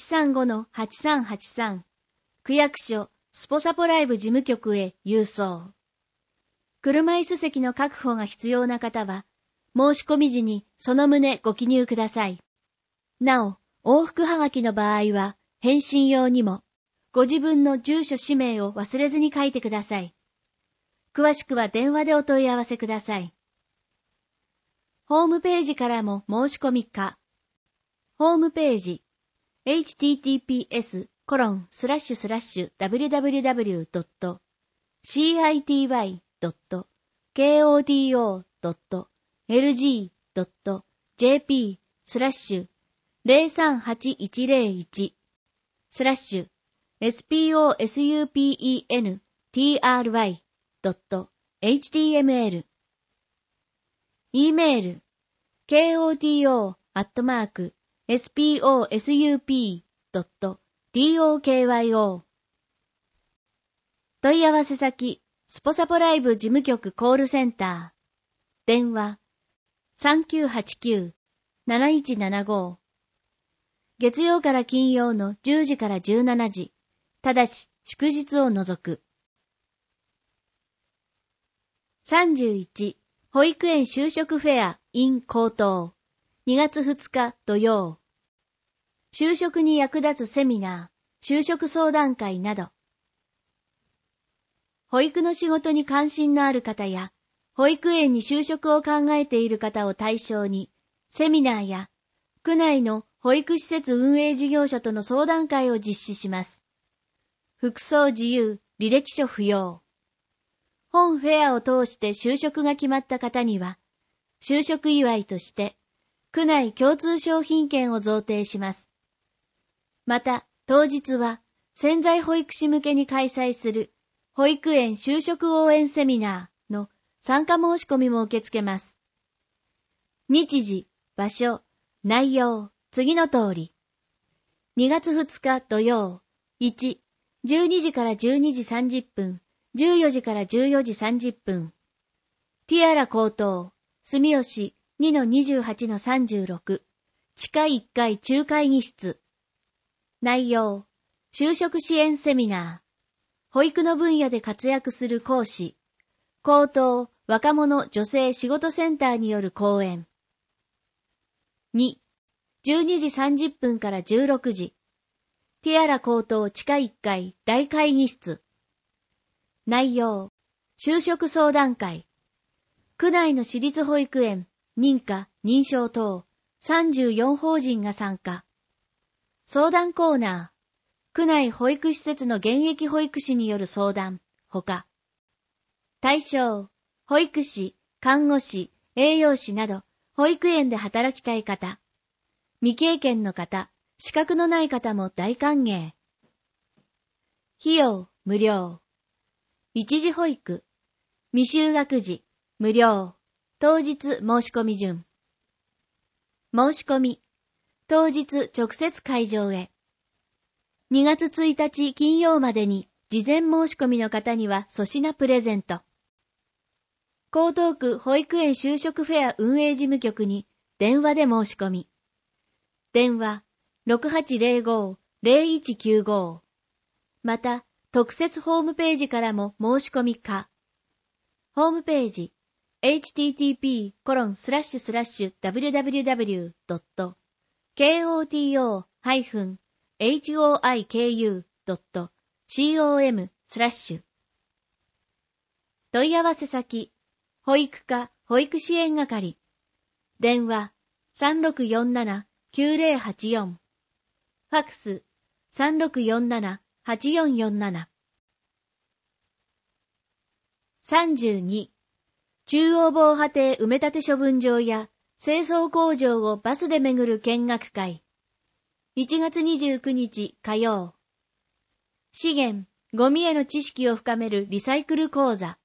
Speaker 4: 135-8383、区役所スポサポライブ事務局へ郵送。車椅子席の確保が必要な方は、申し込み時にその旨ご記入ください。なお、往復はがきの場合は、返信用にも、ご自分の住所氏名を忘れずに書いてください。詳しくは電話でお問い合わせください。ホームページからも申し込み可。ホームページ、https://www.city.co.jp/03810.html。 E メール、koto@sposup.tokyo。 問い合わせ先、スポサポライブ事務局コールセンター。電話、3989-7175。月曜から金曜の10時から17時。ただし、祝日を除く。31、保育園就職フェア in 高等。2月2日土曜。就職に役立つセミナー、就職相談会など。保育の仕事に関心のある方や、保育園に就職を考えている方を対象に、セミナーや、区内の保育施設運営事業者との相談会を実施します。服装自由、履歴書不要。本フェアを通して就職が決まった方には、就職祝いとして、区内共通商品券を贈呈します。また、当日は、潜在保育士向けに開催する、保育園就職応援セミナーの参加申し込みも受け付けます。日時、場所、内容、次の通り。2月2日土曜、1、12時から12時30分、14時から14時30分。ティアラ高等、住吉 2-28-36、地下1階中会議室。内容、就職支援セミナー。保育の分野で活躍する講師、高等若者女性仕事センターによる講演。2、12時30分から16時、ティアラ高等地下1階大会議室。 内容、就職相談会。区内の私立保育園、認可、認証等、34法人が参加。相談コーナー。区内保育施設の現役保育士による相談、ほか。対象、保育士、看護師、栄養士など、保育園で働きたい方。未経験の方、資格のない方も大歓迎。費用、無料。一時保育。未就学児、無料。当日申し込み順。申し込み。当日直接会場へ。2月1日金曜までに事前申し込みの方には粗品プレゼント。江東区保育園就職フェア運営事務局に電話で申し込み。電話 6805-0195。また、特設ホームページからも申し込み可。ホームページ http://www.koto-hoiku.com/問い合わせ先、保育課保育支援係。電話 3647-9084。ファックス 3647-8447。32. 中央防波堤埋め立て処分場や清掃工場をバスで巡る見学会。1月29日火曜。資源、ゴミへの知識を深めるリサイクル講座。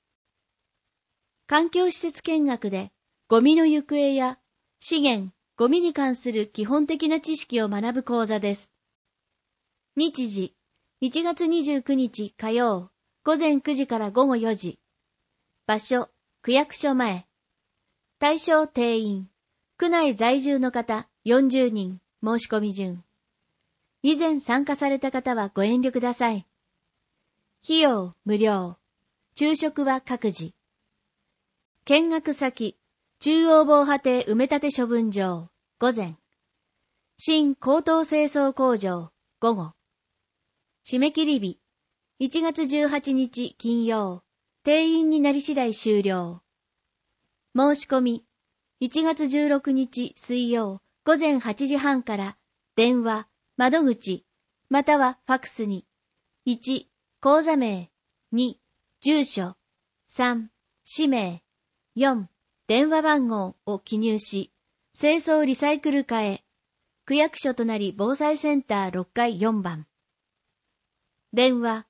Speaker 4: 環境施設見学でゴミの行方や資源、ゴミに関する基本的な知識を学ぶ講座です。日時、1月29日火曜、午前9時から午後4時。場所、区役所前。対象定員。区内在住の方40人。申し込み順。以前参加された方はご遠慮ください。費用無料。昼食は各自。見学先、中央防波堤埋め立て処分場。午前。新高等清掃工場。午後。締め切り日。1月18日金曜。定員になり次第終了。申し込み。1月16日水曜午前8時半から電話、窓口、またはファックスに。1、口座名。2、住所。3、氏名。4、電話番号を記入し、清掃リサイクル課へ。区役所となり防災センター6階4番。電話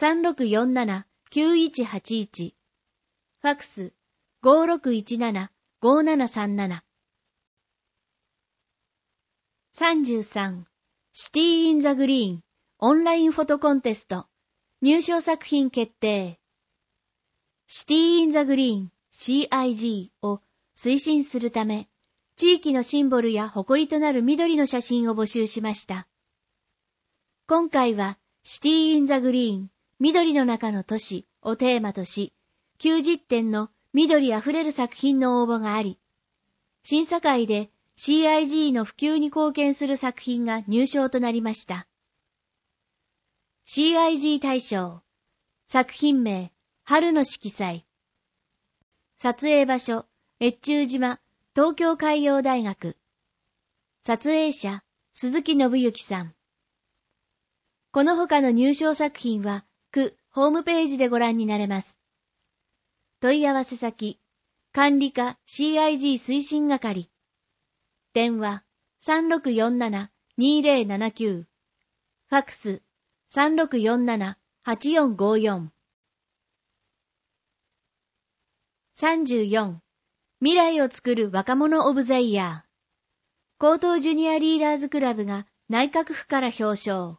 Speaker 4: 3647-9181。ファックス 5617-5737。33. シティー・イン・ザ・グリーンオンラインフォトコンテスト入賞作品決定。シティー・イン・ザ・グリーン CIG を推進するため、地域のシンボルや誇りとなる緑の写真を募集しました。今回はシティー・イン・ザ・グリーン緑の中の都市をテーマとし、90点の緑あふれる作品の応募があり、審査会で CIG の普及に貢献する作品が入賞となりました。CIG 大賞。作品名、春の色彩。撮影場所、越中島、東京海洋大学。撮影者、鈴木信之さん。この他の入賞作品は、区ホームページでご覧になれます。問い合わせ先、管理課 CIG 推進係。電話3647-2079。ファックス3647-8454。34. 未来をつくる若者オブザイヤー。高等ジュニアリーダーズクラブが内閣府から表彰。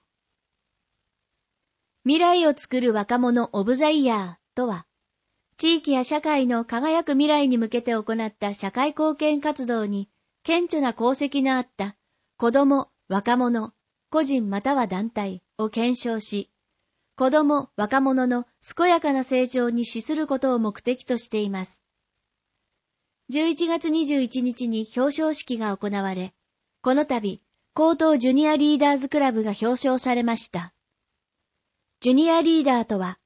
Speaker 4: 未来をつくる若者オブザイヤーとは、地域や社会の輝く未来に向けて行った社会貢献活動に顕著な功績のあった子ども、若者、個人または団体を顕彰し、子ども、若者の健やかな成長に資することを目的としています。11月21日に表彰式が行われ、この度、高等ジュニアリーダーズクラブが表彰されました。ジュニアリーダーとは、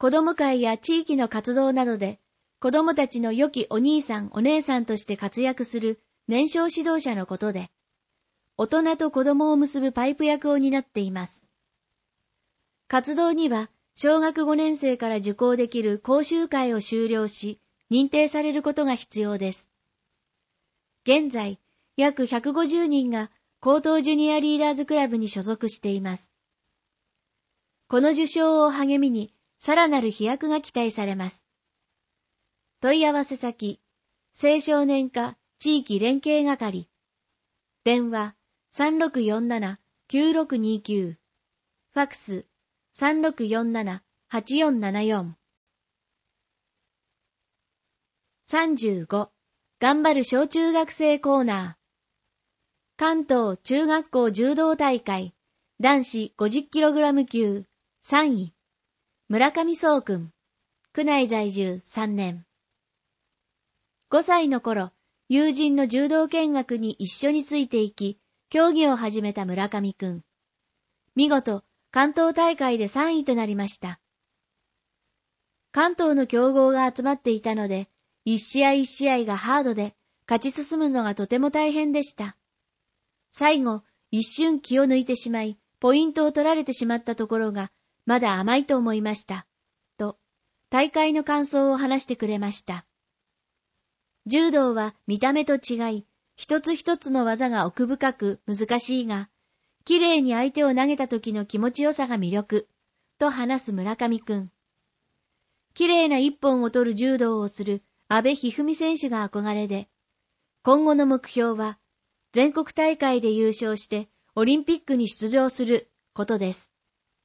Speaker 4: 子供会や地域の活動などで、子供たちの良きお兄さんお姉さんとして活躍する年少指導者のことで、大人と子供を結ぶパイプ役を担っています。活動には、小学5年生から受講できる講習会を修了し、認定されることが必要です。現在、約150人が高等ジュニアリーダーズクラブに所属しています。この受賞を励みに、さらなる飛躍が期待されます。問い合わせ先、青少年課地域連携係。電話、3647-9629。ファクス、3647-8474。35. 頑張る小中学生コーナー。関東中学校柔道大会男子 50kg 級3位。村上壮君。区内在住3年。5歳の頃、友人の柔道見学に一緒についていき、競技を始めた村上君。見事、関東大会で3位となりました。関東の強豪が集まっていたので、一試合一試合がハードで、勝ち進むのがとても大変でした。最後、一瞬気を抜いてしまい、ポイントを取られてしまったところが、まだ甘いと思いました。と、大会の感想を話してくれました。柔道は見た目と違い、一つ一つの技が奥深く難しいが、綺麗に相手を投げた時の気持ちよさが魅力、と話す村上くん。綺麗な一本を取る柔道をする阿部一二三選手が憧れで、今後の目標は、全国大会で優勝してオリンピックに出場することです。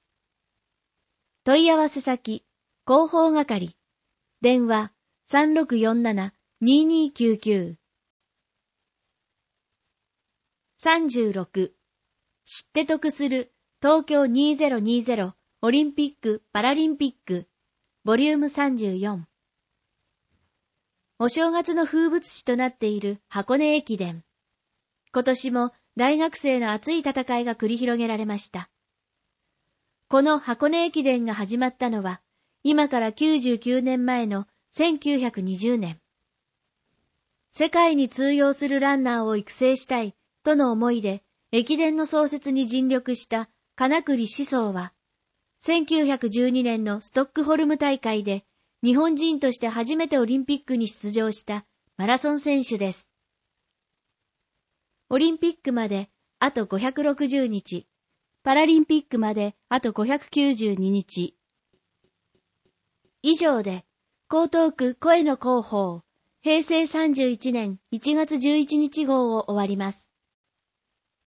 Speaker 4: 問い合わせ先、広報係。電話、3647-2299。36. 知って得する東京2020オリンピック・パラリンピックボリューム34。お正月の風物詩となっている箱根駅伝。今年も大学生の熱い戦いが繰り広げられました。この箱根駅伝が始まったのは、今から99年前の1920年。世界に通用するランナーを育成したいとの思いで、駅伝の創設に尽力した金栗四三は、1912年のストックホルム大会で、日本人として初めてオリンピックに出場したマラソン選手です。オリンピックまであと560日、パラリンピックまであと592日。以上で、江東区声の広報、平成31年1月11日号を終わります。